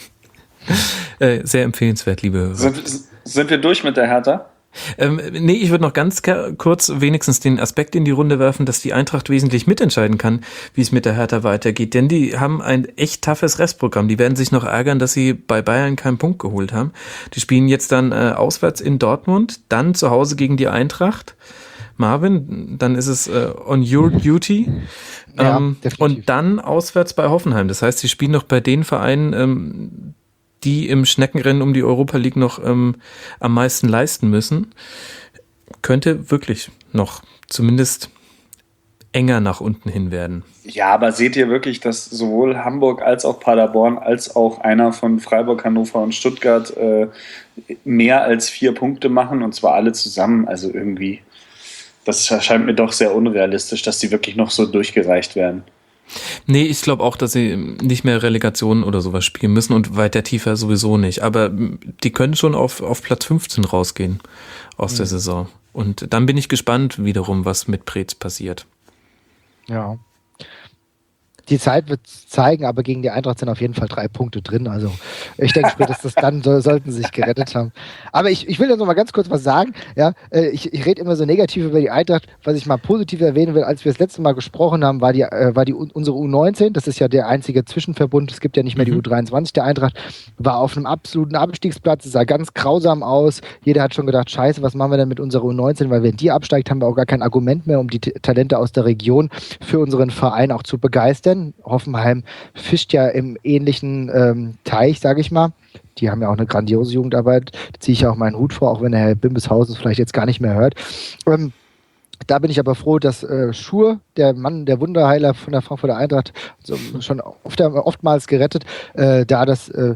Äh, sehr empfehlenswert, liebe Hörer. Sind, sind wir durch mit der Hertha? Ähm, nee, ich würde noch ganz k- kurz wenigstens den Aspekt in die Runde werfen, dass die Eintracht wesentlich mitentscheiden kann, wie es mit der Hertha weitergeht. Denn die haben ein echt toughes Restprogramm. Die werden sich noch ärgern, dass sie bei Bayern keinen Punkt geholt haben. Die spielen jetzt dann äh, auswärts in Dortmund, dann zu Hause gegen die Eintracht. Marvin, dann ist es äh, on your duty. Ja, ähm, und dann auswärts bei Hoffenheim. Das heißt, sie spielen noch bei den Vereinen, ähm, die im Schneckenrennen um die Europa League noch ähm, am meisten leisten müssen. könnte wirklich noch zumindest enger nach unten hin werden. Ja, aber seht ihr wirklich, dass sowohl Hamburg als auch Paderborn als auch einer von Freiburg, Hannover und Stuttgart äh, mehr als vier Punkte machen und zwar alle zusammen? Also irgendwie, das erscheint mir doch sehr unrealistisch, dass die wirklich noch so durchgereicht werden. Nee, ich glaube auch, dass sie nicht mehr Relegation oder sowas spielen müssen und weiter tiefer sowieso nicht. Aber die können schon auf, auf Platz fünfzehn rausgehen aus mhm. der Saison. Und dann bin ich gespannt wiederum, was mit Preetz passiert. Ja. Die Zeit wird zeigen, aber gegen die Eintracht sind auf jeden Fall drei Punkte drin. Also ich denke spätestens dann so, sollten sie sich gerettet haben. Aber ich, ich will jetzt noch mal ganz kurz was sagen. Ja, ich, ich rede immer so negativ über die Eintracht. Was ich mal positiv erwähnen will, als wir das letzte Mal gesprochen haben, war die, äh, war die unsere U neunzehn. Das ist ja der einzige Zwischenverbund. Es gibt ja nicht mehr die mhm. U dreiundzwanzig der Eintracht. War auf einem absoluten Abstiegsplatz. Es sah ganz grausam aus. Jeder hat schon gedacht, scheiße, was machen wir denn mit unserer U neunzehn? Weil wenn die absteigt, haben wir auch gar kein Argument mehr, um die T- Talente aus der Region für unseren Verein auch zu begeistern. Hoffenheim fischt ja im ähnlichen ähm, Teich, sage ich mal. Die haben ja auch eine grandiose Jugendarbeit. Da ziehe ich ja auch meinen Hut vor, auch wenn der Herr Bimbeshausen es vielleicht jetzt gar nicht mehr hört. Ähm, da bin ich aber froh, dass äh, Schur, der Mann, der Wunderheiler von der Frankfurter Eintracht, also schon oft, oftmals gerettet, äh, da das äh,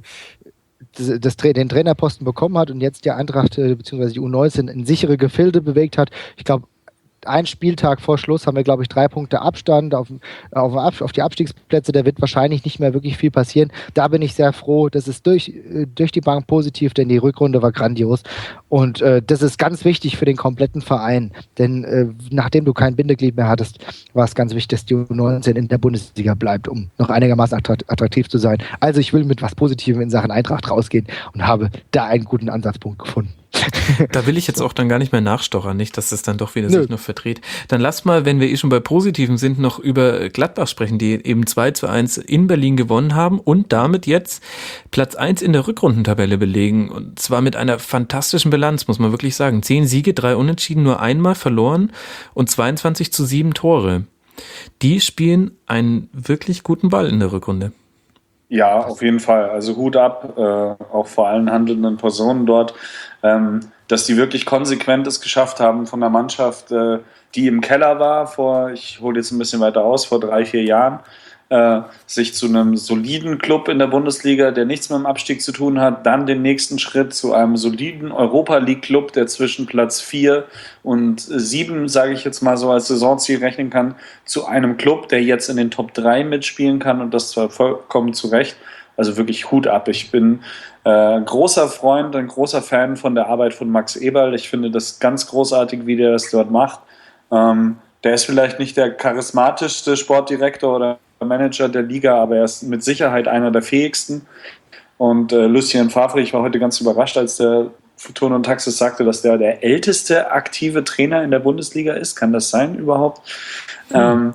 Das, das, den Trainerposten bekommen hat und jetzt die Eintracht äh, bzw. die U neunzehn in sichere Gefilde bewegt hat. Ich glaube, ein Spieltag vor Schluss haben wir, glaube ich, drei Punkte Abstand auf, auf, auf die Abstiegsplätze. Da wird wahrscheinlich nicht mehr wirklich viel passieren. Da bin ich sehr froh. Das ist durch, durch die Bank positiv, denn die Rückrunde war grandios. Und äh, das ist ganz wichtig für den kompletten Verein. Denn äh, nachdem du kein Bindeglied mehr hattest, war es ganz wichtig, dass die U neunzehn in der Bundesliga bleibt, um noch einigermaßen attraktiv zu sein. Also ich will mit was Positivem in Sachen Eintracht rausgehen und habe da einen guten Ansatzpunkt gefunden. Da will ich jetzt auch dann gar nicht mehr nachstochern, nicht, dass das dann doch wieder Nö. sich noch verdreht. Dann lass mal, wenn wir eh schon bei Positiven sind, noch über Gladbach sprechen, die eben zwei zu eins in Berlin gewonnen haben und damit jetzt Platz eins in der Rückrundentabelle belegen. Und zwar mit einer fantastischen Bilanz, muss man wirklich sagen. Zehn Siege, drei Unentschieden, nur einmal verloren und zweiundzwanzig zu sieben Tore. Die spielen einen wirklich guten Ball in der Rückrunde. Ja, auf jeden Fall. Also Hut ab, äh, auch vor allen handelnden Personen dort, ähm, dass die wirklich konsequent es geschafft haben von der Mannschaft, äh, die im Keller war vor, ich hole jetzt ein bisschen weiter aus, vor drei, vier Jahren, äh, sich zu einem soliden Club in der Bundesliga, der nichts mit dem Abstieg zu tun hat, dann den nächsten Schritt zu einem soliden Europa-League-Club, der zwischen Platz vier und sieben, sage ich jetzt mal so als Saisonziel rechnen kann, zu einem Club, der jetzt in den Top drei mitspielen kann und das zwar vollkommen zu Recht. Also wirklich Hut ab. Ich bin äh, großer Freund, ein großer Fan von der Arbeit von Max Eberl. Ich finde das ganz großartig, wie der das dort macht. Ähm, der ist vielleicht nicht der charismatischste Sportdirektor oder Manager der Liga, aber er ist mit Sicherheit einer der fähigsten. Und äh, Lucien Favre, ich war heute ganz überrascht, als der Ton und Taxis sagte, dass der der älteste aktive Trainer in der Bundesliga ist. Kann das sein überhaupt? Mhm. Ähm,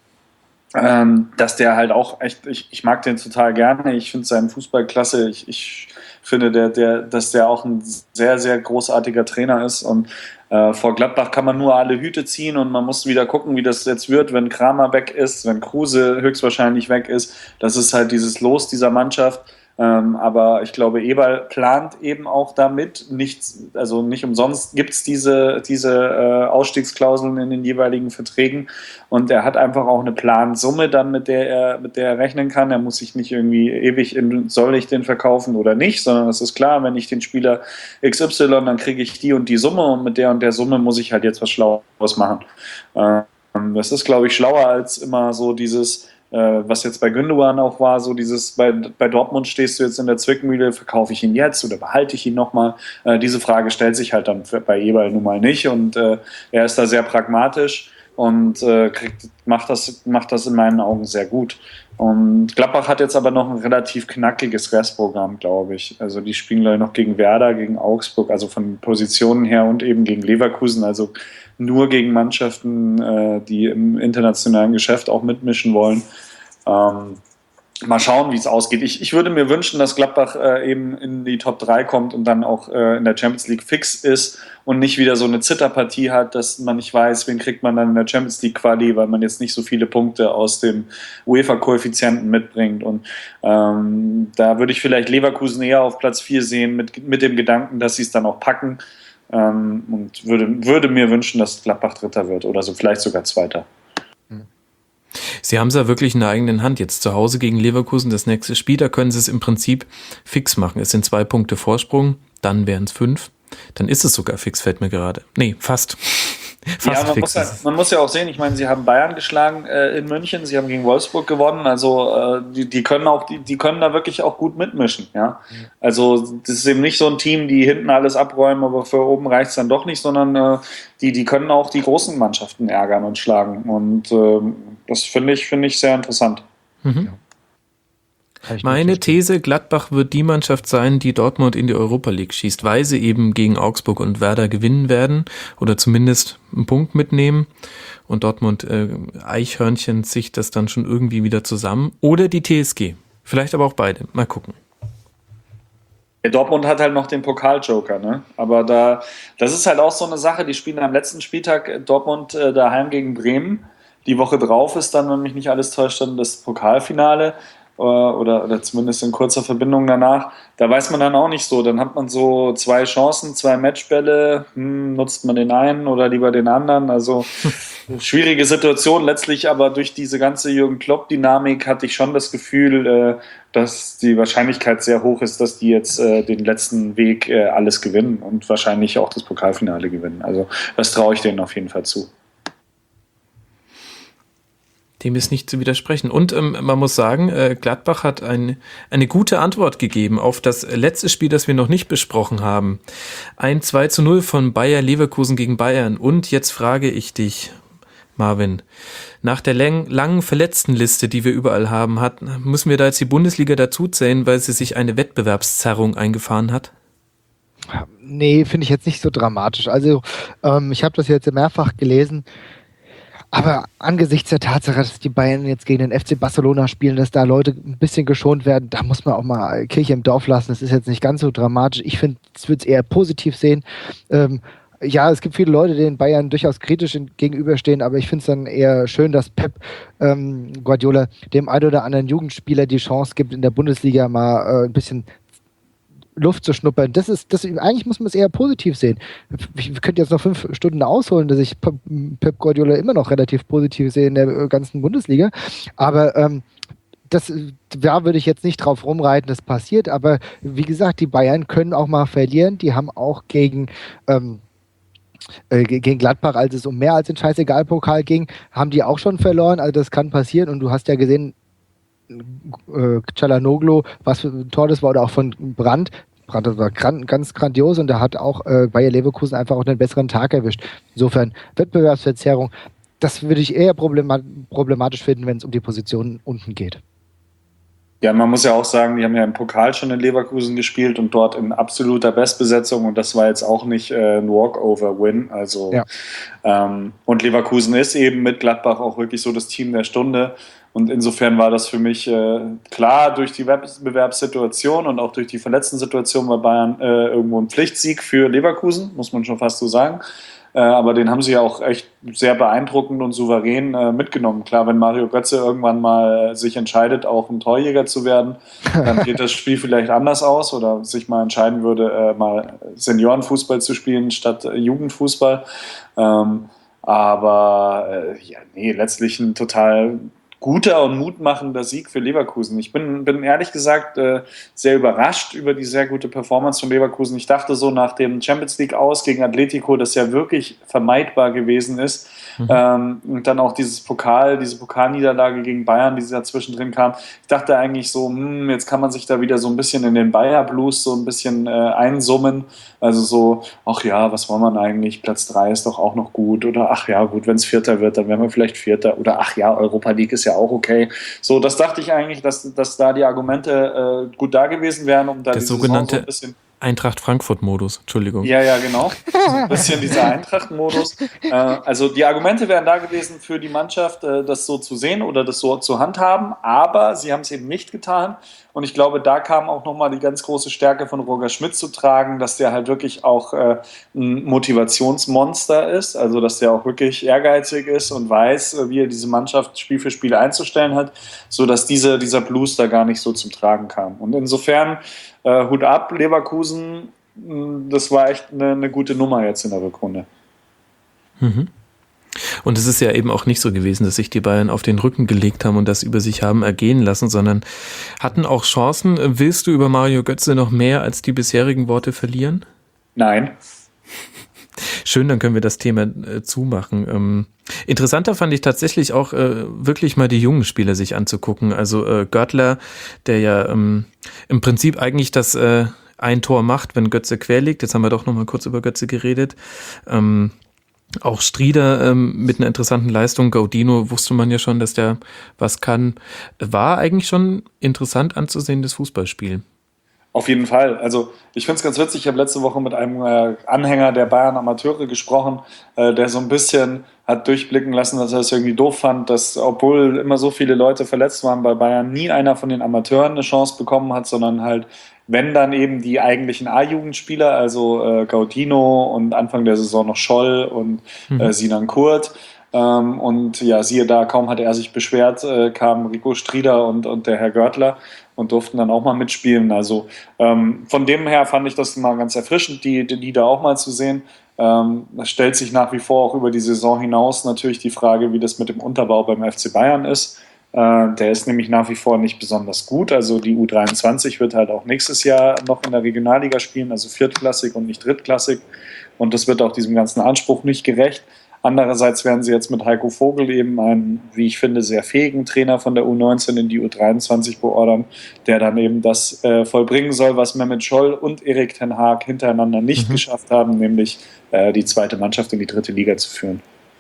ähm, dass der halt auch echt, ich, ich mag den total gerne. Ich finde seinen Fußball klasse. Ich, ich finde, der, der, dass der auch ein sehr, sehr großartiger Trainer ist. Und äh, vor Gladbach kann man nur alle Hüte ziehen und man muss wieder gucken, wie das jetzt wird, wenn Kramer weg ist, wenn Kruse höchstwahrscheinlich weg ist. Das ist halt dieses Los dieser Mannschaft. Ähm, aber ich glaube, Eberl plant eben auch damit, nicht, also nicht umsonst gibt es diese, diese äh, Ausstiegsklauseln in den jeweiligen Verträgen und er hat einfach auch eine Plansumme dann, mit der er, mit der er rechnen kann. Er muss sich nicht irgendwie ewig in, soll ich den verkaufen oder nicht, sondern es ist klar, wenn ich den Spieler X Y, dann kriege ich die und die Summe und mit der und der Summe muss ich halt jetzt was Schlaues machen. Ähm, das ist, glaube ich, schlauer als immer so dieses, was jetzt bei Gündogan auch war, so dieses, bei, bei Dortmund stehst du jetzt in der Zwickmühle, verkaufe ich ihn jetzt oder behalte ich ihn nochmal? Äh, diese Frage stellt sich halt dann bei Eberl nun mal nicht und äh, er ist da sehr pragmatisch und äh, kriegt, macht, das, macht das in meinen Augen sehr gut. Und Gladbach hat jetzt aber noch ein relativ knackiges Restprogramm, glaube ich. Also die spielen gleich noch gegen Werder, gegen Augsburg, also von Positionen her und eben gegen Leverkusen, also nur gegen Mannschaften, äh, die im internationalen Geschäft auch mitmischen wollen. Ähm, mal schauen, wie es ausgeht. Ich, ich würde mir wünschen, dass Gladbach äh, eben in die Top drei kommt und dann auch äh, in der Champions League fix ist und nicht wieder so eine Zitterpartie hat, dass man nicht weiß, wen kriegt man dann in der Champions League Quali, weil man jetzt nicht so viele Punkte aus dem UEFA-Koeffizienten mitbringt. Und ähm, da würde ich vielleicht Leverkusen eher auf Platz vier sehen, mit, mit dem Gedanken, dass sie es dann auch packen. ähm, und würde, würde mir wünschen, dass Gladbach Dritter wird oder so, vielleicht sogar Zweiter. Sie haben es ja wirklich in der eigenen Hand. Jetzt zu Hause gegen Leverkusen, das nächste Spiel, da können Sie es im Prinzip fix machen. Es sind zwei Punkte Vorsprung, dann wären es fünf. Dann ist es sogar fix, fällt mir gerade. Nee, fast. fast ja, man, fix muss ja, man muss ja auch sehen, ich meine, sie haben Bayern geschlagen äh, in München, sie haben gegen Wolfsburg gewonnen, also äh, die, die können auch, die, die können da wirklich auch gut mitmischen, ja. Also das ist eben nicht so ein Team, die hinten alles abräumen, aber für oben reicht es dann doch nicht, sondern äh, die, die können auch die großen Mannschaften ärgern und schlagen. Und äh, das finde ich, finde ich sehr interessant. Mhm. Ja. Meine These, Gladbach wird die Mannschaft sein, die Dortmund in die Europa League schießt, weil sie eben gegen Augsburg und Werder gewinnen werden oder zumindest einen Punkt mitnehmen und Dortmund äh, Eichhörnchen sich das dann schon irgendwie wieder zusammen. Oder die T S G. Vielleicht aber auch beide. Mal gucken. Ja, Dortmund hat halt noch den Pokaljoker, ne? Aber da, das ist halt auch so eine Sache, die spielen am letzten Spieltag Dortmund äh, daheim gegen Bremen. Die Woche drauf ist dann, wenn mich nicht alles täuscht, dann das Pokalfinale. Oder, oder zumindest in kurzer Verbindung danach, da weiß man dann auch nicht so. Dann hat man so zwei Chancen, zwei Matchbälle, hm, nutzt man den einen oder lieber den anderen. Also schwierige Situation letztlich, aber durch diese ganze Jürgen Klopp-Dynamik hatte ich schon das Gefühl, äh, dass die Wahrscheinlichkeit sehr hoch ist, dass die jetzt äh, den letzten Weg äh, alles gewinnen und wahrscheinlich auch das Pokalfinale gewinnen. Also das traue ich denen auf jeden Fall zu. Dem ist nicht zu widersprechen. Und ähm, man muss sagen, äh, Gladbach hat ein, eine gute Antwort gegeben auf das letzte Spiel, das wir noch nicht besprochen haben. Ein zwei zu null von Bayer Leverkusen gegen Bayern. Und jetzt frage ich dich, Marvin, nach der lang, langen Verletztenliste, die wir überall haben, hat, müssen wir da jetzt die Bundesliga dazu zählen, weil sie sich eine Wettbewerbszerrung eingefahren hat? Nee, finde ich jetzt nicht so dramatisch. Also ähm, ich habe das jetzt mehrfach gelesen. Aber angesichts der Tatsache, dass die Bayern jetzt gegen den F C Barcelona spielen, dass da Leute ein bisschen geschont werden, da muss man auch mal Kirche im Dorf lassen. Das ist jetzt nicht ganz so dramatisch. Ich finde, es wird es eher positiv sehen. Ähm, ja, es gibt viele Leute, denen Bayern durchaus kritisch gegenüberstehen, aber ich finde es dann eher schön, dass Pep ähm, Guardiola dem ein oder anderen Jugendspieler die Chance gibt, in der Bundesliga mal äh, ein bisschen Luft zu schnuppern. Das ist, das, eigentlich muss man es eher positiv sehen. Ich könnte jetzt noch fünf Stunden ausholen, dass ich Pep Guardiola immer noch relativ positiv sehe in der ganzen Bundesliga. Aber ähm, das, da würde ich jetzt nicht drauf rumreiten, das passiert. Aber wie gesagt, die Bayern können auch mal verlieren. Die haben auch gegen ähm, äh, gegen Gladbach, als es um mehr als den Scheißegal-Pokal ging, haben die auch schon verloren. Also das kann passieren. Und du hast ja gesehen, Çalhanoğlu, was für ein Tor das war, oder auch von Brandt. Brandt war gran- ganz grandios und da hat auch äh, Bayer Leverkusen einfach auch einen besseren Tag erwischt. Insofern Wettbewerbsverzerrung, das würde ich eher problemat- problematisch finden, wenn es um die Positionen unten geht. Ja, man muss ja auch sagen, die haben ja im Pokal schon in Leverkusen gespielt und dort in absoluter Bestbesetzung und das war jetzt auch nicht äh, ein Walkover-Win. Also Ja. ähm, und Leverkusen ist eben mit Gladbach auch wirklich so das Team der Stunde. Und insofern war das für mich äh, klar durch die Wettbewerbssituation und auch durch die Verletzten-Situation bei Bayern äh, irgendwo ein Pflichtsieg für Leverkusen, muss man schon fast so sagen. Äh, aber den haben sie ja auch echt sehr beeindruckend und souverän äh, mitgenommen. Klar, wenn Mario Götze irgendwann mal äh, sich entscheidet, auch ein Torjäger zu werden, dann geht das Spiel vielleicht anders aus oder sich mal entscheiden würde, äh, mal Seniorenfußball zu spielen statt äh, Jugendfußball. Ähm, aber äh, ja, nee, letztlich ein total guter und mutmachender Sieg für Leverkusen. Ich bin, bin ehrlich gesagt äh, sehr überrascht über die sehr gute Performance von Leverkusen. Ich dachte so nach dem Champions League aus gegen Atletico, das ja wirklich vermeidbar gewesen ist. Mhm. Ähm, und dann auch dieses Pokal, diese Pokalniederlage gegen Bayern, die da zwischendrin kam. Ich dachte eigentlich so, hm, jetzt kann man sich da wieder so ein bisschen in den Bayer-Blues so ein bisschen äh, einsummen. Also so, ach ja, was wollen wir eigentlich? Platz drei ist doch auch noch gut. Oder ach ja, gut, wenn es Vierter wird, dann werden wir vielleicht Vierter. Oder ach ja, Europa League ist ja auch okay. So, das dachte ich eigentlich, dass, dass da die Argumente äh, gut da gewesen wären, um da der die sogenannte Saison so ein bisschen... Eintracht-Frankfurt-Modus, Entschuldigung. Ja, ja, genau. So ein bisschen dieser Eintracht-Modus. Äh, also die Argumente wären da gewesen für die Mannschaft, äh, das so zu sehen oder das so zu handhaben, aber sie haben es eben nicht getan. Und ich glaube, da kam auch nochmal die ganz große Stärke von Roger Schmidt zu tragen, dass der halt wirklich auch äh, ein Motivationsmonster ist, also dass der auch wirklich ehrgeizig ist und weiß, wie er diese Mannschaft Spiel für Spiel einzustellen hat, sodass diese, dieser Blues da gar nicht so zum Tragen kam. Und insofern äh, Hut ab, Leverkusen, das war echt eine, eine gute Nummer jetzt in der Rückrunde. Mhm. Und es ist ja eben auch nicht so gewesen, dass sich die Bayern auf den Rücken gelegt haben und das über sich haben ergehen lassen, sondern hatten auch Chancen. Willst du über Mario Götze noch mehr als die bisherigen Worte verlieren? Nein. Schön, dann können wir das Thema äh, zumachen. Ähm, interessanter fand ich tatsächlich auch äh, wirklich mal die jungen Spieler sich anzugucken. Also äh, Görtler, der ja ähm, im Prinzip eigentlich das äh, ein Tor macht, wenn Götze quer liegt. Jetzt haben wir doch noch mal kurz über Götze geredet. Ähm, Auch Strieder ähm, mit einer interessanten Leistung. Gaudino wusste man ja schon, dass der was kann. War eigentlich schon interessant anzusehendes Fußballspiel. Auf jeden Fall. Also ich finde es ganz witzig, ich habe letzte Woche mit einem äh, Anhänger der Bayern Amateure gesprochen, äh, der so ein bisschen hat durchblicken lassen, dass er es irgendwie doof fand, dass obwohl immer so viele Leute verletzt waren bei Bayern, nie einer von den Amateuren eine Chance bekommen hat, sondern halt, wenn dann eben die eigentlichen A-Jugendspieler, also äh, Gaudino und Anfang der Saison noch Scholl und Mhm. äh, Sinan Kurt. Ähm, und ja, siehe da, kaum hatte er sich beschwert, äh, kamen Rico Strieder und, und der Herr Görtler und durften dann auch mal mitspielen. Also ähm, von dem her fand ich das mal ganz erfrischend, die, die, die da auch mal zu sehen. Ähm, das stellt sich nach wie vor auch über die Saison hinaus natürlich die Frage, wie das mit dem Unterbau beim F C Bayern ist. Äh, der ist nämlich nach wie vor nicht besonders gut. Also die U dreiundzwanzig wird halt auch nächstes Jahr noch in der Regionalliga spielen, also viertklassig und nicht drittklassig. Und das wird auch diesem ganzen Anspruch nicht gerecht. Andererseits werden sie jetzt mit Heiko Vogel eben einen, wie ich finde, sehr fähigen Trainer von der U neunzehn in die U dreiundzwanzig beordern, der dann eben das äh, vollbringen soll, was Mehmet Scholl und Erik ten Hag hintereinander nicht Mhm. geschafft haben, nämlich äh, die zweite Mannschaft in die dritte Liga zu führen.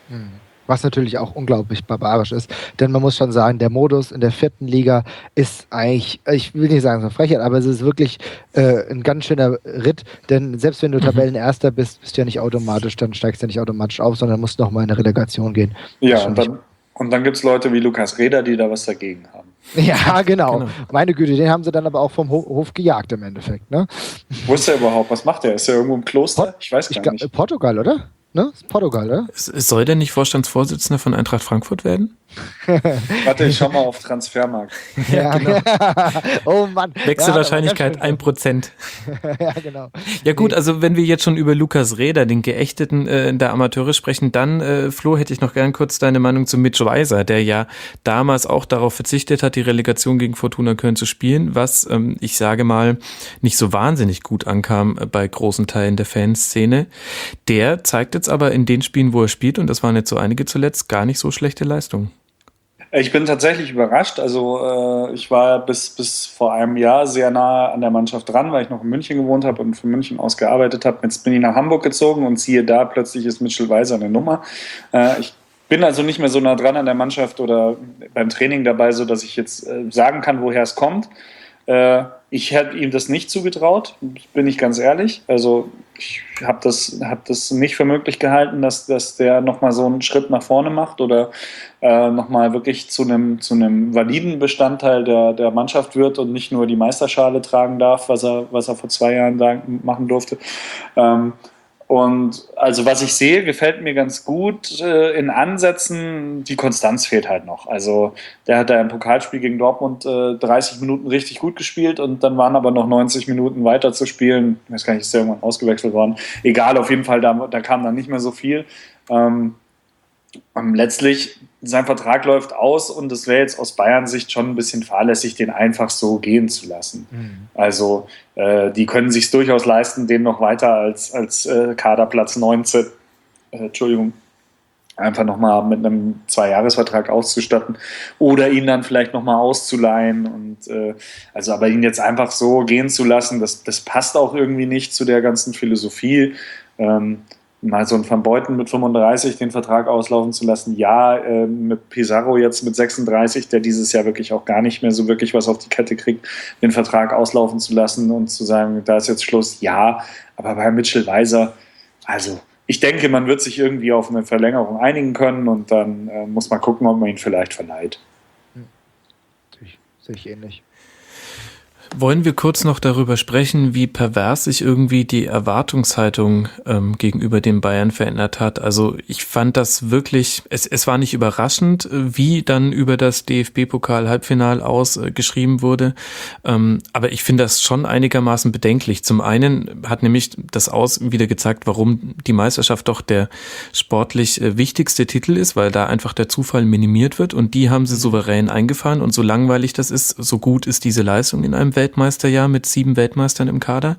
Was natürlich auch unglaublich barbarisch ist. Denn man muss schon sagen, der Modus in der vierten Liga ist eigentlich, ich will nicht sagen so Frechheit, aber es ist wirklich äh, ein ganz schöner Ritt. Denn selbst wenn du Mhm. Tabellenerster bist, bist du ja nicht automatisch, dann steigst du ja nicht automatisch auf, sondern musst nochmal in eine Relegation gehen. Das ist Ja, schon und dann, und dann gibt es Leute wie Lukas Reda, die da was dagegen haben. Ja, genau. Genau. Meine Güte, den haben sie dann aber auch vom Ho- Hof gejagt im Endeffekt. Ne? Wo ist der überhaupt? Was macht der? Ist der irgendwo im Kloster? Ich weiß Ich gar glaub, nicht. Portugal, oder? Ne? Ist Portugal, oder? S- Soll der nicht Vorstandsvorsitzender von Eintracht Frankfurt werden? Warte, ich schau mal auf Transfermarkt. Ja, genau. Oh Mann. Wechselwahrscheinlichkeit Ja, ein Prozent. ja, genau. Ja gut, Nee. also wenn wir jetzt schon über Lukas Reda, den Geächteten äh, in der Amateure sprechen, dann, äh, Flo, hätte ich noch gern kurz deine Meinung zu Mitch Weiser, der ja damals auch darauf verzichtet hat, die Relegation gegen Fortuna Köln zu spielen, was, ähm, ich sage mal, nicht so wahnsinnig gut ankam äh, bei großen Teilen der Fanszene. Der zeigt jetzt aber in den Spielen, wo er spielt, und das waren jetzt so einige zuletzt, gar nicht so schlechte Leistungen. Ich bin tatsächlich überrascht. Also äh, ich war bis, bis vor einem Jahr sehr nah an der Mannschaft dran, weil ich noch in München gewohnt habe und von München aus gearbeitet habe. Jetzt bin ich nach Hamburg gezogen und siehe da, plötzlich ist Mitchell Weiser eine Nummer. Äh, ich bin also nicht mehr so nah dran an der Mannschaft oder beim Training dabei, so dass ich jetzt äh, sagen kann, woher es kommt. Äh, ich hätte ihm das nicht zugetraut, bin ich ganz ehrlich. Also ich habe das, hab das nicht für möglich gehalten, dass, dass der nochmal so einen Schritt nach vorne macht oder äh, nochmal wirklich zu einem zu einem validen Bestandteil der, der Mannschaft wird und nicht nur die Meisterschale tragen darf, was er, was er vor zwei Jahren da machen durfte. Ähm, Und also was ich sehe, gefällt mir ganz gut äh, in Ansätzen. Die Konstanz fehlt halt noch. Also der hat da im Pokalspiel gegen Dortmund äh, dreißig Minuten richtig gut gespielt und dann waren aber noch neunzig Minuten weiter zu spielen. Ich weiß gar nicht, ist der irgendwann ausgewechselt worden. Egal, auf jeden Fall, da, da kam dann nicht mehr so viel. Ähm, und letztlich, sein Vertrag läuft aus und es wäre jetzt aus Bayern Sicht schon ein bisschen fahrlässig, den einfach so gehen zu lassen. Mhm. Also äh, die können sich durchaus leisten, den noch weiter als, als äh, Kaderplatz neunzehn, äh, Entschuldigung, einfach nochmal mit einem Zwei-Jahres-Vertrag auszustatten oder ihn dann vielleicht nochmal auszuleihen. Und äh, also aber ihn jetzt einfach so gehen zu lassen, das, das passt auch irgendwie nicht zu der ganzen Philosophie. Ähm, mal so einen Van Beuten mit fünfunddreißig den Vertrag auslaufen zu lassen. Ja, äh, mit Pizarro jetzt mit sechsunddreißig, der dieses Jahr wirklich auch gar nicht mehr so wirklich was auf die Kette kriegt, den Vertrag auslaufen zu lassen und zu sagen, da ist jetzt Schluss. Ja, aber bei Mitchell Weiser, also ich denke, man wird sich irgendwie auf eine Verlängerung einigen können und dann äh, muss man gucken, ob man ihn vielleicht verleiht. Sehe ich, sehe ich ähnlich. Wollen wir kurz noch darüber sprechen, wie pervers sich irgendwie die Erwartungshaltung ähm, gegenüber dem Bayern verändert hat? Also ich fand das wirklich, es, es war nicht überraschend, wie dann über das D F B-Pokal-Halbfinal aus äh, geschrieben wurde, ähm, aber ich finde das schon einigermaßen bedenklich. Zum einen hat nämlich das Aus wieder gezeigt, warum die Meisterschaft doch der sportlich äh, wichtigste Titel ist, weil da einfach der Zufall minimiert wird und die haben sie souverän eingefahren und so langweilig das ist, so gut ist diese Leistung in einem Weltmeisterjahr mit sieben Weltmeistern im Kader.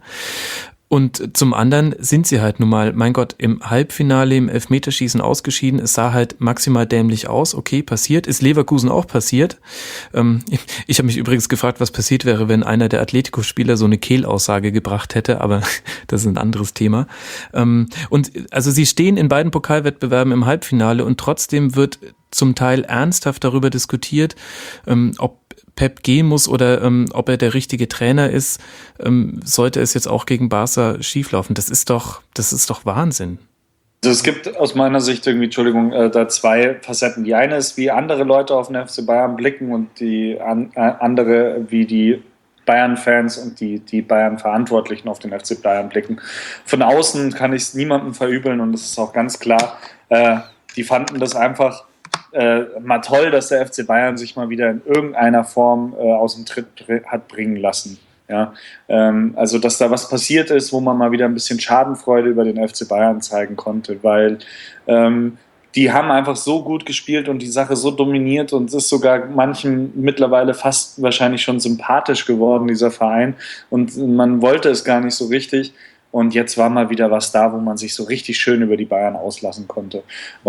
Und zum anderen sind sie halt nun mal, mein Gott, im Halbfinale im Elfmeterschießen ausgeschieden. Es sah halt maximal dämlich aus. Okay, passiert. Ist Leverkusen auch passiert. Ähm, ich habe mich übrigens gefragt, was passiert wäre, wenn einer der Atletico-Spieler so eine Kehlaussage gebracht hätte, aber das ist ein anderes Thema. Ähm, und also sie stehen in beiden Pokalwettbewerben im Halbfinale und trotzdem wird zum Teil ernsthaft darüber diskutiert, ähm, ob Pep gehen muss oder ähm, ob er der richtige Trainer ist, ähm, sollte es jetzt auch gegen Barca schieflaufen. Das ist doch, das ist doch Wahnsinn. Also es gibt aus meiner Sicht irgendwie, Entschuldigung, äh, da zwei Facetten. Die eine ist, wie andere Leute auf den F C Bayern blicken und die an, äh, andere, wie die Bayern-Fans und die, die Bayern-Verantwortlichen auf den F C Bayern blicken. Von außen kann ich es niemandem verübeln und es ist auch ganz klar, äh, die fanden das einfach Äh, mal toll, dass der F C Bayern sich mal wieder in irgendeiner Form äh, aus dem Tritt hat bringen lassen. Ja? Ähm, also, dass da was passiert ist, wo man mal wieder ein bisschen Schadenfreude über den F C Bayern zeigen konnte, weil ähm, die haben einfach so gut gespielt und die Sache so dominiert und es ist sogar manchen mittlerweile fast wahrscheinlich schon sympathisch geworden, dieser Verein. Und man wollte es gar nicht so richtig. Und jetzt war mal wieder was da, wo man sich so richtig schön über die Bayern auslassen konnte.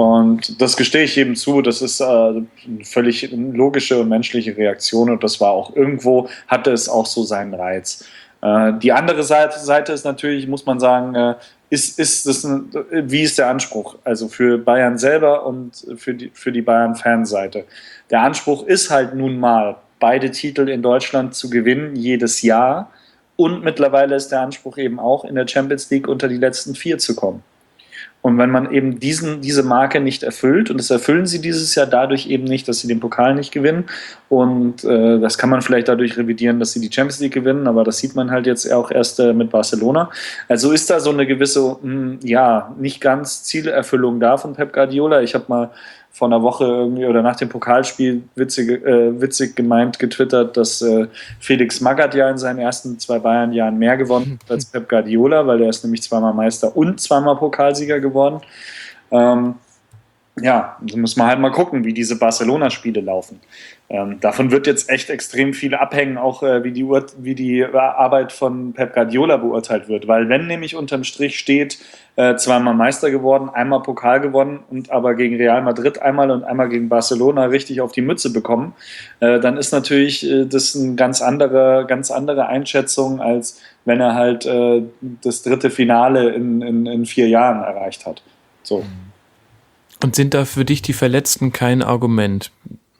Und das gestehe ich jedem zu, das ist äh, eine völlig logische und menschliche Reaktion und das war auch irgendwo, hatte es auch so seinen Reiz. Äh, die andere Seite, Seite ist natürlich, muss man sagen, äh, ist, ist das ein, wie ist der Anspruch? Also für Bayern selber und für die, für die Bayern-Fanseite. Der Anspruch ist halt nun mal, beide Titel in Deutschland zu gewinnen, jedes Jahr. Und mittlerweile ist der Anspruch eben auch, in der Champions League unter die letzten vier zu kommen. Und wenn man eben diesen, diese Marke nicht erfüllt, und das erfüllen sie dieses Jahr dadurch eben nicht, dass sie den Pokal nicht gewinnen, und äh, das kann man vielleicht dadurch revidieren, dass sie die Champions League gewinnen, aber das sieht man halt jetzt auch erst äh, mit Barcelona. Also ist da so eine gewisse, mh, ja, nicht ganz Zielerfüllung da von Pep Guardiola. Ich habe mal vor einer Woche irgendwie oder nach dem Pokalspiel witzig, äh, witzig gemeint getwittert, dass äh, Felix Magath ja in seinen ersten zwei Bayern-Jahren mehr gewonnen hat als Pep Guardiola, weil er ist nämlich zweimal Meister und zweimal Pokalsieger geworden. Ähm, ja, da muss man halt mal gucken, wie diese Barcelona-Spiele laufen. Ähm, davon wird jetzt echt extrem viel abhängen, auch äh, wie, die Ur- wie die Arbeit von Pep Guardiola beurteilt wird. Weil wenn nämlich unterm Strich steht, äh, zweimal Meister geworden, einmal Pokal gewonnen und aber gegen Real Madrid einmal und einmal gegen Barcelona richtig auf die Mütze bekommen, äh, dann ist natürlich äh, das eine ganz andere, ganz andere Einschätzung, als wenn er halt äh, das dritte Finale in, in, in vier Jahren erreicht hat. So. Und sind da für dich die Verletzten kein Argument?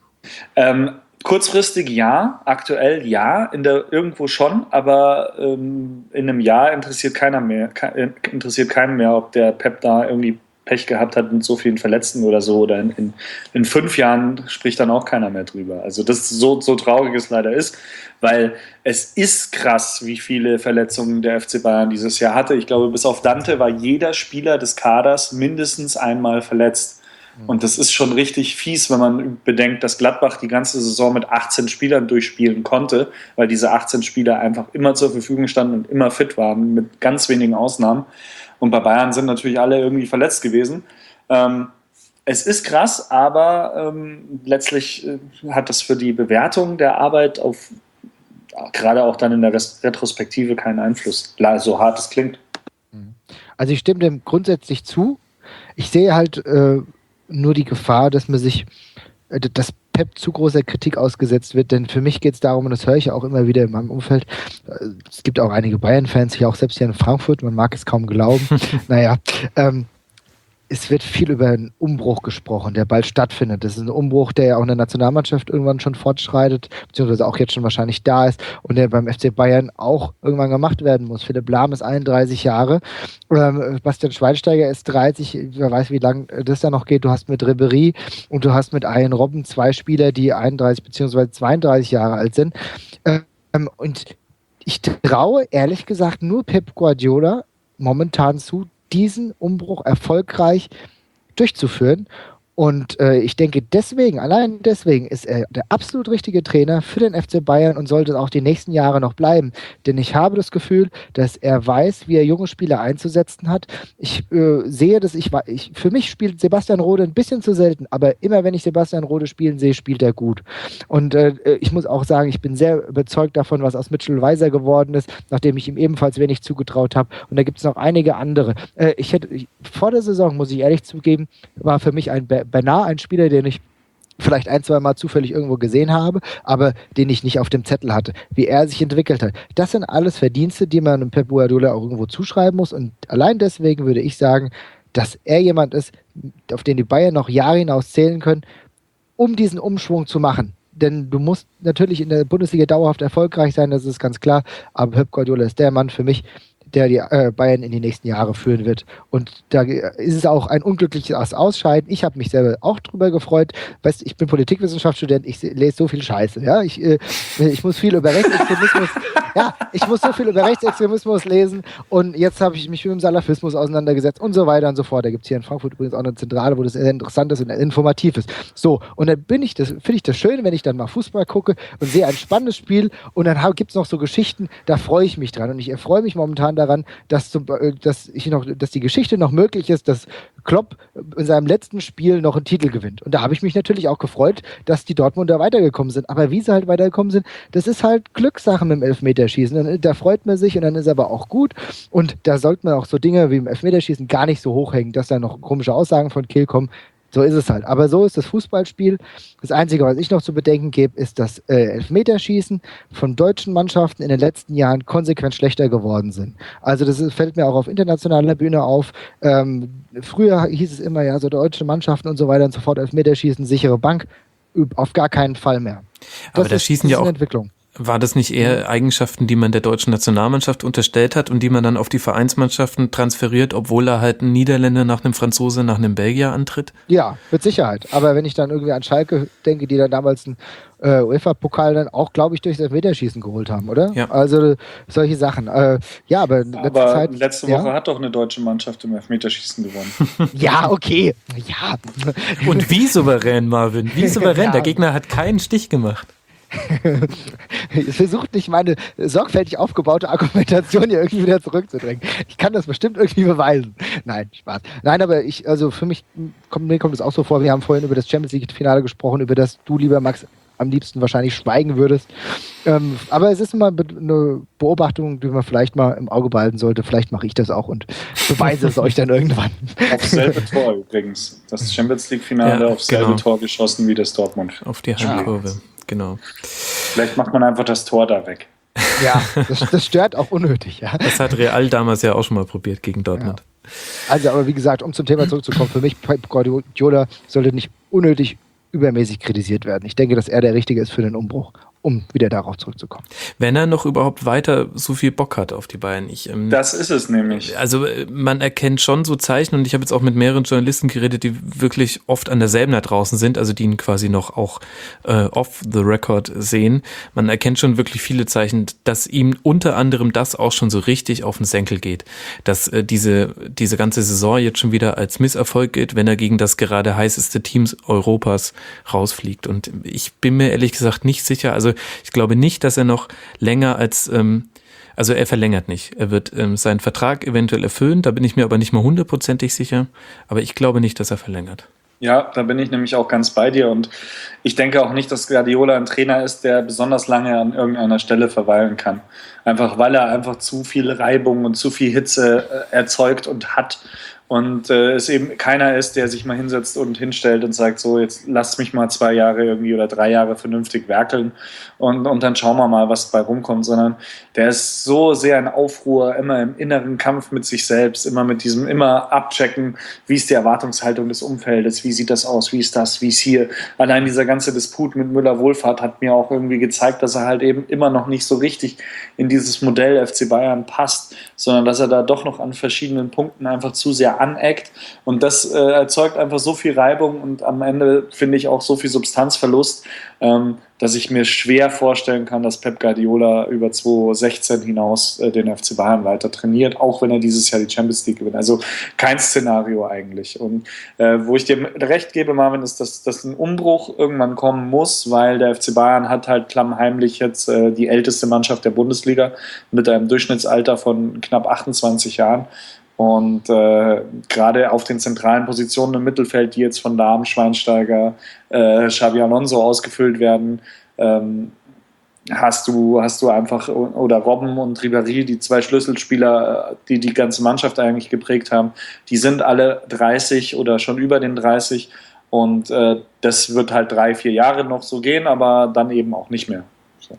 Ähm, kurzfristig ja, aktuell ja, in der, irgendwo schon, aber ähm, in einem Jahr interessiert keiner mehr, ke- interessiert keinen mehr, ob der Pep da irgendwie Pech gehabt hat mit so vielen Verletzten oder so. Oder in, in, in fünf Jahren spricht dann auch keiner mehr drüber. Also das ist so, so traurig es leider ist, weil es ist krass, wie viele Verletzungen der F C Bayern dieses Jahr hatte. Ich glaube, bis auf Dante war jeder Spieler des Kaders mindestens einmal verletzt. Und das ist schon richtig fies, wenn man bedenkt, dass Gladbach die ganze Saison mit achtzehn Spielern durchspielen konnte, weil diese achtzehn Spieler einfach immer zur Verfügung standen und immer fit waren, mit ganz wenigen Ausnahmen. Und bei Bayern sind natürlich alle irgendwie verletzt gewesen. Ähm, es ist krass, aber ähm, letztlich äh, hat das für die Bewertung der Arbeit auf gerade auch dann in der Retrospektive keinen Einfluss, so hart es klingt. Also ich stimme dem grundsätzlich zu. Ich sehe halt äh, nur die Gefahr, dass man sich, äh, dass Pep zu großer Kritik ausgesetzt wird, denn für mich geht es darum, und das höre ich auch immer wieder in meinem Umfeld, äh, es gibt auch einige Bayern-Fans, hier auch selbst hier in Frankfurt, man mag es kaum glauben, naja, ähm, es wird viel über einen Umbruch gesprochen, der bald stattfindet. Das ist ein Umbruch, der ja auch in der Nationalmannschaft irgendwann schon fortschreitet, beziehungsweise auch jetzt schon wahrscheinlich da ist und der beim F C Bayern auch irgendwann gemacht werden muss. Philipp Lahm ist einunddreißig Jahre, ähm, Bastian Schweinsteiger ist dreißig, wer weiß, wie lange das da noch geht. Du hast mit Ribéry und du hast mit Arjen Robben zwei Spieler, die einunddreißig beziehungsweise zweiunddreißig Jahre alt sind. Ähm, und ich traue ehrlich gesagt nur Pep Guardiola momentan zu, diesen Umbruch erfolgreich durchzuführen. Und äh, ich denke, deswegen, allein deswegen ist er der absolut richtige Trainer für den F C Bayern und sollte auch die nächsten Jahre noch bleiben. Denn ich habe das Gefühl, dass er weiß, wie er junge Spieler einzusetzen hat. Ich äh, sehe, dass ich, ich, für mich spielt Sebastian Rode ein bisschen zu selten, aber immer wenn ich Sebastian Rode spielen sehe, spielt er gut. Und äh, ich muss auch sagen, ich bin sehr überzeugt davon, was aus Mitchell Weiser geworden ist, nachdem ich ihm ebenfalls wenig zugetraut habe. Und da gibt es noch einige andere. Äh, ich hätte, ich, vor der Saison, muss ich ehrlich zugeben, war für mich ein beinahe ein Spieler, den ich vielleicht ein, zwei Mal zufällig irgendwo gesehen habe, aber den ich nicht auf dem Zettel hatte, wie er sich entwickelt hat. Das sind alles Verdienste, die man einem Pep Guardiola auch irgendwo zuschreiben muss und allein deswegen würde ich sagen, dass er jemand ist, auf den die Bayern noch Jahre hinaus zählen können, um diesen Umschwung zu machen. Denn du musst natürlich in der Bundesliga dauerhaft erfolgreich sein, das ist ganz klar, aber Pep Guardiola ist der Mann für mich, der die äh, Bayern in die nächsten Jahre führen wird. Und da ist es auch ein unglückliches Ausscheiden. Ich habe mich selber auch drüber gefreut. Weißt, ich bin Politikwissenschaftsstudent, ich lese so viel Scheiße. Ja? Ich, äh, ich muss viel über Rechtsextremismus ja, ich muss so viel über Rechtsextremismus lesen und jetzt habe ich mich mit dem Salafismus auseinandergesetzt und so weiter und so fort. Da gibt es hier in Frankfurt übrigens auch eine Zentrale, wo das sehr interessant ist und informativ ist. So, und dann bin ich das, finde ich das schön, wenn ich dann mal Fußball gucke und sehe ein spannendes Spiel und dann gibt es noch so Geschichten, da freue ich mich dran und ich erfreue mich momentan daran, dass, zum, dass, ich noch, dass die Geschichte noch möglich ist, dass Klopp in seinem letzten Spiel noch einen Titel gewinnt. Und da habe ich mich natürlich auch gefreut, dass die Dortmunder weitergekommen sind. Aber wie sie halt weitergekommen sind, das ist halt Glückssache mit dem Elfmeterschießen. Da freut man sich und dann ist aber auch gut. Und da sollte man auch so Dinge wie im Elfmeterschießen gar nicht so hochhängen, dass da noch komische Aussagen von Kehl kommen. So ist es halt. Aber so ist das Fußballspiel. Das Einzige, was ich noch zu bedenken gebe, ist, dass äh, Elfmeterschießen von deutschen Mannschaften in den letzten Jahren konsequent schlechter geworden sind. Also das ist, fällt mir auch auf internationaler Bühne auf. Ähm, früher hieß es immer, ja, so deutsche Mannschaften und so weiter und so fort, Elfmeterschießen, sichere Bank. Auf gar keinen Fall mehr. Das Aber da ist, schießen das ja ist auch... eine Entwicklung. War das nicht eher Eigenschaften, die man der deutschen Nationalmannschaft unterstellt hat und die man dann auf die Vereinsmannschaften transferiert, obwohl er halt ein Niederländer nach einem Franzose, nach einem Belgier antritt? Ja, mit Sicherheit. Aber wenn ich dann irgendwie an Schalke denke, die dann damals einen äh, UEFA-Pokal dann auch, glaube ich, durchs Elfmeterschießen geholt haben, oder? Ja. Also solche Sachen. Äh, ja, aber letzte Aber Zeit, letzte ja? Woche hat doch eine deutsche Mannschaft im Elfmeterschießen gewonnen. Ja, okay. Ja. Und wie souverän, Marvin, wie souverän. Ja. Der Gegner hat keinen Stich gemacht. Versucht nicht meine sorgfältig aufgebaute Argumentation hier irgendwie wieder zurückzudrängen. Ich kann das bestimmt irgendwie beweisen. Nein, Spaß. Nein, aber ich, also für mich kommt, mir kommt es auch so vor, wir haben vorhin über das Champions League-Finale gesprochen, über das du, lieber Max, am liebsten wahrscheinlich schweigen würdest. Ähm, aber es ist immer eine Beobachtung, die man vielleicht mal im Auge behalten sollte. Vielleicht mache ich das auch und beweise es euch dann irgendwann. Auf selbe Tor übrigens. Das Champions League-Finale Ja, auf selbe genau. Tor geschossen wie das Dortmund. Auf die Heimkurve, genau. Vielleicht macht man einfach das Tor da weg. Ja, das, das stört auch unnötig. Ja. Das hat Real damals ja auch schon mal probiert gegen Dortmund. Ja. Also, aber wie gesagt, um zum Thema zurückzukommen, für mich, Pep Guardiola sollte nicht unnötig übermäßig kritisiert werden. Ich denke, dass er der Richtige ist für den Umbruch, um wieder darauf zurückzukommen. Wenn er noch überhaupt weiter so viel Bock hat auf die Bayern. Ich, ähm, Das ist es nämlich. Also man erkennt schon so Zeichen und ich habe jetzt auch mit mehreren Journalisten geredet, die wirklich oft an derselben da draußen sind, also die ihn quasi noch auch äh, off the record sehen. Man erkennt schon wirklich viele Zeichen, dass ihm unter anderem das auch schon so richtig auf den Senkel geht, dass äh, diese diese ganze Saison jetzt schon wieder als Misserfolg gilt, wenn er gegen das gerade heißeste Team Europas rausfliegt. Und ich bin mir ehrlich gesagt nicht sicher, also ich glaube nicht, dass er noch länger als, ähm, also er verlängert nicht. Er wird ähm, seinen Vertrag eventuell erfüllen, da bin ich mir aber nicht mal hundertprozentig sicher. Aber ich glaube nicht, dass er verlängert. Ja, da bin ich nämlich auch ganz bei dir und ich denke auch nicht, dass Guardiola ein Trainer ist, der besonders lange an irgendeiner Stelle verweilen kann. Einfach weil er einfach zu viel Reibung und zu viel Hitze äh, erzeugt und hat. Und äh, es eben keiner ist, der sich mal hinsetzt und hinstellt und sagt, so jetzt lasst mich mal zwei Jahre irgendwie oder drei Jahre vernünftig werkeln und, und dann schauen wir mal, was bei rumkommt, sondern der ist so sehr in Aufruhr, immer im inneren Kampf mit sich selbst, immer mit diesem, immer abchecken, wie ist die Erwartungshaltung des Umfeldes, wie sieht das aus, wie ist das, wie ist hier. Allein dieser ganze Disput mit Müller-Wohlfahrt hat mir auch irgendwie gezeigt, dass er halt eben immer noch nicht so richtig in dieses Modell F C Bayern passt, sondern dass er da doch noch an verschiedenen Punkten einfach zu sehr der aneckt und das äh, erzeugt einfach so viel Reibung und am Ende finde ich auch so viel Substanzverlust, ähm, dass ich mir schwer vorstellen kann, dass Pep Guardiola über zwanzig sechzehn hinaus äh, den F C Bayern weiter trainiert, auch wenn er dieses Jahr die Champions League gewinnt. Also kein Szenario eigentlich. Und äh, wo ich dir recht gebe, Marvin, ist, dass, dass ein Umbruch irgendwann kommen muss, weil der F C Bayern hat halt klammheimlich jetzt äh, die älteste Mannschaft der Bundesliga mit einem Durchschnittsalter von knapp achtundzwanzig Jahren. Und äh, gerade auf den zentralen Positionen im Mittelfeld, die jetzt von Lahm, Schweinsteiger, äh, Xabi Alonso ausgefüllt werden, ähm, hast du, hast du einfach, oder Robben und Ribéry, die zwei Schlüsselspieler, die die ganze Mannschaft eigentlich geprägt haben, die sind alle dreißig oder schon über den dreißig und äh, das wird halt drei, vier Jahre noch so gehen, aber dann eben auch nicht mehr. So.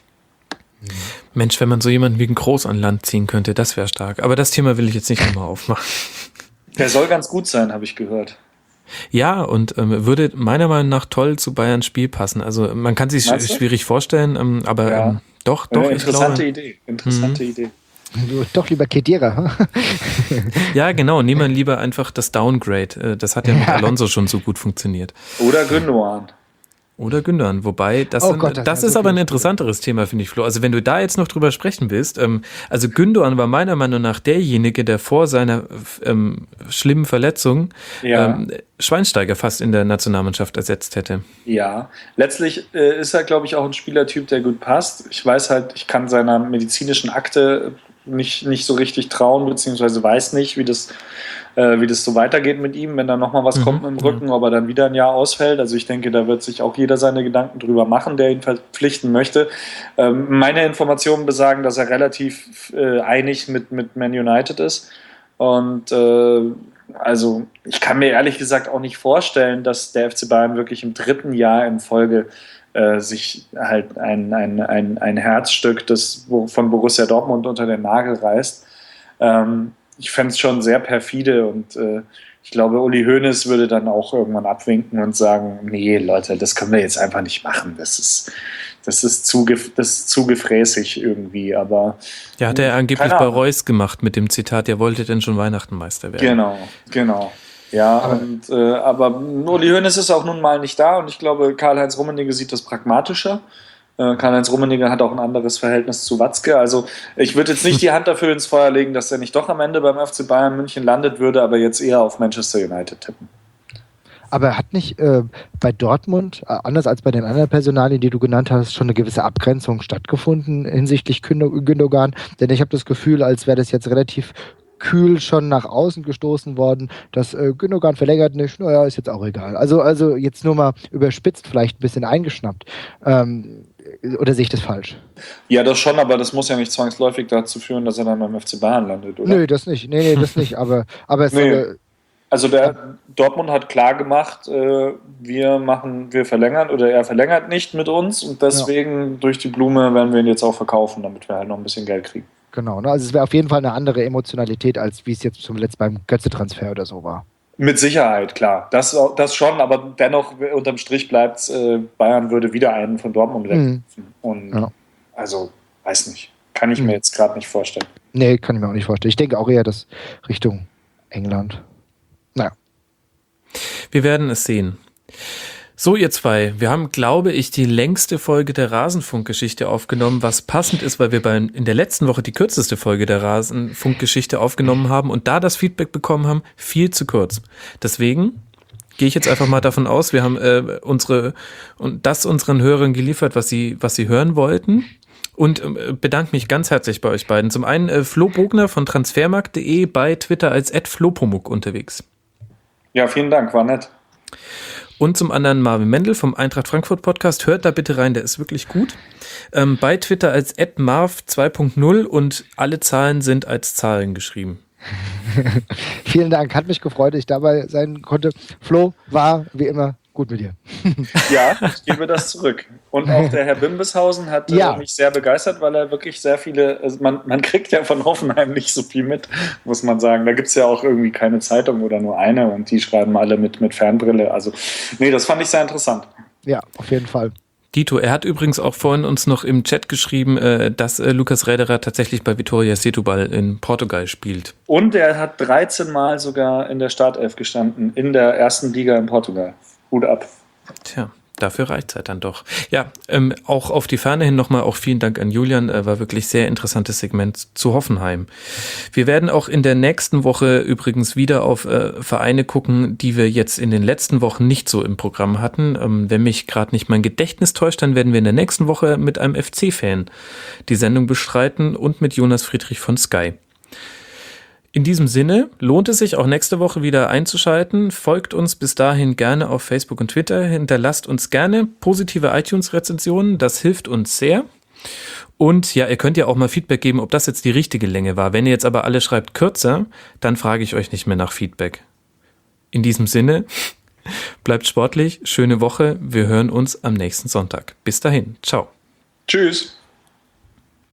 Mensch, wenn man so jemanden wie ein Groß an Land ziehen könnte, das wäre stark. Aber das Thema will ich jetzt nicht nochmal aufmachen. Der soll ganz gut sein, habe ich gehört. Ja, und ähm, würde meiner Meinung nach toll zu Bayerns Spiel passen. Also man kann sich sch- schwierig vorstellen, ähm, aber ja. ähm, doch, doch. Ja, interessante ich glaube, Idee, interessante mhm. Idee. Doch lieber Kedira. Ja, genau, nehmen wir lieber einfach das Downgrade. Das hat ja mit Alonso schon so gut funktioniert. Oder Gündogan. Oder Gündogan, wobei, das, Oh sind, Gott, das das war ist so aber ein viel. interessanteres Thema, finde ich, Flo. Also wenn du da jetzt noch drüber sprechen willst, ähm, also Gündogan war meiner Meinung nach derjenige, der vor seiner ähm, schlimmen Verletzung Ja. ähm, Schweinsteiger fast in der Nationalmannschaft ersetzt hätte. Ja, letztlich äh, ist er, glaube ich, auch ein Spielertyp, der gut passt. Ich weiß halt, ich kann seiner medizinischen Akte nicht, nicht so richtig trauen, beziehungsweise weiß nicht, wie das, äh, wie das so weitergeht mit ihm, wenn da nochmal was Mhm, kommt mit dem Rücken, ob er dann wieder ein Jahr ausfällt. Also ich denke, da wird sich auch jeder seine Gedanken drüber machen, der ihn verpflichten möchte. Ähm, meine Informationen besagen, dass er relativ äh, einig mit, mit Man United ist. Und äh, also ich kann mir ehrlich gesagt auch nicht vorstellen, dass der F C Bayern wirklich im dritten Jahr in Folge äh, sich halt ein, ein, ein, ein Herzstück des, von Borussia Dortmund unter den Nagel reißt. Ähm, ich fände es schon sehr perfide und äh, ich glaube, Uli Hoeneß würde dann auch irgendwann abwinken und sagen, nee, Leute, das können wir jetzt einfach nicht machen. Das ist, das ist, zu, gef- das ist zu gefräßig irgendwie, aber Ja, hat er angeblich keine bei Ahnung. Reus gemacht mit dem Zitat, er wollte denn schon Weihnachtenmeister werden. Genau, genau. Ja, Aber- und, äh, aber Uli Hoeneß ist auch nun mal nicht da und ich glaube, Karl-Heinz Rummenigge sieht das pragmatischer. Äh, Karl-Heinz Rummenigge hat auch ein anderes Verhältnis zu Watzke. Also ich würde jetzt nicht die Hand dafür ins Feuer legen, dass er nicht doch am Ende beim F C Bayern München landet, würde aber jetzt eher auf Manchester United tippen. Aber hat nicht äh, bei Dortmund, äh, anders als bei den anderen Personalien, die du genannt hast, schon eine gewisse Abgrenzung stattgefunden hinsichtlich Gündo- Gündogan? Denn ich habe das Gefühl, als wäre das jetzt relativ kühl schon nach außen gestoßen worden, dass äh, Gündogan verlängert nicht, naja, ist jetzt auch egal. Also, also jetzt nur mal überspitzt, vielleicht ein bisschen eingeschnappt. Ähm, oder sehe ich das falsch? Ja, das schon, aber das muss ja nicht zwangsläufig dazu führen, dass er dann beim F C Bayern landet, oder? Nö, das nicht. Nee, nee, das nicht. Aber, aber es Nee. soll, Also der Dortmund hat klar gemacht, äh, wir machen, wir verlängern oder er verlängert nicht mit uns und deswegen durch die Blume werden wir ihn jetzt auch verkaufen, damit wir halt noch ein bisschen Geld kriegen. genau. Ne? Also es wäre auf jeden Fall eine andere Emotionalität, als wie es jetzt zum letzten beim Götze-Transfer oder so war. Mit Sicherheit, klar. Das, das schon, aber dennoch unterm Strich bleibt äh, Bayern würde wieder einen von Dortmund wegrufen. Mhm. Und Ja. also, weiß nicht. Kann ich Mhm. mir jetzt gerade nicht vorstellen. Nee, kann ich mir auch nicht vorstellen. Ich denke auch eher, dass Richtung England. Naja. Wir werden es sehen. So, ihr zwei, wir haben, glaube ich, die längste Folge der Rasenfunkgeschichte aufgenommen, was passend ist, weil wir bei, in der letzten Woche die kürzeste Folge der Rasenfunkgeschichte aufgenommen haben und da das Feedback bekommen haben, viel zu kurz. Deswegen gehe ich jetzt einfach mal davon aus, wir haben äh, unsere und das unseren Hörern geliefert, was sie, was sie hören wollten. Und äh, bedanke mich ganz herzlich bei euch beiden. Zum einen äh, Flo Bogner von transfermarkt punkt de, bei Twitter als at flopomuk unterwegs. Ja, vielen Dank, war nett. Und zum anderen Marvin Mendel vom Eintracht Frankfurt Podcast. Hört da bitte rein, der ist wirklich gut. Ähm, bei Twitter als at marv zwei punkt null und alle Zahlen sind als Zahlen geschrieben. Vielen Dank, hat mich gefreut, dass ich dabei sein konnte. Flo, war wie immer gut mit dir. Ja, ich gebe das zurück. Und auch der Herr Bimbishausen hat äh, Ja. mich sehr begeistert, weil er wirklich sehr viele, also man, man kriegt ja von Hoffenheim nicht so viel mit, muss man sagen. Da gibt es ja auch irgendwie keine Zeitung oder nur eine und die schreiben alle mit, mit Fernbrille. Also, nee, das fand ich sehr interessant. Ja, auf jeden Fall. Dito, er hat übrigens auch vorhin uns noch im Chat geschrieben, dass Lucas Rederer tatsächlich bei Vitória Setúbal in Portugal spielt. Und er hat dreizehn Mal sogar in der Startelf gestanden, in der ersten Liga in Portugal. Hut ab. Tja, dafür reicht's halt dann doch. Ja, ähm, auch auf die Ferne hin nochmal auch vielen Dank an Julian, äh, war wirklich sehr interessantes Segment zu Hoffenheim. Wir werden auch in der nächsten Woche übrigens wieder auf äh, Vereine gucken, die wir jetzt in den letzten Wochen nicht so im Programm hatten. Ähm, wenn mich gerade nicht mein Gedächtnis täuscht, dann werden wir in der nächsten Woche mit einem F C-Fan die Sendung bestreiten und mit Jonas Friedrich von Sky. In diesem Sinne lohnt es sich auch nächste Woche wieder einzuschalten. Folgt uns bis dahin gerne auf Facebook und Twitter. Hinterlasst uns gerne positive iTunes-Rezensionen. Das hilft uns sehr. Und ja, ihr könnt ja auch mal Feedback geben, ob das jetzt die richtige Länge war. Wenn ihr jetzt aber alle schreibt kürzer, dann frage ich euch nicht mehr nach Feedback. In diesem Sinne, bleibt sportlich, schöne Woche. Wir hören uns am nächsten Sonntag. Bis dahin. Ciao. Tschüss.